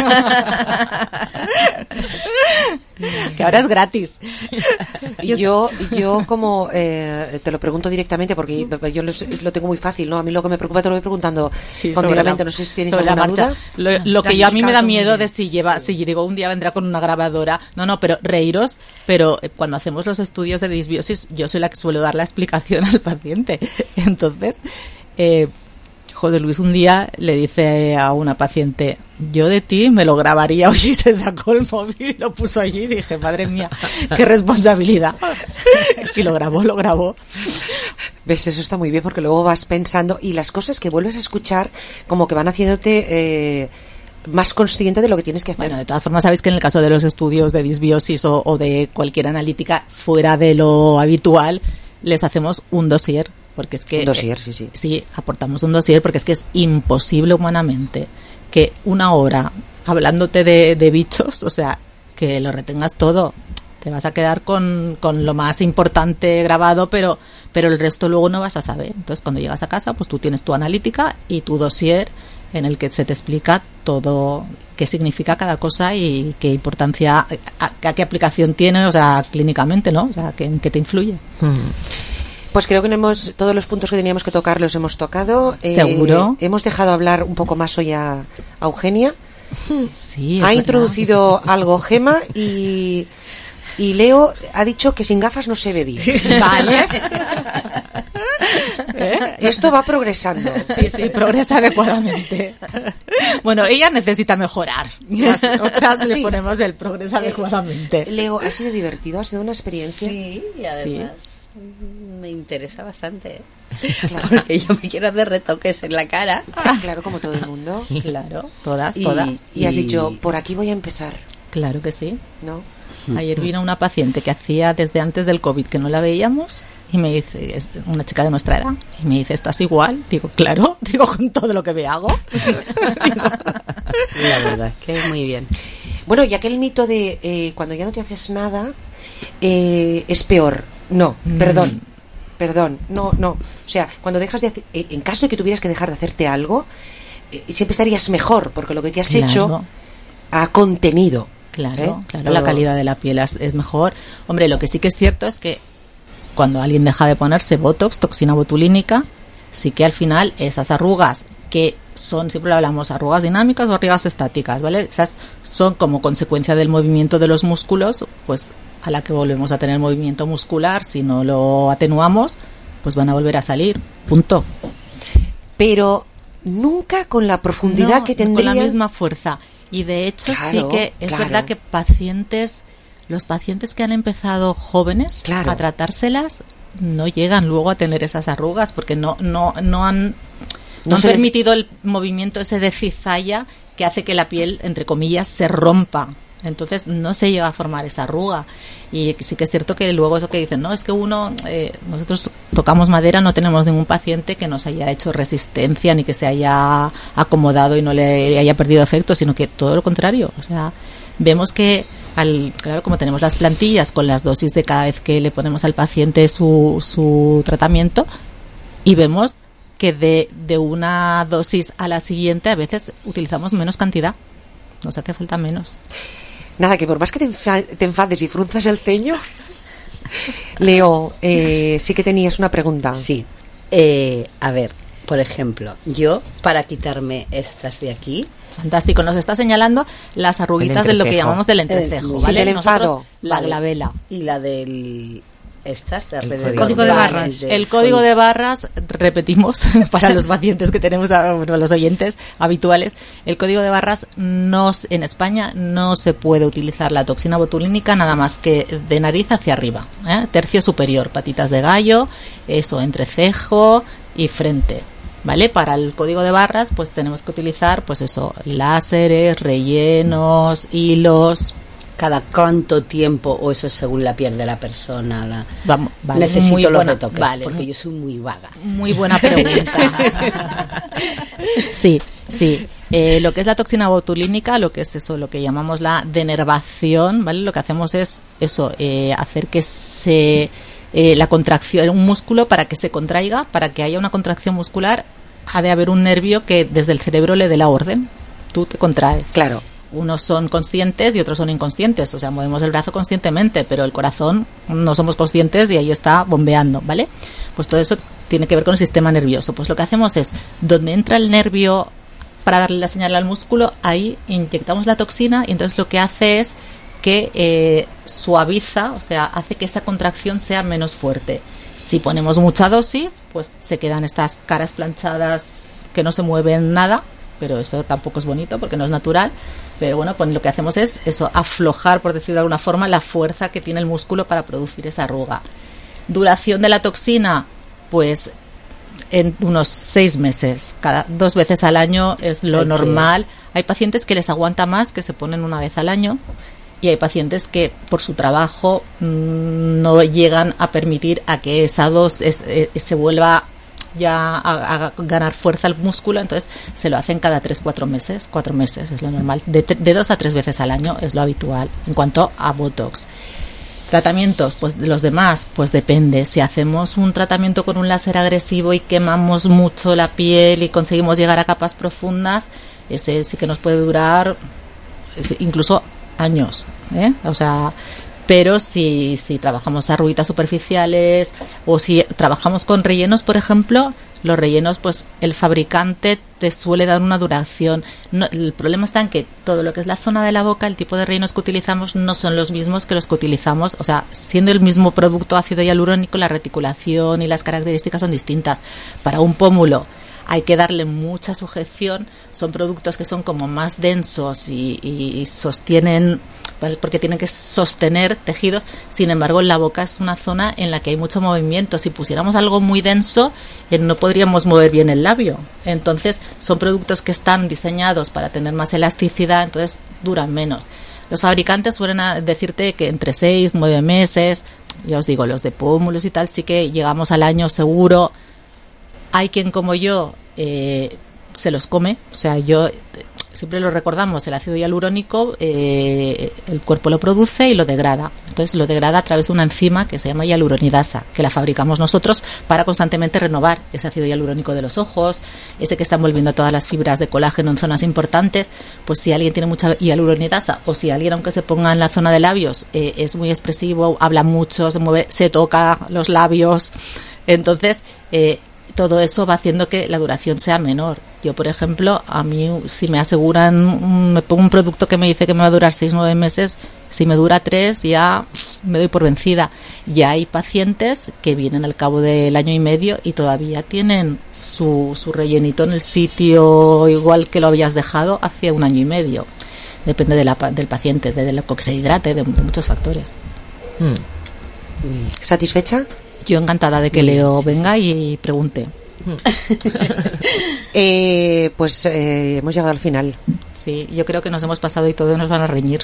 Que ahora es gratis. Yo, yo como eh, te lo pregunto directamente porque yo lo, lo tengo muy fácil, ¿no? A mí lo que me preocupa te lo voy preguntando sí, continuamente. No sé si tienes alguna duda. Lo, lo que yo a mí me da miedo de si lleva, si digo un día vendrá con una grabadora. No, no, pero reíros. Pero cuando hacemos los estudios de disbiosis, yo soy la que suelo dar la explicación al paciente. Entonces, eh, José Luis un día le dice a una paciente, yo de ti me lo grabaría. Oye, se sacó el móvil y lo puso allí y dije, madre mía, qué responsabilidad. Y lo grabó, lo grabó. ¿Ves? Eso está muy bien porque luego vas pensando y las cosas que vuelves a escuchar como que van haciéndote eh, más consciente de lo que tienes que hacer. Bueno, de todas formas, sabéis que en el caso de los estudios de disbiosis o, o de cualquier analítica fuera de lo habitual, les hacemos un dossier. Porque es que, un dossier, sí, sí. Sí, aportamos un dossier porque es que es imposible humanamente que una hora hablándote de, de bichos, o sea, que lo retengas todo. Te vas a quedar con, con lo más importante grabado, pero, pero el resto luego no vas a saber. Entonces, cuando llegas a casa, pues tú tienes tu analítica y tu dossier en el que se te explica todo qué significa cada cosa y qué importancia, a, a qué aplicación tiene, o sea, clínicamente, ¿no? O sea, que, en qué te influye. Hmm. Pues creo que hemos, todos los puntos que teníamos que tocar los hemos tocado. Seguro. Eh, hemos dejado hablar un poco más hoy a, a Eugenia. Sí, ha verdad. Introducido algo Gema y, y Leo ha dicho que sin gafas no se ve bien. Vale. ¿Eh? Esto va progresando. Sí, sí, progresa adecuadamente. Bueno, ella necesita mejorar. Las otras sí. Le ponemos el progresa adecuadamente. Eh, Leo, ¿ha sido divertido? ¿Ha sido una experiencia? Sí, y además... Sí. Me interesa bastante, ¿eh? Claro. Porque yo me quiero hacer retoques en la cara. Ah, claro, como todo el mundo. Claro, todas, y, todas. Y has dicho, por aquí voy a empezar. Claro que sí. ¿No? Ayer vino una paciente que hacía desde antes del COVID que no la veíamos y me dice, es una chica de nuestra edad, y me dice, ¿estás igual? Digo, claro, digo, con todo lo que me hago. La verdad es que muy bien. Bueno, y aquel mito de eh, cuando ya no te haces nada, eh, es peor. No, perdón, mm. perdón, no, no. O sea, cuando dejas de hacer, en caso de que tuvieras que dejar de hacerte algo, eh, siempre estarías mejor, porque lo que te has claro. hecho ha contenido. Claro, ¿eh? claro, Todo. La calidad de la piel es, es mejor. Hombre, lo que sí que es cierto es que cuando alguien deja de ponerse Botox, toxina botulínica, sí que al final esas arrugas que son, siempre lo hablamos, arrugas dinámicas o arrugas estáticas, ¿vale? Esas son como consecuencia del movimiento de los músculos, pues a la que volvemos a tener movimiento muscular, si no lo atenuamos, pues van a volver a salir, punto. Pero nunca con la profundidad no, que tendría. Con la misma fuerza. Y de hecho claro, sí que es claro. verdad que pacientes, los pacientes que han empezado jóvenes claro. a tratárselas, no llegan luego a tener esas arrugas porque no, no, no han... No, no han permitido les... el movimiento ese de cizalla que hace que la piel, entre comillas, se rompa. Entonces no se llega a formar esa arruga. Y sí que es cierto que luego eso que dicen, no, es que uno, eh, nosotros tocamos madera, no tenemos ningún paciente que nos haya hecho resistencia ni que se haya acomodado y no le haya perdido efecto, sino que todo lo contrario. O sea, vemos que, al, claro, como tenemos las plantillas con las dosis de cada vez que le ponemos al paciente su, su tratamiento, y vemos que de, de una dosis a la siguiente a veces utilizamos menos cantidad, nos hace falta menos. Nada, que por más que te, enfa- te enfades y frunzas el ceño, Leo, eh, sí que tenías una pregunta. Sí, eh, a ver, por ejemplo, yo para quitarme estas de aquí. Fantástico, nos está señalando las arruguitas de lo que llamamos del entrecejo, eh, ¿vale? Sí, del enfado. Nosotros, la vale. glabela. Y la del... Estas de el código de barras. El código de barras, repetimos, para los pacientes que tenemos, bueno, los oyentes habituales, el código de barras no, en España no se puede utilizar la toxina botulínica nada más que de nariz hacia arriba, ¿eh? Tercio superior, patitas de gallo, eso, entrecejo y frente. ¿Vale? Para el código de barras, pues tenemos que utilizar, pues eso, láseres, rellenos, hilos. ¿Cada cuánto tiempo, o eso es según la piel de la persona? La... Vamos, vale, necesito muy los buena, retoques, vale, porque muy, yo soy muy vaga. Muy buena pregunta. sí, sí. Eh, lo que es la toxina botulínica, lo que es eso, lo que llamamos la denervación, ¿vale? Lo que hacemos es eso, eh, hacer que se eh, la contracción, un músculo para que se contraiga, para que haya una contracción muscular, ha de haber un nervio que desde el cerebro le dé la orden. Tú te contraes. Claro. Unos son conscientes y otros son inconscientes, o sea, movemos el brazo conscientemente, pero el corazón no somos conscientes y ahí está bombeando, ¿vale? Pues todo eso tiene que ver con el sistema nervioso. Pues lo que hacemos es, donde entra el nervio para darle la señal al músculo, ahí inyectamos la toxina y entonces lo que hace es que eh, suaviza, o sea, hace que esa contracción sea menos fuerte. Si ponemos mucha dosis, pues se quedan estas caras planchadas que no se mueven nada, pero eso tampoco es bonito porque no es natural. Pero bueno, pues lo que hacemos es eso, aflojar, por decirlo de alguna forma, la fuerza que tiene el músculo para producir esa arruga. Duración de la toxina, pues en unos seis meses, cada dos veces al año es lo Hay normal. que... Hay pacientes que les aguanta más, que se ponen una vez al año, y hay pacientes que por su trabajo mmm, no llegan a permitir a que esa dosis es, es, se vuelva ya a, a ganar fuerza el músculo, entonces se lo hacen cada tres, cuatro meses, cuatro meses es lo normal, de, de dos a tres veces al año es lo habitual en cuanto a Botox. Tratamientos, pues de los demás, pues depende. Si hacemos un tratamiento con un láser agresivo y quemamos mucho la piel y conseguimos llegar a capas profundas, ese sí que nos puede durar incluso años, ¿eh? O sea, pero si, si trabajamos arruguitas superficiales o si trabajamos con rellenos, por ejemplo, los rellenos, pues el fabricante te suele dar una duración. No, el problema está en que todo lo que es la zona de la boca, el tipo de rellenos que utilizamos no son los mismos que los que utilizamos. O sea, siendo el mismo producto ácido hialurónico, la reticulación y las características son distintas. Para un pómulo hay que darle mucha sujeción, son productos que son como más densos y, y, y sostienen, porque tienen que sostener tejidos. Sin embargo, en la boca es una zona en la que hay mucho movimiento. Si pusiéramos algo muy denso, eh, no podríamos mover bien el labio. Entonces, son productos que están diseñados para tener más elasticidad, entonces duran menos. Los fabricantes suelen decirte que entre seis, nueve meses, ya os digo, los de pómulos y tal, sí que llegamos al año seguro. Hay quien como yo eh, se los come, o sea, yo siempre lo recordamos, el ácido hialurónico eh, el cuerpo lo produce y lo degrada, entonces lo degrada a través de una enzima que se llama hialuronidasa, que la fabricamos nosotros para constantemente renovar ese ácido hialurónico de los ojos, ese que está envolviendo todas las fibras de colágeno en zonas importantes. Pues si alguien tiene mucha hialuronidasa o si alguien, aunque se ponga en la zona de labios, eh, es muy expresivo, habla mucho, se mueve, se toca los labios, entonces eh, todo eso va haciendo que la duración sea menor. Yo, por ejemplo, a mí si me aseguran, me pongo un producto que me dice que me va a durar seis, nueve meses, si me dura tres ya me doy por vencida. Ya hay pacientes que vienen al cabo del año y medio y todavía tienen su, su rellenito en el sitio igual que lo habías dejado hace un año y medio. Depende de la, del paciente, de lo que se hidrate, de, de muchos factores. Hmm. ¿Satisfecha? Yo encantada de que Leo venga y pregunte. eh, pues eh, hemos llegado al final. Sí, yo creo que nos hemos pasado y todos nos van a reñir.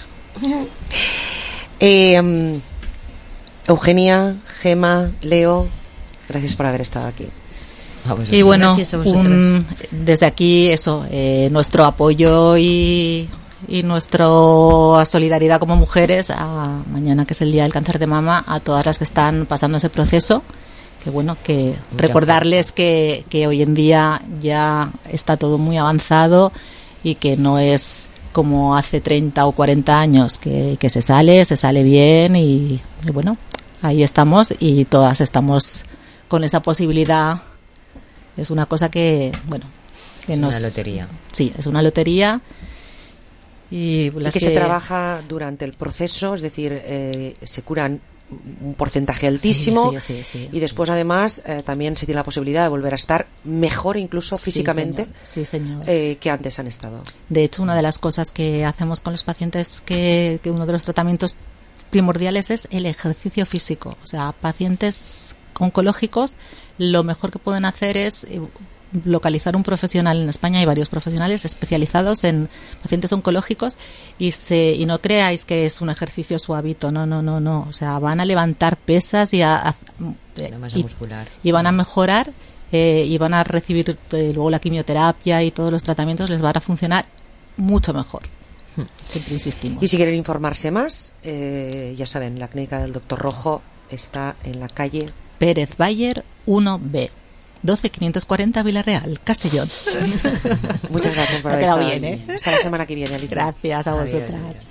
eh, um, Eugenia, Gema, Leo, gracias por haber estado aquí. Y bueno, un, desde aquí eso, eh, nuestro apoyo y, y nuestra solidaridad como mujeres a mañana, que es el Día del Cáncer de Mama, a todas las que están pasando ese proceso. Que bueno, que Mucha recordarles que, que hoy en día ya está todo muy avanzado y que no es como hace treinta o cuarenta años que, que se sale, se sale bien y, y bueno, ahí estamos y todas estamos con esa posibilidad. Es una cosa que, bueno, que nos... Una lotería. Sí, es una lotería. Y, y que, que se trabaja durante el proceso, es decir, eh, se curan un porcentaje altísimo sí, sí, sí, sí. y después además eh, también se tiene la posibilidad de volver a estar mejor incluso físicamente sí, señor. Sí, señor. Eh, que antes han estado. De hecho, una de las cosas que hacemos con los pacientes, que, que uno de los tratamientos primordiales es el ejercicio físico. O sea, pacientes oncológicos lo mejor que pueden hacer es localizar un profesional. En España hay varios profesionales especializados en pacientes oncológicos y se y no creáis que es un ejercicio suavito, no, no, no, no, o sea, van a levantar pesas y a, a la masa y, muscular. y van a mejorar eh, y van a recibir eh, luego la quimioterapia y todos los tratamientos les van a funcionar mucho mejor. Hmm. Siempre insistimos. Y si quieren informarse más, eh, ya saben, la clínica del doctor Rojo está en la calle Pérez Bayer uno B. doce quinientos cuarenta Villarreal, Castellón. Muchas gracias por haber estado bien, ¿eh? Hasta la semana que viene, Alicia. Gracias a vosotras. Adiós.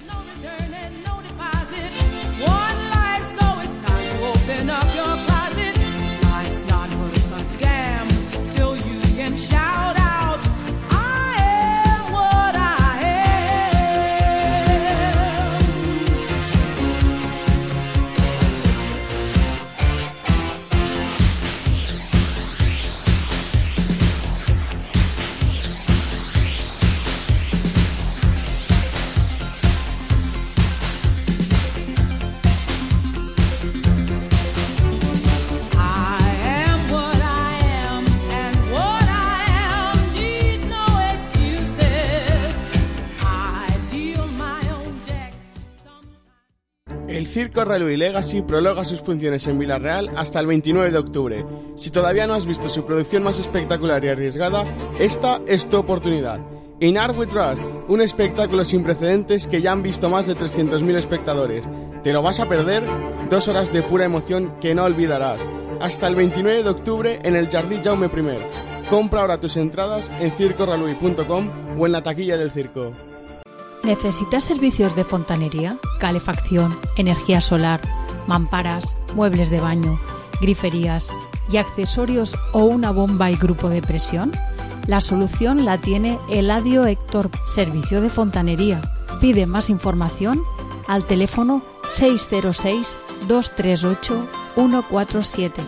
El Circo Railway Legacy prolonga sus funciones en Villarreal hasta el veintinueve de octubre. Si todavía no has visto su producción más espectacular y arriesgada, esta es tu oportunidad. In Art We Trust, un espectáculo sin precedentes que ya han visto más de trescientos mil espectadores. ¿Te lo vas a perder? Dos horas de pura emoción que no olvidarás. Hasta el veintinueve de octubre en el Jardí Jaume primero. Compra ahora tus entradas en circo railway punto com o en la taquilla del circo. ¿Necesitas servicios de fontanería, calefacción, energía solar, mamparas, muebles de baño, griferías y accesorios o una bomba y grupo de presión? La solución la tiene Eladio Héctor, servicio de fontanería. Pide más información al teléfono seis cero seis, dos tres ocho, uno cuatro siete.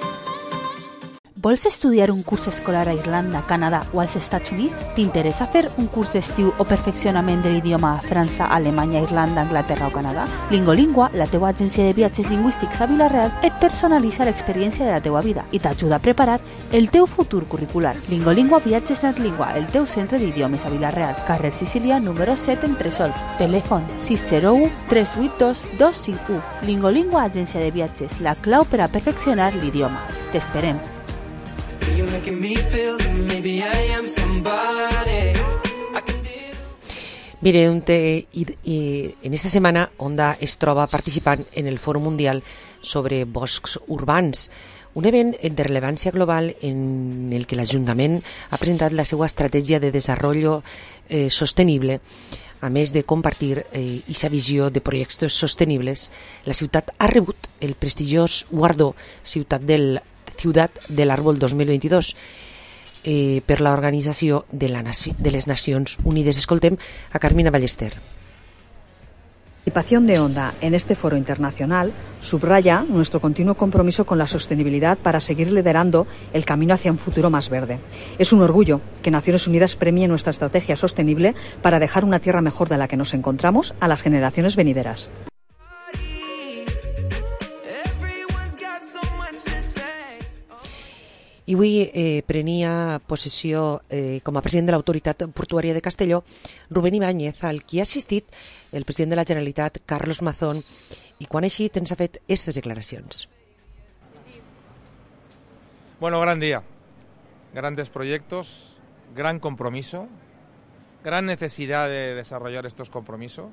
Vols estudiar un curs escolar a Irlanda, Canadà o als Estats Units? T'interessa fer un curs d'estiu o perfeccionament de l'idioma a França, Alemanya, Irlanda, Anglaterra o Canadà? Lingolingua, la teua agència de viatges lingüístics a Vila-real, et personalitza l'experiència de la teua vida i t'ajuda a preparar el teu futur curricular. Lingolingua Viatges Netlingua, el teu centre d'idiomes a Vila-real, carrer Sicília, número set, Entresol. Telèfon sis zero u, tres vuit dos, dos cinc u. Lingolingua, agència de viatges, la clau per a perfeccionar l'idioma. T'esperem. Mire, un te, y, y en esta setmana Onda es troba participant en el Fòrum Mundial sobre Boscs Urbans, un event de rellevància global en el que l'Ajuntament ha presentat la seva estratègia de desenvolupament eh, sostenible. A més de compartir eh, aquesta visió de projectes sostenibles, la ciutat ha rebut el prestigiós guardó Ciutat del Ciutat del Árbol dos mil veintidós eh, per l'Organització de, la Naci- de les Nacions Unides. Escoltem a Carmina Ballester. La participación de Onda en este foro internacional subraya nuestro continuo compromiso con la sostenibilidad para seguir liderando el camino hacia un futuro más verde. Es un orgullo que Naciones Unidas premie nuestra estrategia sostenible para dejar una tierra mejor de la que nos encontramos a las generaciones venideras. I avui eh, prenia possessió eh, com a president de l'Autoritat Portuària de Castelló Rubén Ibáñez, al qui ha assistit el president de la Generalitat, Carlos Mazón, i quan així ens ha fet aquestes declaracions. Bueno, gran día, grandes proyectos, gran compromiso, gran necesidad de desarrollar estos compromisos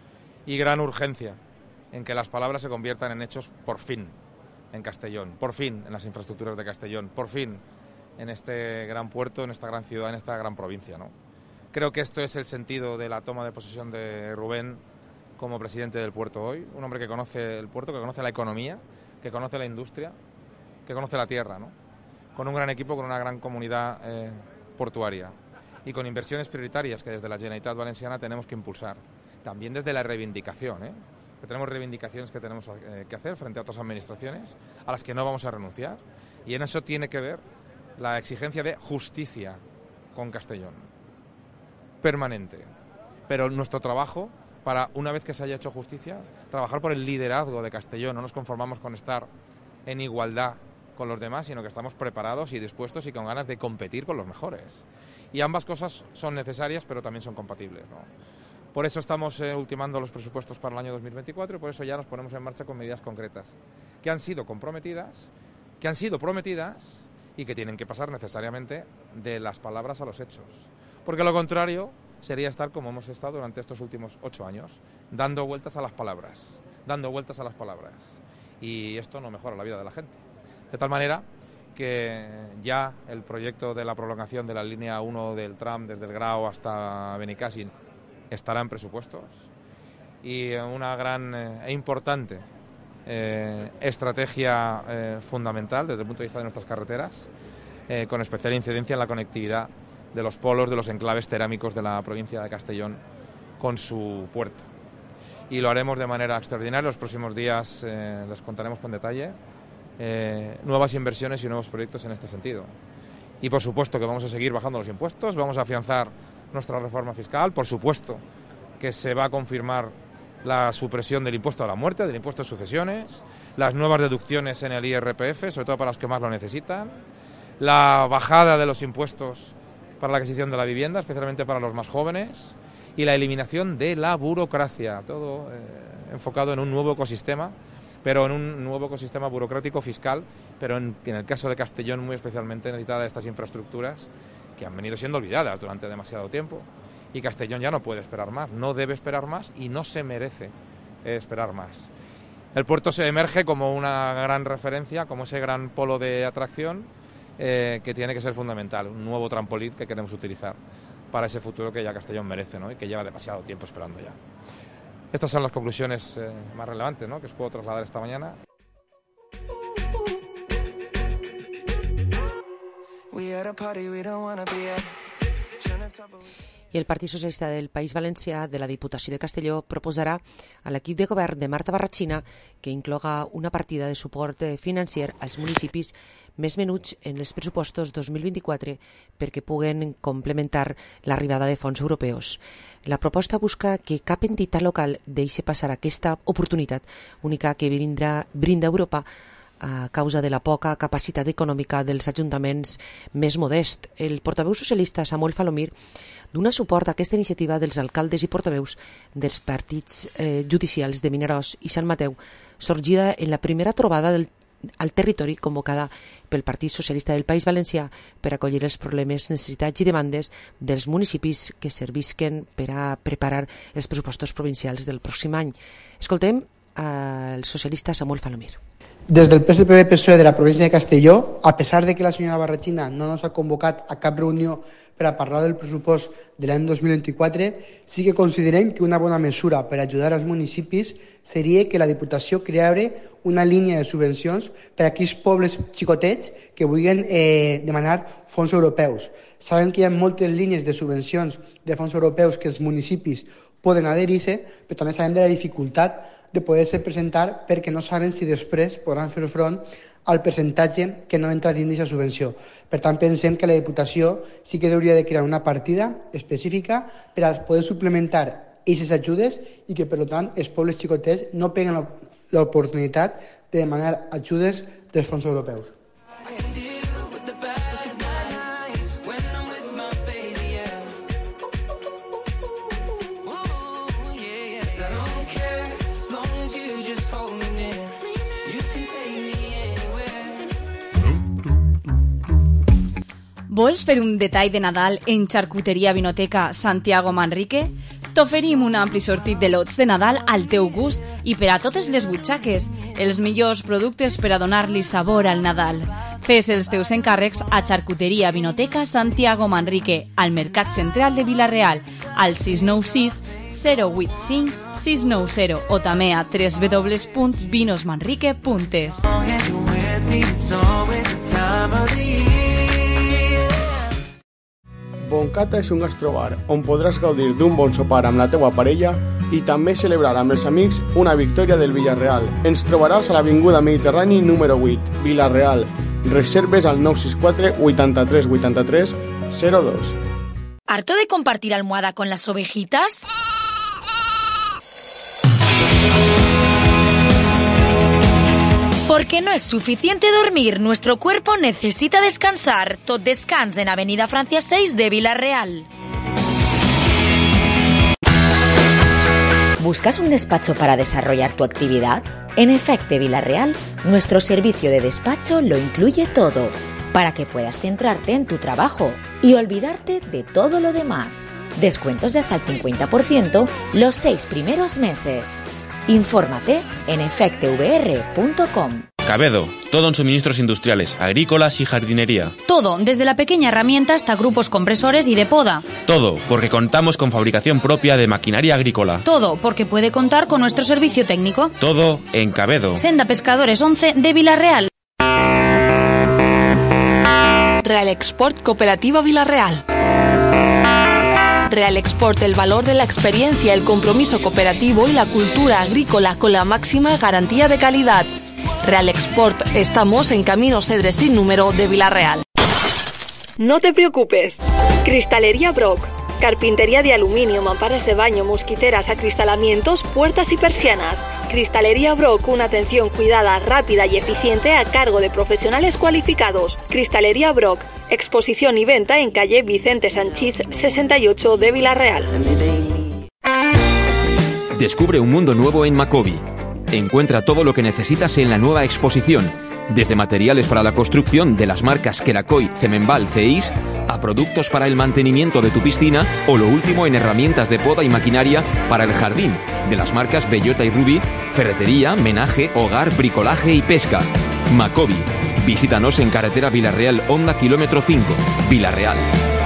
y gran urgencia en que las palabras se conviertan en hechos por fin. En Castellón, por fin en las infraestructuras de Castellón, por fin en este gran puerto, en esta gran ciudad, en esta gran provincia, ¿no? Creo que esto es el sentido de la toma de posesión de Rubén como presidente del puerto hoy, un hombre que conoce el puerto, que conoce la economía, que conoce la industria, que conoce la tierra, ¿no? Con un gran equipo, con una gran comunidad eh, portuaria y con inversiones prioritarias que desde la Generalitat Valenciana tenemos que impulsar, también desde la reivindicación, ¿eh? que tenemos reivindicaciones que tenemos que hacer frente a otras administraciones a las que no vamos a renunciar, y en eso tiene que ver la exigencia de justicia con Castellón, permanente, pero nuestro trabajo para, una vez que se haya hecho justicia, trabajar por el liderazgo de Castellón. No nos conformamos con estar en igualdad con los demás, sino que estamos preparados y dispuestos y con ganas de competir con los mejores, y ambas cosas son necesarias pero también son compatibles, ¿no? Por eso estamos eh, ultimando los presupuestos para el año dos mil veinticuatro y por eso ya nos ponemos en marcha con medidas concretas que han sido comprometidas, que han sido prometidas y que tienen que pasar necesariamente de las palabras a los hechos. Porque lo contrario sería estar como hemos estado durante estos últimos ocho años, dando vueltas a las palabras, dando vueltas a las palabras. Y esto no mejora la vida de la gente. De tal manera que ya el proyecto de la prolongación de la línea uno del tram desde el Grao hasta Benicàssim estará en presupuestos, y una gran eh, e importante eh, estrategia eh, fundamental desde el punto de vista de nuestras carreteras, eh, con especial incidencia en la conectividad de los polos, de los enclaves cerámicos de la provincia de Castellón con su puerto. Y lo haremos de manera extraordinaria. Los próximos días eh, les contaremos con detalle eh, nuevas inversiones y nuevos proyectos en este sentido. Y por supuesto que vamos a seguir bajando los impuestos, vamos a afianzar nuestra reforma fiscal, por supuesto que se va a confirmar la supresión del impuesto a la muerte, del impuesto de sucesiones, las nuevas deducciones en el I R P F, sobre todo para los que más lo necesitan, la bajada de los impuestos para la adquisición de la vivienda, especialmente para los más jóvenes, y la eliminación de la burocracia, todo eh, enfocado en un nuevo ecosistema, pero en un nuevo ecosistema burocrático fiscal, pero en, en el caso de Castellón muy especialmente necesitada de estas infraestructuras que han venido siendo olvidadas durante demasiado tiempo, y Castellón ya no puede esperar más, no debe esperar más y no se merece esperar más. El puerto se emerge como una gran referencia, como ese gran polo de atracción eh, que tiene que ser fundamental, un nuevo trampolín que queremos utilizar para ese futuro que ya Castellón merece, ¿no? Y que lleva demasiado tiempo esperando ya. Estas son las conclusiones eh, más relevantes, ¿no?, que os puedo trasladar esta mañana. I el Partit Socialista del País Valencià de la Diputació de Castelló proposarà a l'equip de govern de Marta Barratxina que incloga una partida de suport financer als municipis més menuts en els pressupostos dos mil vint-i-quatre perquè puguen complementar l'arribada de fons europeus. La proposta busca que cap entitat local deixi passar aquesta oportunitat única que brinda, brinda Europa a causa de la poca capacitat econòmica dels ajuntaments més modests. El portaveu socialista Samuel Falomir dona suport a aquesta iniciativa dels alcaldes i portaveus dels partits eh, judicials de Vinaròs i Sant Mateu, sorgida en la primera trobada del, al territori convocada pel Partit Socialista del País Valencià per acollir els problemes, necessitats i demandes dels municipis que servisquen per a preparar els pressupostos provincials del pròxim any. Escoltem al socialista Samuel Falomir. Desde el P S P V P S O E de la provincia de Castelló, a pesar de que la señora Barratxina no nos ha convocat a cap reunió per a parlar del pressupost de l'any dos mil vint-i-quatre, sí que considerem que una bona mesura per ajudar als municipis seria que la Diputació creara una línia de subvencions per a aquells pobles xicotets que vulguin eh, demanar fons europeus. Sabem que hi ha moltes línies de subvencions de fons europeus que els municipis poden adherir-se, però també sabem de la dificultat de poder-se presentar perquè no saben si després podran fer front al percentatge que no entra dins d'aquesta subvenció. Per tant, pensem que la Diputació sí que hauria de crear una partida específica per a poder suplementar aquestes ajudes i que, per tant, els pobles xicotets no peguen l'oportunitat de demanar ajudes dels fons europeus. Vols fer un detall de Nadal en Xarcuteria Vinoteca Santiago Manrique? T'oferim un ampli sortit de lots de Nadal al teu gust i per a totes les butxaques, els millors productes per a donar-li sabor al Nadal. Fes els teus encàrrecs a Xarcuteria Vinoteca Santiago Manrique, al Mercat Central de Vila-real, al sis nou sis zero vuit cinc sis nou zero o també a w w w punt vinos manrique punt es. Boncata és un gastrobar on podràs gaudir d'un bon sopar amb la teua parella i també celebrar amb els amics una victòria del Villarreal. Ens trobaràs a l'Avinguda Mediterrani número vuit, Villarreal. Reserves al nou sis quatre vuitanta-tres vuitanta-tres cero dos. ¿Harto de compartir almohada con las ovejitas? Porque no es suficiente dormir, nuestro cuerpo necesita descansar. Tot Descans en Avenida Francia seis de Vila-real. ¿Buscas un despacho para desarrollar tu actividad? En Efecte Vila-real, nuestro servicio de despacho lo incluye todo, para que puedas centrarte en tu trabajo y olvidarte de todo lo demás. Descuentos de hasta el cincuenta por ciento los seis primeros meses. Infórmate en efecte v r punto com. Cabedo, todo en suministros industriales, agrícolas y jardinería. Todo, desde la pequeña herramienta hasta grupos compresores y de poda. Todo, porque contamos con fabricación propia de maquinaria agrícola. Todo, porque puede contar con nuestro servicio técnico. Todo en Cabedo. Senda Pescadores once de Vila-real. Real Export Cooperativa Vila-real. Real Export, el valor de la experiencia, el compromiso cooperativo y la cultura agrícola con la máxima garantía de calidad. Real Export, estamos en Camino Cedres sin número de Vila-real. No te preocupes. Cristalería Brock. Carpintería de aluminio, mamparas de baño, mosquiteras, acristalamientos, puertas y persianas. Cristalería Brock, una atención cuidada, rápida y eficiente a cargo de profesionales cualificados. Cristalería Brock, exposición y venta en calle Vicente Sanchís sesenta y ocho de Vila-real. Descubre un mundo nuevo en Macobi. Encuentra todo lo que necesitas en la nueva exposición, desde materiales para la construcción de las marcas Kerakoy, Cemenbal, Ceis, a productos para el mantenimiento de tu piscina o lo último en herramientas de poda y maquinaria para el jardín, de las marcas Bellota y Ruby, ferretería, menaje, hogar, bricolaje y pesca. Macobi. Visítanos en carretera Vila-real Honda kilómetro cinco, Vila-real.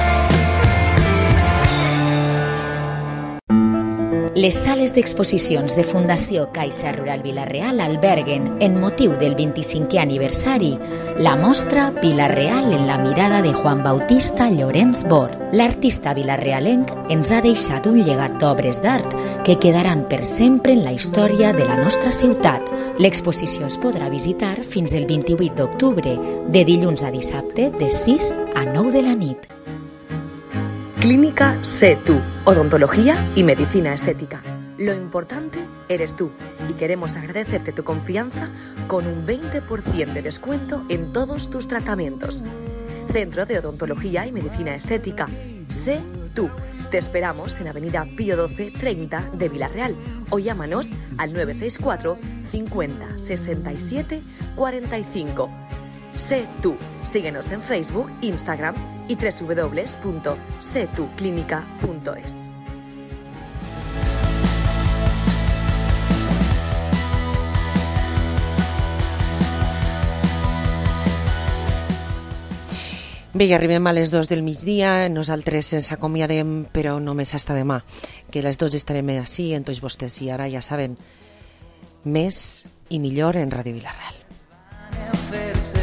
Les sales d'exposicions de Fundació Caixa Rural Vila-real alberguen, en motiu del vint-i-cinquè aniversari, la mostra Vila-real en la mirada de Juan Bautista Llorenç Bort. L'artista vilarealenc ens ha deixat un llegat d'obres d'art que quedaran per sempre en la història de la nostra ciutat. L'exposició es podrà visitar fins el vint-i-vuit d'octubre, de dilluns a dissabte, de sis a nou de la nit. Clínica Sé Tú, odontología y medicina estética. Lo importante eres tú y queremos agradecerte tu confianza con un veinte por ciento de descuento en todos tus tratamientos. Centro de Odontología y Medicina Estética. Sé Tú. Te esperamos en Avenida Pío doce treinta de Vila-real o llámanos al nueve seis cuatro cincuenta sesenta y siete cuarenta y cinco. Sé Tú. Síguenos en Facebook, Instagram y doble u doble u doble u punto sé tú clínica punto es. Bé, i arribem a les dos del migdia, nosaltres ens acomiadem, però només hasta demà, que a les dos estarem així, en tots vostès, i ara ja saben, més i millor en Ràdio Vila-real.